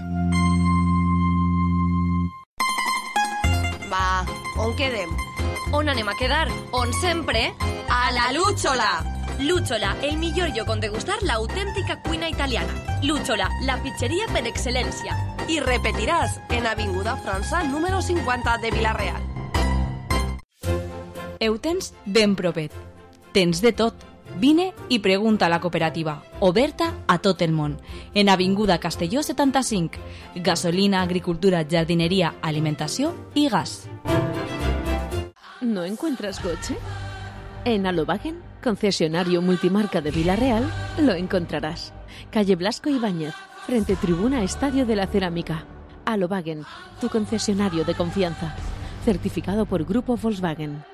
Va, on quedem? On anem a quedar? On sempre? A la Lúchola! Lúchola, el millor lloc on degustar l'autèntica cuina italiana. Lúchola, la pizzeria per excel·lència. I repetiràs en Avinguda França, número cinquanta de Vila-real. Ho tens ben propet. Tens de tot. Vine i pregunta a la cooperativa, oberta a tot el món, en Avinguda Castelló setanta-cinc. Gasolina, agricultura, jardinería, alimentació i gas. ¿No encuentras coche? En Alobagen, concesionario multimarca de Vila-real, lo encontrarás. Calle Blasco Ibáñez, frente tribuna Estadio de la Cerámica. Alobagen, tu concesionario de confianza. Certificado por Grupo Volkswagen.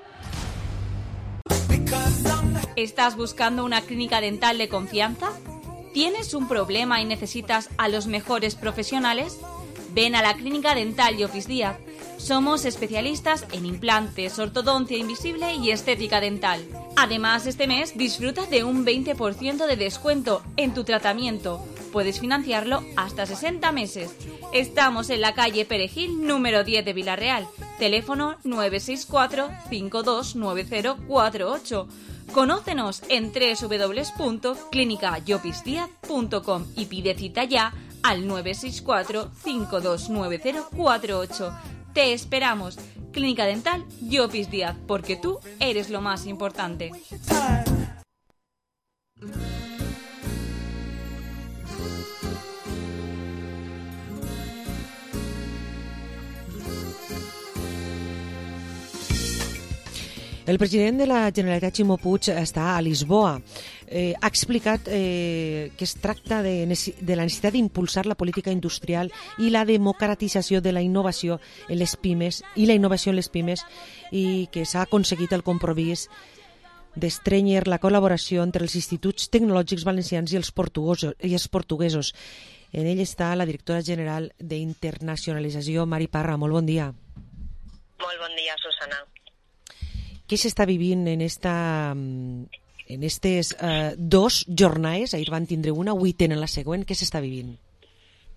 ¿Estás buscando una clínica dental de confianza? ¿Tienes un problema y necesitas a los mejores profesionales? Ven a la Clínica Dental Llopis Díaz. Somos especialistas en implantes, ortodoncia invisible y estética dental. Además, este mes disfruta de un veinte por ciento de descuento en tu tratamiento. Puedes financiarlo hasta sesenta meses. Estamos en la calle Perejil, número diez de Vila-real. Teléfono nueve seis cuatro, cinco dos nueve cero cuatro ocho. Conócenos en doble u doble u doble u punto clínica llopis díaz punto com y pide cita ya al nueve seis cuatro, cinco dos nueve cero cuatro ocho. Te esperamos. Clínica Dental Llopis Díaz, porque tú eres lo más importante. El president de la Generalitat, Ximo Puig, està a Lisboa. Eh, ha explicat eh, que es tracta de, de la necessitat d'impulsar la política industrial i la democratització de la innovació en les pimes i la innovació en les pimes i que s'ha aconseguit el compromís d'estrènyer la col·laboració entre els instituts tecnològics valencians i els portuguesos. I els portuguesos. En ell està la directora general d'Internacionalització, Mari Parra. Molt bon dia. Molt bon dia, Susana. Què s'està vivint en esta, en estes uh, dos jornades? Ahir van tindre una, avui tenen la següent. Què s'està vivint?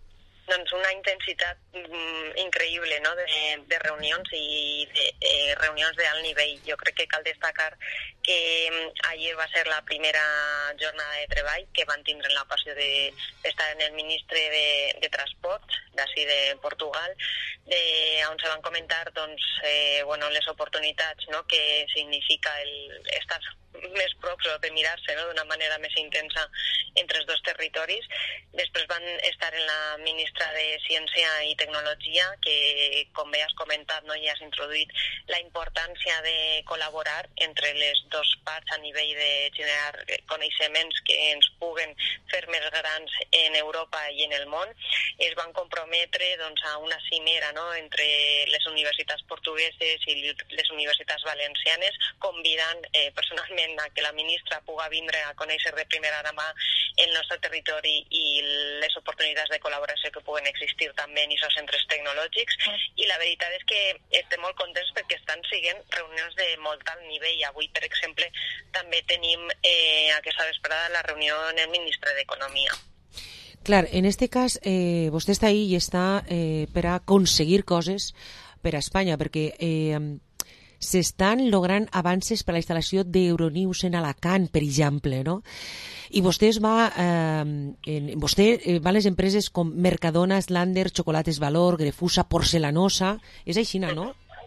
doncs una intensitat mm, increïble, no?, de, de reunions i de eh, reunions d'alt nivell. Jo crec que cal destacar que mm, ahir va ser la primera jornada de treball que van tindre la passió d'estar de, en el ministre de, de Transports d'ací de Portugal, de, on se van comentar doncs, eh, bueno, les oportunitats, no?, que significa el estar més props o de mirar-se, no?, d'una manera més intensa entre els dos territoris. Després van estar en la ministra de Ciència i Tecnologia, que, com bé has comentat, no?, ja has introduït la importància de col·laborar entre les dues parts a nivell de generar coneixements que ens puguen fer més grans en Europa i en el món. Es van comprometre doncs, a una cimera, no?, entre les universitats portugueses i les universitats valencianes, convidant eh, personalment a que la ministra puga vindre a conèixer de primera mà el nostre territori i les oportunitats de col·laboració que puguen existir també en aquests centres tecnològics. I la veritat és que estem molt contents perquè estan siguent reunions de molt alt nivell. Avui, per exemple, també tenim eh, aquesta vesprada la reunió en el ministre d'Economia. Clar, en este cas, eh, vostè està ahí i està eh, per a aconseguir coses per a Espanya, perquè eh, s'estan logrant avances per a la instal·lació d'Euronews en Alacant, per exemple, no? I vostè va, eh, en, vostè eh, va a les empreses com Mercadona, Slander, Chocolates Valor, Grefusa, Porcelanosa, és així, no?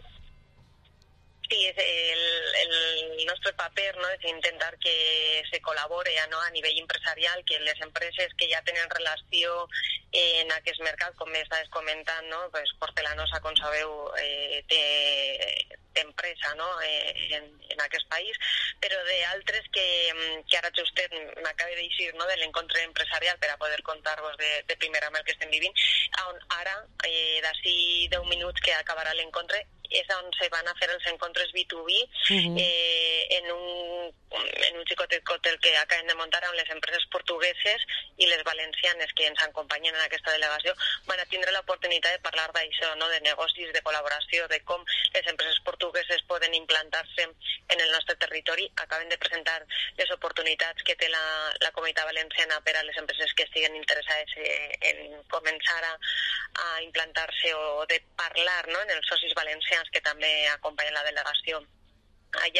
Sí, és el, el nostre paper, no?, és intentar que se col·labore, no?, a nivell empresarial, que les empreses que ja tenen relació en aquest mercat, com estaves comentant, no?, pues Porcelanosa, com sabeu, eh, té, té empresa, no?, eh, en, en aquest país, però d'altres que, que ara justet m'acaba d'eixir, no?, de l'encontre empresarial per a poder contar-vos de, de primera mà el que estem vivint, on ara, eh, d'ací deu minuts que acabarà l'encontre, és on se van a fer els encontres B dos B uh-huh. eh, en un, en un xicotet hotel que acaben de muntar amb les empreses portugueses i les valencianes que ens acompanyen en aquesta delegació. Van a tindre l'oportunitat de parlar d'això, no?, de negocis, de col·laboració, de com les empreses portugueses poden implantar-se en el nostre territori. Acaben de presentar les oportunitats que té la, la Comunitat Valenciana per a les empreses que estiguen interessades en començar a, a implantar-se o de parlar, no?, en els socis valencians que també acompanyen la delegació allà,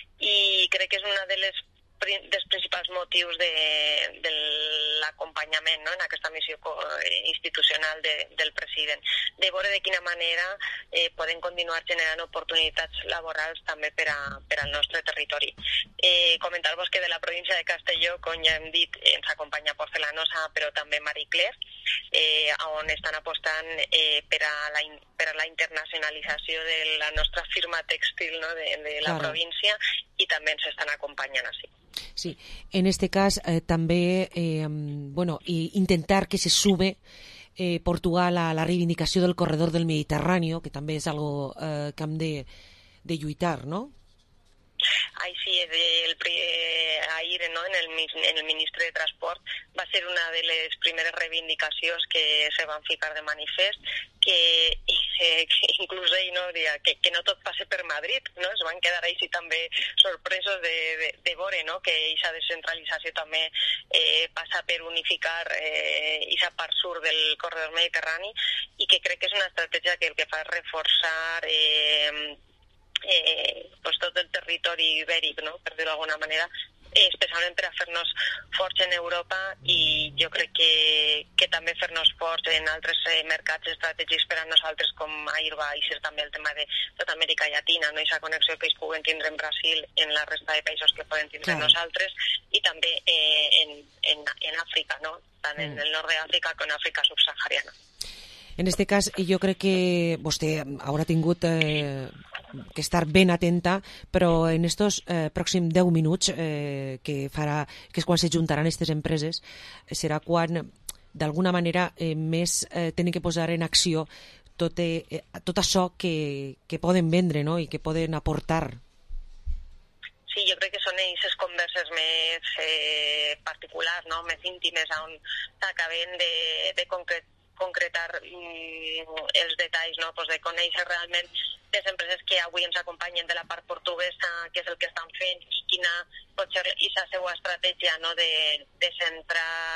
i crec que és una de les dels principals motius de, de l'acompanyament, no?, en aquesta missió institucional de, del president, de veure de quina manera eh, poden continuar generant oportunitats laborals també per, a, per al nostre territori. Eh, Comentar-vos que de la província de Castelló, com ja hem dit, ens acompanya Porcelanosa, però també Marie Claire, eh, on estan apostant eh, per, a la, per a la internacionalització de la nostra firma tèxtil, no?, de, de la claro. província, i també ens estan acompanyant així. Sí, en este cas eh, també eh, bueno, intentar que se sube eh, Portugal a la reivindicació del corredor del Mediterrani, que també és algo eh, que hem de, de lluitar, no? Ai, sí, el, eh, ahir, no?, en el, en el ministre de Transport va ser una de les primeres reivindicacions que se van ficar de manifest, que, eh, que inclús ell, no, diria, que, que no tot passe per Madrid, no? Es van quedar així també sorpresos de, de, de veure, no?, que aquesta descentralització també eh, passa per unificar aquesta eh, part sur del corredor mediterrani, i que crec que és una estratègia que el que fa és reforçar eh, Eh, pues tot el territori ibèric, no?, per dir-ho d'alguna manera, eh, especialment per a fer-nos forts en Europa, i jo crec que, que també fer-nos forts en altres eh, mercats estratègics per a nosaltres, com ahir va eixir també el tema de tota Amèrica Llatina, no?, aquesta connexió que ells puguen tindre en Brasil, en la resta de països que poden tindre claro. nosaltres, i també eh, en, en, en Àfrica, no?, tant mm. en el nord d'Àfrica com en Àfrica subsahariana. En este cas, jo crec que vostè haurà tingut eh, que estar ben atenta, però en estos eh, pròxims deu minuts eh, que farà, que és quan se juntaran aquestes empreses, serà quan d'alguna manera eh, més eh, tenen que posar en acció tot, eh, tot això que, que poden vendre, no?, i que poden aportar. Sí, jo crec que són aquestes converses més eh, particulars, no?, més íntimes, on s'acaben de, de concretar concretar mm, els detalls, no?, pues de conèixer realment les empreses que avui ens acompanyen de la part portuguesa, què és el que estan fent i quina pot ser la seva estratègia, no?, de, de centrar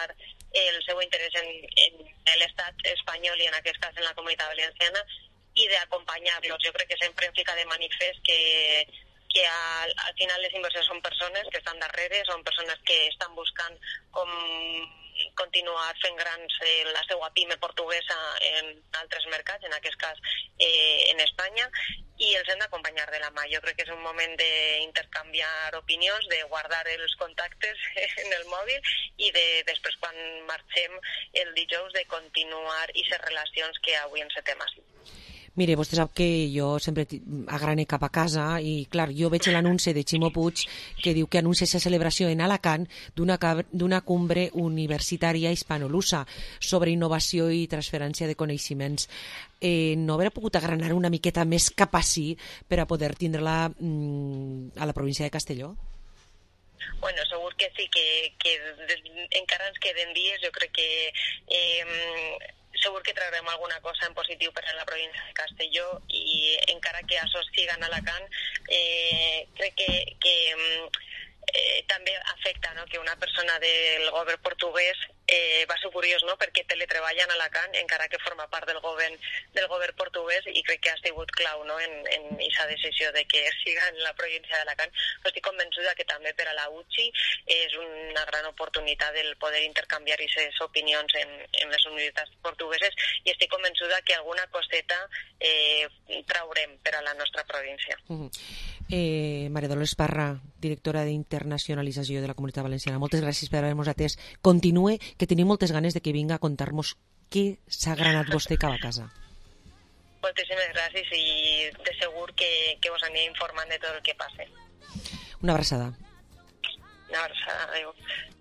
el seu interès en, en l'estat espanyol i en aquest cas en la Comunitat Valenciana i d'acompanyar-los. Jo crec que sempre em fica de manifest que, que al, al final les inversors són persones que estan darrere, són persones que estan buscant com continuar fent grans eh, la seva pime portuguesa en altres mercats, en aquest cas eh, en Espanya, i els hem d'acompanyar de la mà. Jo crec que és un moment d'intercanviar opinions, de guardar els contactes en el mòbil i de, després, quan marxem el dijous, de continuar aquestes relacions que avui encetem així. Mire, vostè sap que jo sempre agrane cap a casa i, clar, jo veig l'anunci de Ximo Puig que diu que anuncia esa celebració en Alacant d'una cumbre universitària hispanolusa sobre innovació i transferència de coneixements. Eh, no haurà pogut agranar una miqueta més cap ací per a poder tindre-la mm, a la província de Castelló? Bueno, segur que sí, que, que encara ens queden dies. Jo crec que eh, segur que traurem alguna cosa en positiu per a la província de Castelló i encara que això siga en Alacant, eh, crec que, que eh, també afecta, no?, que una persona del govern portuguès eh, va ser curiós, no?, perquè teletreballa en Alacant encara que forma part del govern del govern portuguès, i crec que ha sigut clau, no?, en aquesta decisió de que siga en la província d'Alacant. Però estic convençuda que també per a la U C I és una gran oportunitat el poder intercanviar aquestes opinions en, en les universitats portugueses, i estic convençuda que alguna coseta eh, traurem per a la nostra província. Uh-huh. eh, Maria Dolors Parra, directora d'internacionalització de la Comunitat Valenciana, moltes gràcies per haver-nos atès. Continue, que tenim moltes ganes de que vinga a contar-nos què s'ha granat vostè cap a casa. Moltíssimes gràcies i de segur que, que us aniré informant de tot el que passe. Una abraçada. Una abraçada, adéu.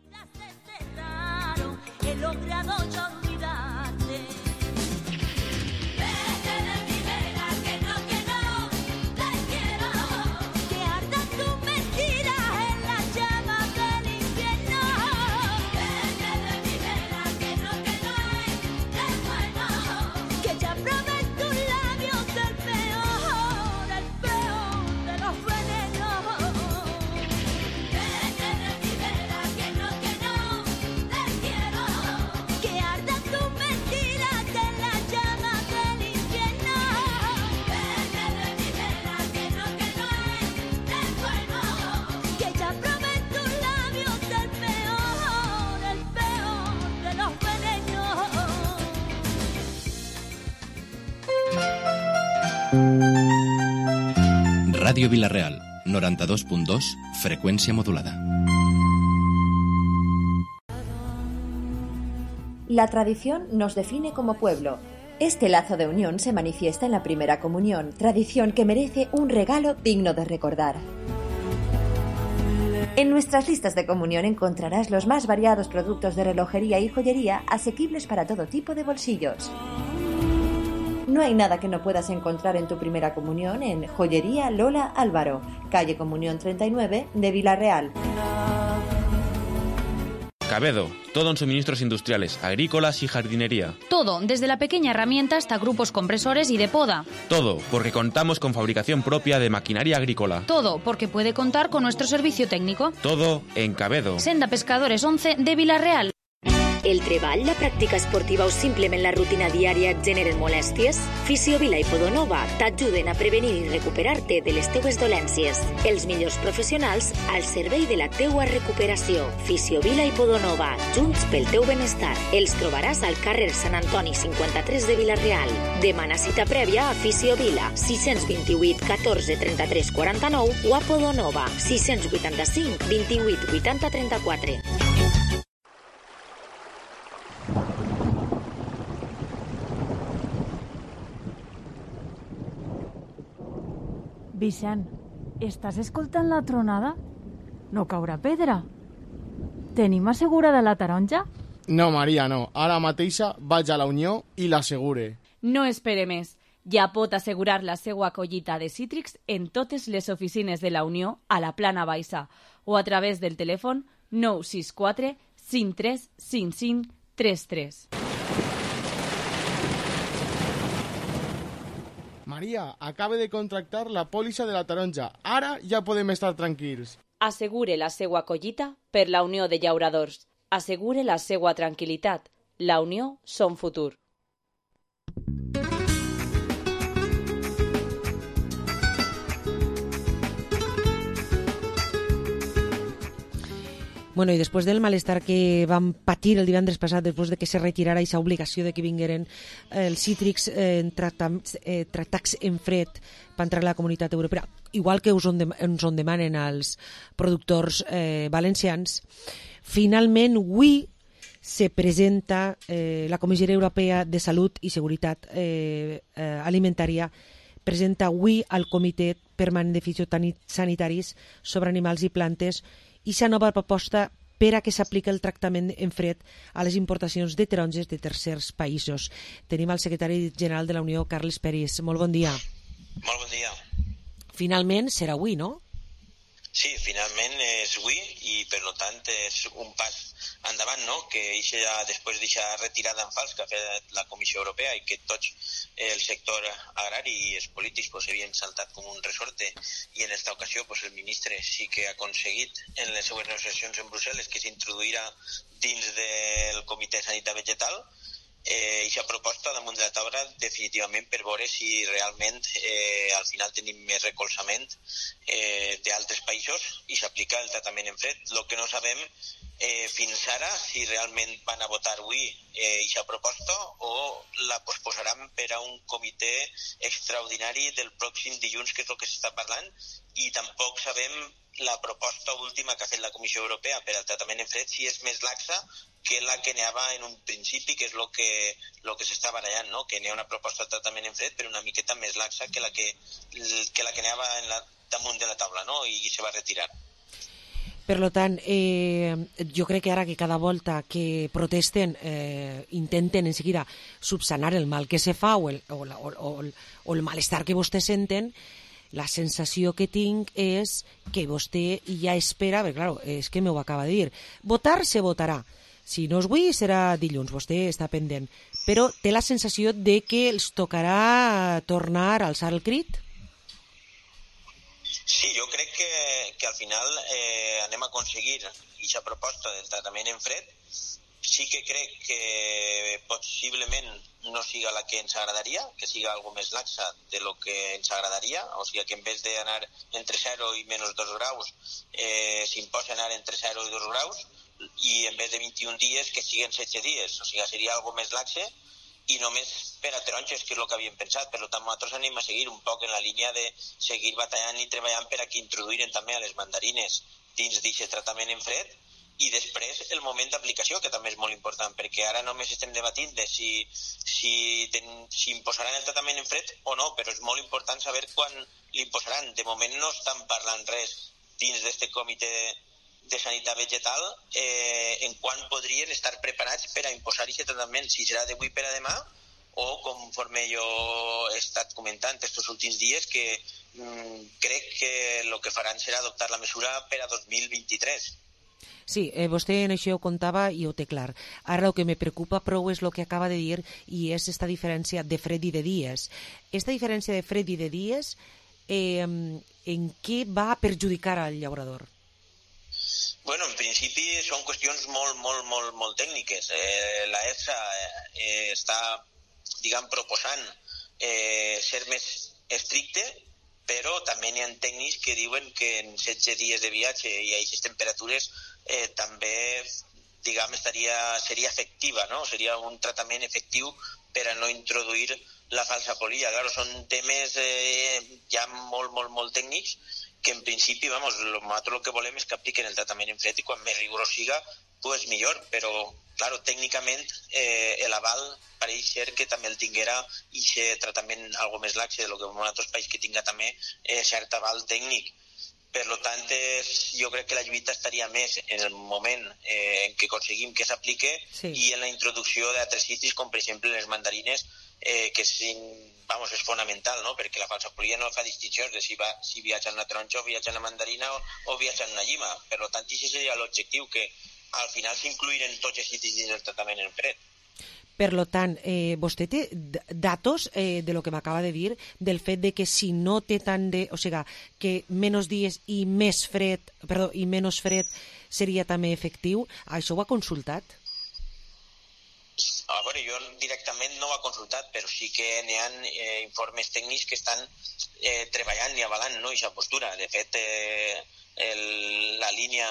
He logrado yo olvidarte. Vete de mi vera, que no, que no te quiero. Que arda tu mentira en la llama del infierno. Vete de mi vera, que no, que no es bueno. Que ya probé tus labios del peor, el peor de los venenos. Vete de mi vera, que no, que no te quiero. Que arda tu mentira que la llama del infierno. Vete de mi vera, que no, que no es bueno. Que ya probé tus labios del peor, el peor de los venenos. Ràdio Vila-real, noranta-dos punt dos, freqüència modulada. La tradición nos define como pueblo. Este lazo de unión se manifiesta en la primera comunión, tradición que merece un regalo digno de recordar. En nuestras listas de comunión encontrarás los más variados productos de relojería y joyería asequibles para todo tipo de bolsillos. No hay nada que no puedas encontrar en tu primera comunión en Joyería Lola Álvaro, calle Comunión treinta y nueve de Vila-real. Cabedo, todo en suministros industriales, agrícolas y jardinería. Todo, desde la pequeña herramienta hasta grupos compresores y de poda. Todo, porque contamos con fabricación propia de maquinaria agrícola. Todo, porque puede contar con nuestro servicio técnico. Todo en Cabedo. Senda Pescadores once de Vila-real. El treball, la pràctica esportiva o simplement la rutina diària et generen molèsties? Fisiovila i Podonova t'ajuden a prevenir i recuperar-te de les teues dolències. Els millors professionals al servei de la teua recuperació. Fisiovila i Podonova, junts pel teu benestar. Els trobaràs al carrer Sant Antoni cinquanta-tres de Vila-real. Demana cita prèvia a Fisiovila, sis dos vuit, catorze, trenta-tres, quaranta-nou o a Podonova, sis vuitanta-cinc, vint-i-vuit, vuitanta, trenta-quatre. Vicent, estàs escoltant la tronada? No caurà pedra? Tenim assegurada la taronja? No, Maria, no. Ara mateixa vaig a la Unió i l'assegure. No espere més. Ja pot assegurar la seva collita de cítrics en totes les oficines de la Unió a la Plana Baixa o a través del telèfon nou sis quatre, cinc tres, cinc cinc, tres tres. Maria, acaba de contractar la pòlissa de la taronja. Ara ja podem estar tranquils. Assegure la seva collita per la Unió de Llauradors. Assegure la seva tranquil·litat. La unió són futur. Bueno, i després del malestar que vam patir el divendres passat, després de que se retirara aquesta obligació de que vingueren els cítrics eh, tractats, eh, tractats en fred per entrar a la comunitat europea, igual que us on, de, ens on demanen els productors eh, valencians, finalment avui se presenta eh, la Comissió Europea de Salut i Seguretat eh, eh, Alimentària presenta avui al Comitè Permanent de Fitosanitaris sobre Animals i Plantes i la nova proposta per a que s'apliqui el tractament en fred a les importacions de taronges de tercers països. Tenim el secretari general de la Unió, Carles Peris. Molt bon dia. Molt bon dia. Finalment serà avui, no? Sí, finalment és avui i per tant és un pas endavant, no? Que ixe ja, després d'aquesta retirada en fals que ha fet la Comissió Europea i que tots el sector agrari i els polítics pues, havien saltat com un resorte i en aquesta ocasió pues, el ministre sí que ha aconseguit en les seues negociacions en Brussel·les que s'introduirà dins del Comitè de Sanitat Vegetal eh, i s'ha proposta damunt de la taula definitivament per veure si realment eh, al final tenim més recolzament eh, d'altres països i s'aplica el tractament en fred. El que no sabem eh, fins ara si realment van a votar avui eh, aquesta proposta o la posposaran per a un comitè extraordinari del pròxim dilluns, que és el que s'està parlant, i tampoc sabem la proposta última que ha fet la Comissió Europea per al tractament en fred si és més laxa que la que anava en un principi, que és el que, lo que s'està barallant, no? Que n'hi ha una proposta de tractament en fred però una miqueta més laxa que la que, que, la que anava en la, damunt de la taula, no? I se va retirar. Per tant, eh, jo crec que ara que cada volta que protesten eh, intenten en seguida subsanar el mal que se fa o el, o, la, o, o, o el malestar que vostès senten, la sensació que tinc és que vostè ja espera, perquè clar, és que m'ho acaba de dir, votar se votarà, si no és avui serà dilluns, vostè està pendent, però té la sensació de que els tocarà tornar a alçar el crit? Sí, jo crec que, que al final eh, anem a aconseguir aquesta proposta del tractament en fred. Sí que crec que possiblement no siga la que ens agradaria, que siga algo més laxa de lo que ens agradaria, o sigui que en vez d'anar entre zero i menys dos graus, eh, s'imposa anar entre zero i dos graus, i en vez de vint-i-un dies que siguin setze dies, o sigui seria algo més laxe, i només per a taronges, que és el que havíem pensat. Per tant, nosaltres anem a seguir un poc en la línia de seguir batallant i treballant per a que introduïren també a les mandarines dins d'aquest tractament en fred, i després el moment d'aplicació, que també és molt important, perquè ara només estem debatint de si, si, ten, si imposaran el tractament en fred o no, però és molt important saber quan l'imposaran. De moment no estan parlant res dins d'aquest comitè de sanitat vegetal eh, en quan podrien estar preparats per a imposar aquest tractament, si serà d'avui per a demà o conforme jo he estat comentant aquests últims dies, que mm, crec que el que faran serà adoptar la mesura per a dos mil vint-i-tres. Sí, eh, vostè en això ho contava i ho té clar. Ara el que me preocupa prou és el que acaba de dir i és esta diferència de fred i de dies. Esta diferència de fred i de dies eh, en què va perjudicar al llaurador? Bueno, en principi són qüestions molt, molt, molt, molt tècniques. Eh, la EFSA eh, està, diguem, proposant eh, ser més estricte, però també n'hi ha tècnics que diuen que en setze dies de viatge i a aquestes temperatures eh, també, diguem, estaria, seria efectiva, no? Seria un tractament efectiu per a no introduir la falsa polilla. Claro, són temes eh, ja molt, molt, molt tècnics que en principi, vamos, nosaltres el que volem és que apliquen el tractament en fred i quan més rigorós siga, pues millor, però, claro, tècnicament eh, l'aval pareix ser que també el tinguera i aquest tractament algo més laxe de lo que en altres països que tinga també eh, cert aval tècnic. Per tant, és, jo crec que la lluita estaria més en el moment eh, en què aconseguim que s'aplique sí. I en la introducció d'altres cítrics, com per exemple les mandarines, eh, que és, vamos, és fonamental, no? Perquè la falsa polilla no fa distincions de si, va, si viatja en una taronja o viatja en una mandarina o, o viatja en una llima. Per tant, això seria l'objectiu, que al final s'incluïren tots els cítrics dins del tractament en fred. Per tant, eh, vostè té datos eh, de lo que m'acaba de dir, del fet de que si no té tant de... O sigui, que menys dies i més fred, perdó, i menys fred seria també efectiu. Això ho ha consultat? A veure, jo directament no ho he consultat, però sí que n'hi ha eh, informes tècnics que estan eh, treballant i avalant, no, aquesta postura. De fet, eh, el, la línia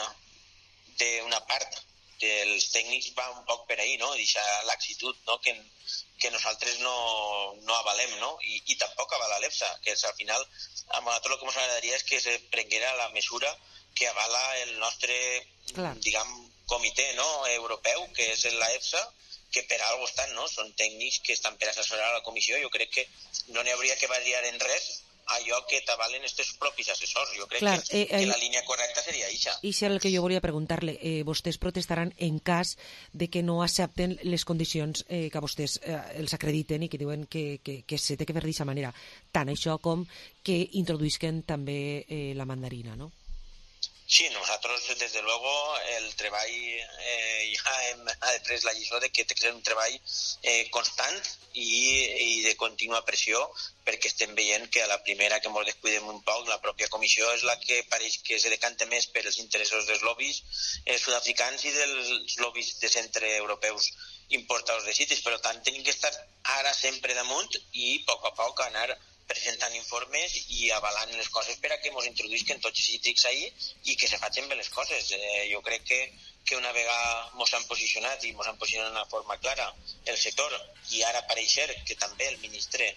d'una part dels tècnics va un poc per ahí, no? Deixar l'axitud, no? que, que nosaltres no, no avalem, no? I, i tampoc avala l'EFSA, que és, al final a nosaltres el que ens agradaria és que se prenguera la mesura que avala el nostre, Clar. diguem, comitè, no? europeu, que és la EFSA, que per algo estan, no? Són tècnics que estan per assessorar a la comissió. Jo crec que no n'hi hauria que variar en res allò que t'avalen els propis assessors. Jo crec Clar, que, eh, eh, que la línia correcta seria això. I això és el que jo volia preguntar-li. Eh, vostès protestaran en cas de que no accepten les condicions eh, que vostès eh, els acrediten i que diuen que, que, que se té que fer d'aquesta manera. Tant això com que introduïsquen també eh, la mandarina, no? Sí, nosotros desde luego el treball eh, ja hem après la lliçó de que té que ser un treball eh, constant i, i de contínua pressió, perquè estem veient que a la primera que ens descuidem un poc, la pròpia comissió és la que pareix que se decanta més per els interessos dels lobbies eh, sud-africans i dels lobbies de centre europeus importadors de cítrics. Per tant, tenim que estar ara sempre damunt i a poc a poc anar presentant informes i avalant les coses per a que ens introduïsquen tots els cítrics ahí i que se facin bé les coses. Eh, jo crec que, que una vegada ens han posicionat i ens han posicionat d'una forma clara el sector, i ara pareix ser que també el ministre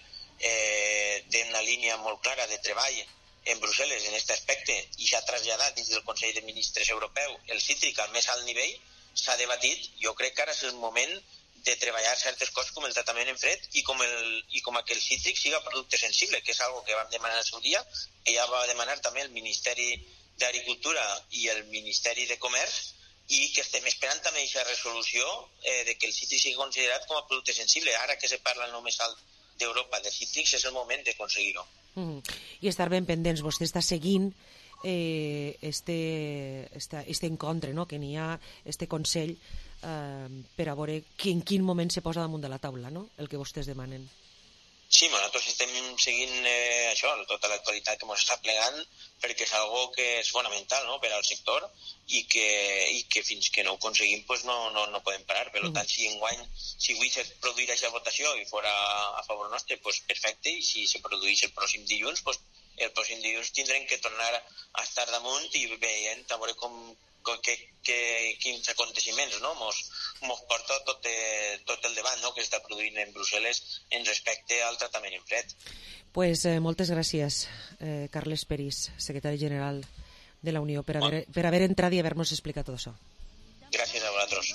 eh, té una línia molt clara de treball en Brussel·les en aquest aspecte i s'ha traslladat dins del Consell de Ministres Europeu el cítric al més alt nivell, s'ha debatit. Jo crec que ara és el moment de treballar certes coses com el tractament en fred i com, el, i com que el cítric siga producte sensible, que és algo que vam demanar al seu dia, que ja va demanar també el Ministeri d'Agricultura i el Ministeri de Comerç, i que estem esperant també aquesta resolució eh, de que el cítric sigui considerat com a producte sensible. Ara que se parla el només alt d'Europa de cítrics, és el moment de aconseguir-ho. Mm. I estar ben pendents. Vostè està seguint eh, este, este, este encontre, no? Que n'hi ha este Consell Uh, per a veure que en quin moment se posa damunt de la taula, no? El que vostès demanen. Sí, nosaltres estem seguint eh, això, tota l'actualitat que ens està plegant, perquè és algo que és fonamental, no?, per al sector i que, i que fins que no ho aconseguim pues no, no, no podem parar. Per tant, si enguany, si avui se produirà aquesta votació i fora a favor nostre, pues perfecte, i si se produeix el pròxim dilluns, pues el pròxim dilluns tindrem que tornar a estar damunt i veient a veure com Que, que, quins aconteciments no? mos, mos porta tot, eh, tot el debat, no? que està produint en Brussel·les en respecte al tractament en fred. Pues, eh, moltes gràcies, eh, Carles Peris, secretari general de la Unió, per haver, per haver entrat i haver-nos explicat tot això. Gràcies a vosaltres.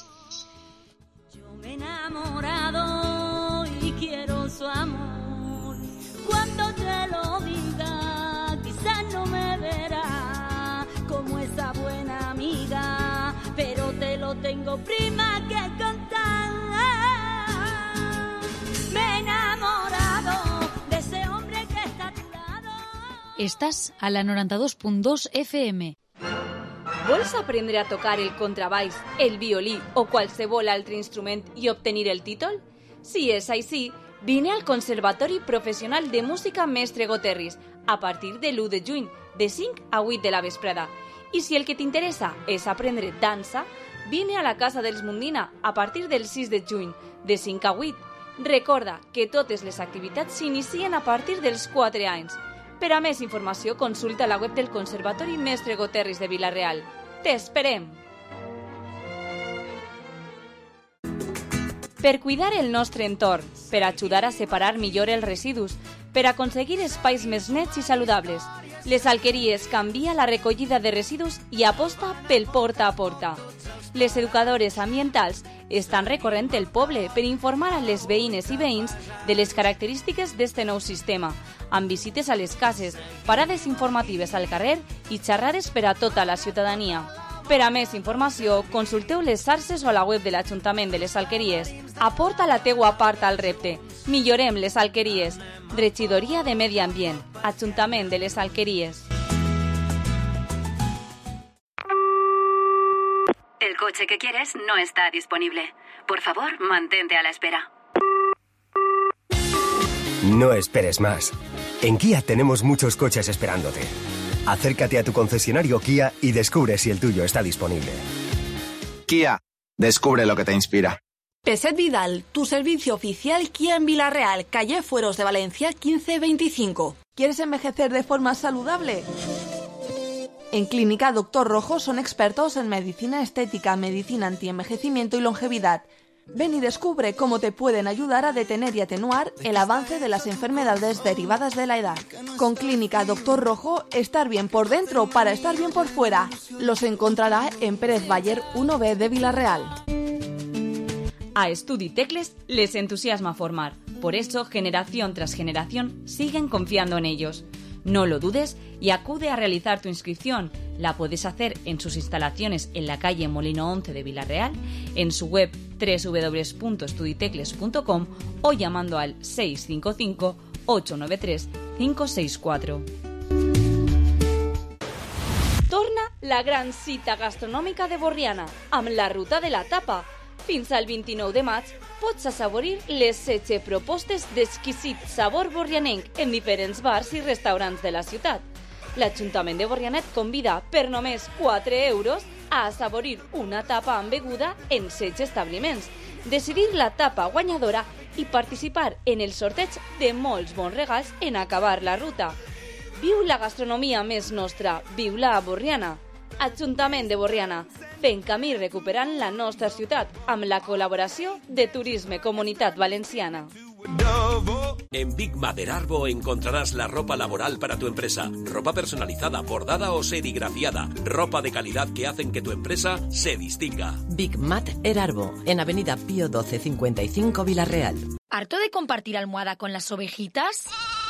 Yo me he enamorado y quiero su amor. Cuando te lo diga, quizás no me verá como esa buena amiga, pero te lo tengo prima que contar. Me he enamorado de ese hombre que está a tu lado. Estàs a la noranta-dos punt dos F M. Vols aprendre a tocar el contrabaix, el violí o qualsevol altre instrument i obtenir el títol? Si és així, vine al Conservatori Professional de Música Mestre Goterris a partir de l'u de juny, de cinc a vuit de la vesprada. I si el que t'interessa és aprendre dansa, vine a la Casa dels Mundina a partir del sis de juny, de cinc a vuit. Recorda que totes les activitats s'inicien a partir dels quatre anys. Per a més informació, consulta la web del Conservatori Mestre Goterris de Vila-real. T'esperem! Per cuidar el nostre entorn, per ajudar a separar millor els residus, per aconseguir espais més nets i saludables, Les Alqueries canvia la recollida de residus i aposta pel porta a porta. Les educadores ambientals estan recorrent el poble per informar a les veïnes i veïns de les característiques d'este nou sistema, amb visites a les cases, parades informatives al carrer i xerrades per a tota la ciutadania. Per a més informació, consulteu les xarxes o la web de l'Ajuntament de les Alqueries. Aporta la teua part al repte. Millorem les Alqueries. Regidoria de Medi Ambient. Ajuntament de les Alqueries. El coche que quieres no está disponible. Por favor, mantente a la espera. No esperes más. En Kia tenemos muchos coches esperándote. Acércate a tu concesionario Kia y descubre si el tuyo está disponible. Kia, descubre lo que te inspira. Peset Vidal, tu servicio oficial Kia en Vila-real, calle Fueros de Valencia quince veinticinco. ¿Quieres envejecer de forma saludable? En Clínica Doctor Rojo son expertos en medicina estética, medicina antienvejecimiento y longevidad. Ven y descubre cómo te pueden ayudar a detener y atenuar el avance de las enfermedades derivadas de la edad. Con Clínica Doctor Rojo, estar bien por dentro para estar bien por fuera. Los encontrará en Pérez Bayer uno B de Vila-real. A Estudi Tecles les entusiasma formar. Por eso, generación tras generación, siguen confiando en ellos. No lo dudes y acude a realizar tu inscripción. La puedes hacer en sus instalaciones en la calle Molino once de Vila-real, en su web doble u doble u doble u punto estuditecles punto com o llamando al seis cinco cinco, ocho nueve tres, cinco seis cuatro. Torna la gran cita gastronòmica de Borriana, amb la ruta de la tapa. Fins al vint-i-nou de maig pots assaborir les setze propostes d'exquisit sabor borrianenc en diferents bars i restaurants de la ciutat. L'Ajuntament de Borrianet convida per només quatre euros a assaborir una tapa amb beguda en setze establiments, decidir la tapa guanyadora i participar en el sorteig de molts bons regals en acabar la ruta. Viu la gastronomia més nostra, viu-la a Borriana. Ajuntament de Borriana, fent camí recuperant la nostra ciutat amb la col·laboració de Turisme Comunitat Valenciana. En Big Matter Arbo encontrarás la ropa laboral para tu empresa. Ropa personalizada, bordada o serigrafiada. Ropa de calidad que hacen que tu empresa se distinga. Big Matter Arbo, en Avenida Pío doce cincuenta y cinco Vila-real. ¿Harto de compartir almohada con las ovejitas?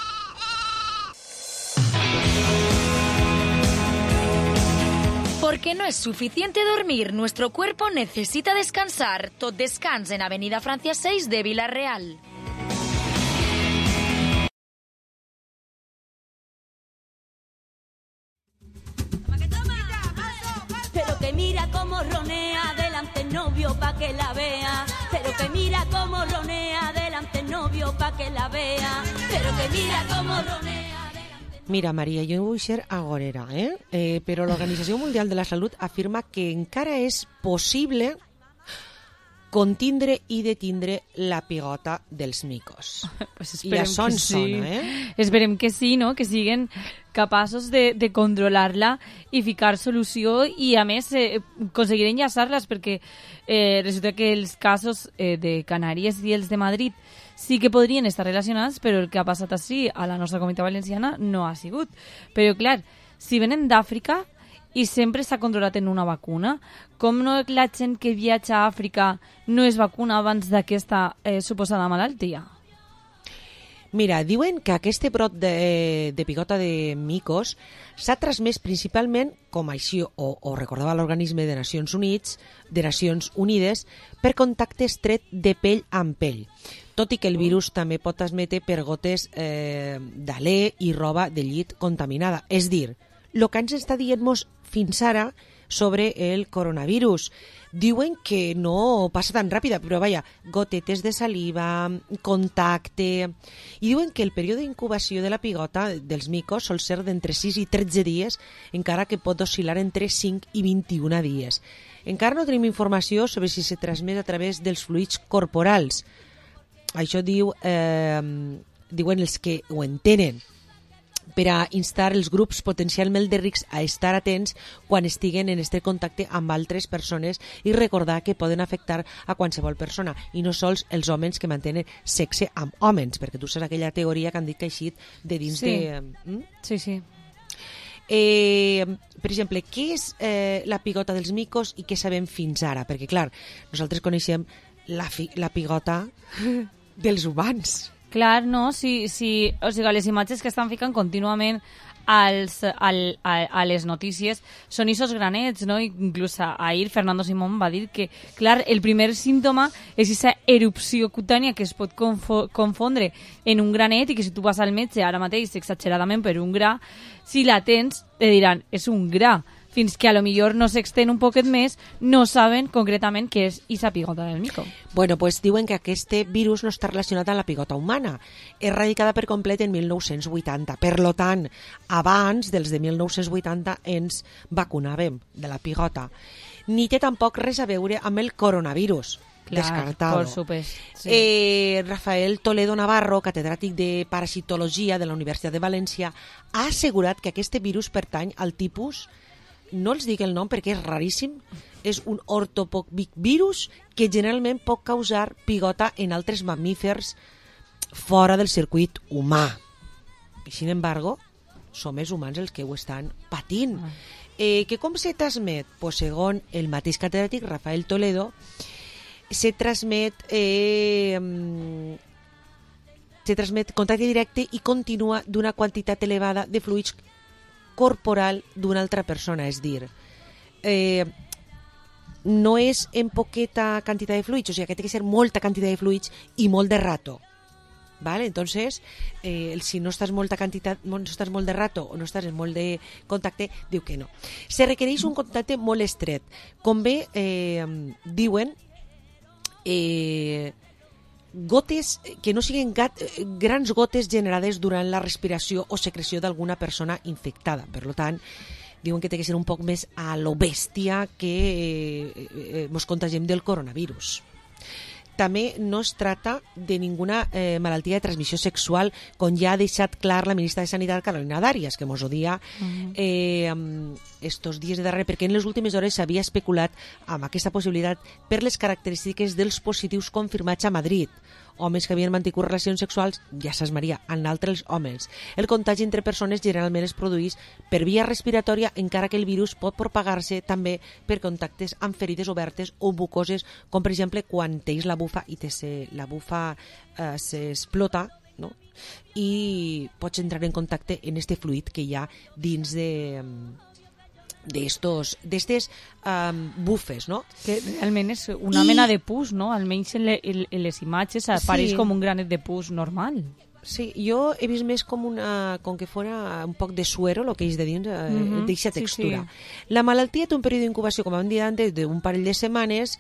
Porque no es suficiente dormir, nuestro cuerpo necesita descansar. Tot descans en Avenida Francia seis de Vila-real. Pero que mira cómo ronea delante el novio pa' que la vea. Pero que mira cómo ronea delante el novio pa' que la vea. Pero que mira cómo ronea. Mira, Maria, jo vull ser agorera, eh? eh? Però l'Organització Mundial de la Salut afirma que encara és possible contindre i detindre la pigota dels micos. Pues I això ens sí. sona, eh? Esperem que sí, no? Que siguen capaços de, de controlar-la i ficar solució i, a més, eh, aconseguir enllaçar-les, perquè eh, resulta que els casos eh, de Canàries i els de Madrid sí que podrien estar relacionats, però el que ha passat així a la nostra comunitat valenciana no ha sigut. Però, clar, si venen d'Àfrica i sempre s'ha controlat en una vacuna, com no la gent que viatja a Àfrica no es vacuna abans d'aquesta eh, suposada malaltia? Mira, diuen que aquest brot de, de pigota de micos s'ha transmès principalment, com així o, o recordava l'organisme de Nacions Units, de Nacions Unides, per contacte estret de pell amb pell, tot i que el virus també pot transmetre per gotes eh, d'alè i roba de llit contaminada. És dir, el que ens està dient-nos fins ara sobre el coronavirus. Diuen que no passa tan ràpida, però vaja, gotetes de saliva, contacte... I diuen que el període d'incubació de la pigota dels micos sol ser d'entre sis i tretze dies, encara que pot oscil·lar entre cinc i vint-i-un dies. Encara no tenim informació sobre si se transmet a través dels fluids corporals. Això diu, eh, diuen els que ho entenen, per a instar els grups potencialment de rics a estar atents quan estiguen en este contacte amb altres persones i recordar que poden afectar a qualsevol persona i no sols els homes que mantenen sexe amb homes, perquè tu saps aquella teoria que han dit que ha eixit de dins sí. de... Mm? Sí, sí. Eh, per exemple, què és eh, la pigota dels micos i què sabem fins ara? Perquè, clar, nosaltres coneixem la, fi, la pigota dels humans. Clar, no, si, si, o sigui, les imatges que estan ficant contínuament als, al, a, a les notícies són aquests granets, no? Inclús ahir Fernando Simón va dir que, clar, el primer símptoma és aquesta erupció cutània que es pot confo confondre en un granet i que si tu vas al metge ara mateix exageradament per un gra, si la tens te diran és un gra. fins que a lo millor no s'extén un poquet més, no saben concretament què és esa pigota del mico. Bueno, pues diuen que aquest virus no està relacionat amb la pigota humana, erradicada per complet en mil nou-cents vuitanta. Per lo tant, abans dels de mil nou-cents vuitanta ens vacunàvem de la pigota. Ni té tampoc res a veure amb el coronavirus. Clar, descartado. Por supuesto, sí. eh, Rafael Toledo Navarro, catedràtic de parasitologia de la Universitat de València, ha assegurat que aquest virus pertany al tipus, no els dic el nom perquè és raríssim, és un ortopovirus que generalment pot causar pigota en altres mamífers fora del circuit humà. Sin embargo, som els humans els que ho estan patint. Ah. Eh, que com se transmet? Pues, segons el mateix catedràtic Rafael Toledo, se transmet eh, se transmet contacte directe i continua d'una quantitat elevada de fluids corporal d'una altra persona, és dir, eh, no és en poqueta quantitat de fluids, o sigui que té que ser molta quantitat de fluids i molt de rato. ¿Vale? Entonces, eh, si no estàs molta quantitat, no estàs molt de rato o no estàs en molt de contacte, diu que no. Se requereix un contacte molt estret. Com bé eh, diuen, Eh, gotes que no siguin gat, grans gotes generades durant la respiració o secreció d'alguna persona infectada. Per tant, diuen que té que ser un poc més a lo bèstia que eh, eh, mos contagiem del coronavirus. També no es tracta de ninguna eh, malaltia de transmissió sexual, com ja ha deixat clar la ministra de Sanitat, Carolina Darias, que mos ho dia uh-huh. eh, estos dies de darrere, perquè en les últimes hores s'havia especulat amb aquesta possibilitat per les característiques dels positius confirmats a Madrid. Homes que havien mantingut relacions sexuals, ja saps Maria, amb altres homes. El contagi entre persones generalment es produeix per via respiratòria, encara que el virus pot propagar-se també per contactes amb ferides obertes o mucoses, com per exemple quan tens la bufa i te se, la bufa eh, s'explota, no? I pots entrar en contacte en este fluid que hi ha dins de... d'estos, d'estes um, bufes, no? Que realment és una I... mena de pus, no? Almenys en, le, en, en les imatges apareix sí. com un granet de pus normal. Sí, jo he vist més com una, com que fora un poc de suero, el que és de dins, eh, mm-hmm. d'eixa textura. Sí, sí. La malaltia té un període d'incubació, com hem dit antes, d'un parell de setmanes,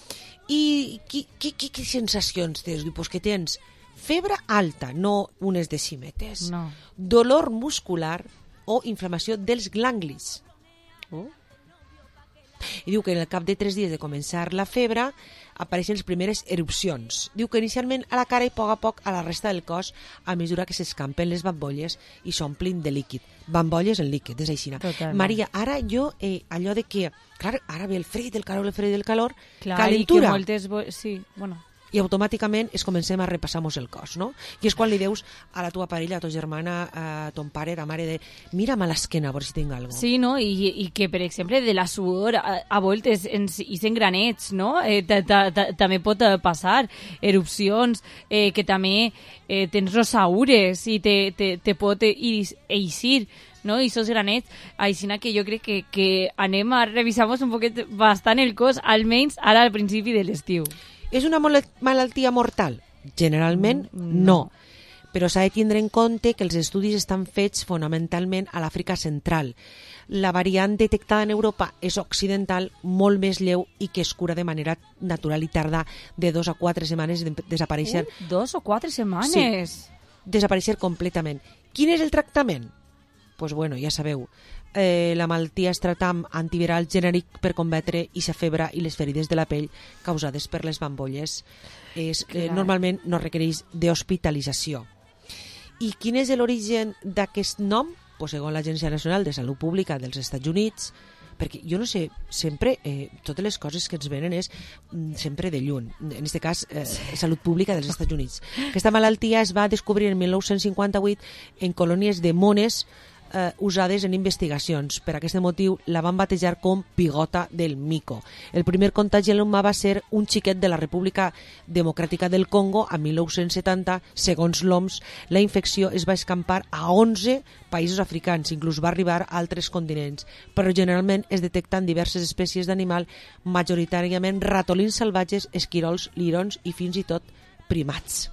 i què, què, què, què sensacions tens? Pues que tens febre alta, no unes decímetes, no. Dolor muscular o inflamació dels ganglis. Oh. I diu que en el cap de tres dies de començar la febre apareixen les primeres erupcions. Diu que inicialment a la cara i a poc a poc a la resta del cos a mesura que s'escampen les bambolles i s'omplin de líquid. Bambolles en líquid, és així. Maria, ara jo, eh, allò de que, clar, ara ve el fred, el calor, el fred, el calor, clar, calentura. I que moltes... Bo... Sí, bueno... i automàticament es comencem a repassar-nos el cos, no? I és quan li dius a la tua parella, a tua germana, a ton pare, a ta mare, de mira'm a l'esquena a veure si tinc alguna cosa. Sí, no? I, i que, per exemple, de la suor a, a voltes ens isen granets, no? Eh, ta, ta, ta, també pot passar erupcions, eh, que també eh, tens rosaures i te, te, te pot eixir, no? I esos granets, així que jo crec que, que anem a revisar-nos un poquet bastant el cos, almenys ara al principi de l'estiu. És una malaltia mortal? Generalment mm, no. no, però s'ha de tindre en compte que els estudis estan fets fonamentalment a l'Àfrica central. La variant detectada en Europa és occidental, molt més lleu i que es cura de manera natural i tarda de dos a quatre setmanes de desaparèixer. Uh, dos o quatre setmanes? Sí, desaparèixer completament. Quin és el tractament? Pues bueno, ja sabeu, eh, la malaltia es tracta amb antiviral genèric per combatre i la febre i les ferides de la pell causades per les bambolles. És, eh, normalment no requereix d'hospitalització. I quin és l'origen d'aquest nom? Pues, segons l'Agència Nacional de Salut Pública dels Estats Units, perquè jo no sé, sempre eh, totes les coses que ens venen és mm, sempre de lluny, en aquest cas eh, Salut Pública dels Estats Units. Aquesta malaltia es va descobrir en mil nou-cents cinquanta-vuit en colònies de mones eh, usades en investigacions. Per aquest motiu la van batejar com pigota del mico. El primer contagi a l'humà va ser un xiquet de la República Democràtica del Congo a mil nou-cents setanta. Segons l'O M S, la infecció es va escampar a onze països africans, inclús va arribar a altres continents, però generalment es detecten diverses espècies d'animal, majoritàriament ratolins salvatges, esquirols, lirons i fins i tot primats.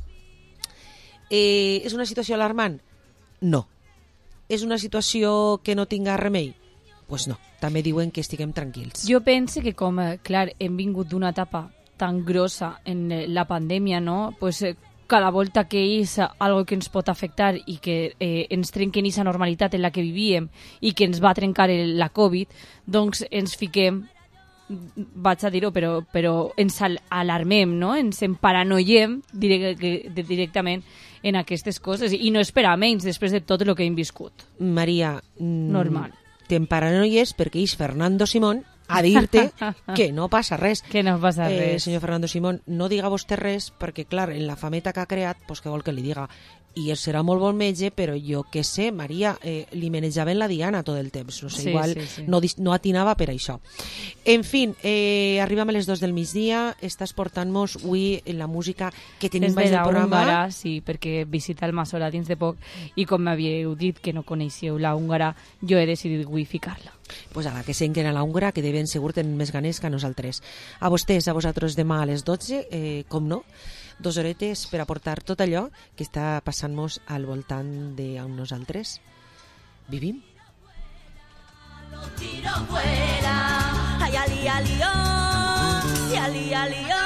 Eh, és una situació alarmant? No. És una situació que no tinga remei? pues no, també diuen que estiguem tranquils. Jo penso que com, clar, hem vingut d'una etapa tan grossa en la pandèmia, no? Pues, eh, cada volta que és algo que ens pot afectar i que eh, ens trenquen aquesta normalitat en la que vivíem i que ens va trencar el, la Covid, doncs ens fiquem, vaig a dir-ho, però, però ens al alarmem, no? Ens emparanoiem direct, directament en aquestes coses. I no és per a menys després de tot el que hem viscut. Maria, normal. T'emparanoies perquè és Fernando Simón a dir-te que no passa res. Que no passa eh, res. Senyor Fernando Simón, no diga vostè res perquè, clar, en la fameta que ha creat, pues, què vol que li diga? I serà molt bon metge, però jo què sé, Maria, eh, li manejaven la diana tot el temps. No sé, sí, igual sí, sí. No, no atinava per això. En fi, eh, arribem a les dos del migdia, estàs portant-nos avui la música que tenim baix del programa. Húngara, sí, perquè visita el Masola dins de poc i com m'havíeu dit que no coneixeu la húngara, jo he decidit avui ficar-la. Pues ara, que senten a la húngara, que de ben segur tenen més ganes que a nosaltres. A vostès, a vosaltres demà a les dotze, eh, com no, dos horetes per aportar tot allò que està passant-nos al voltant de nosaltres. Vivim? Tiro fuera, ay, ali, ali, oh, y ali, ali, oh.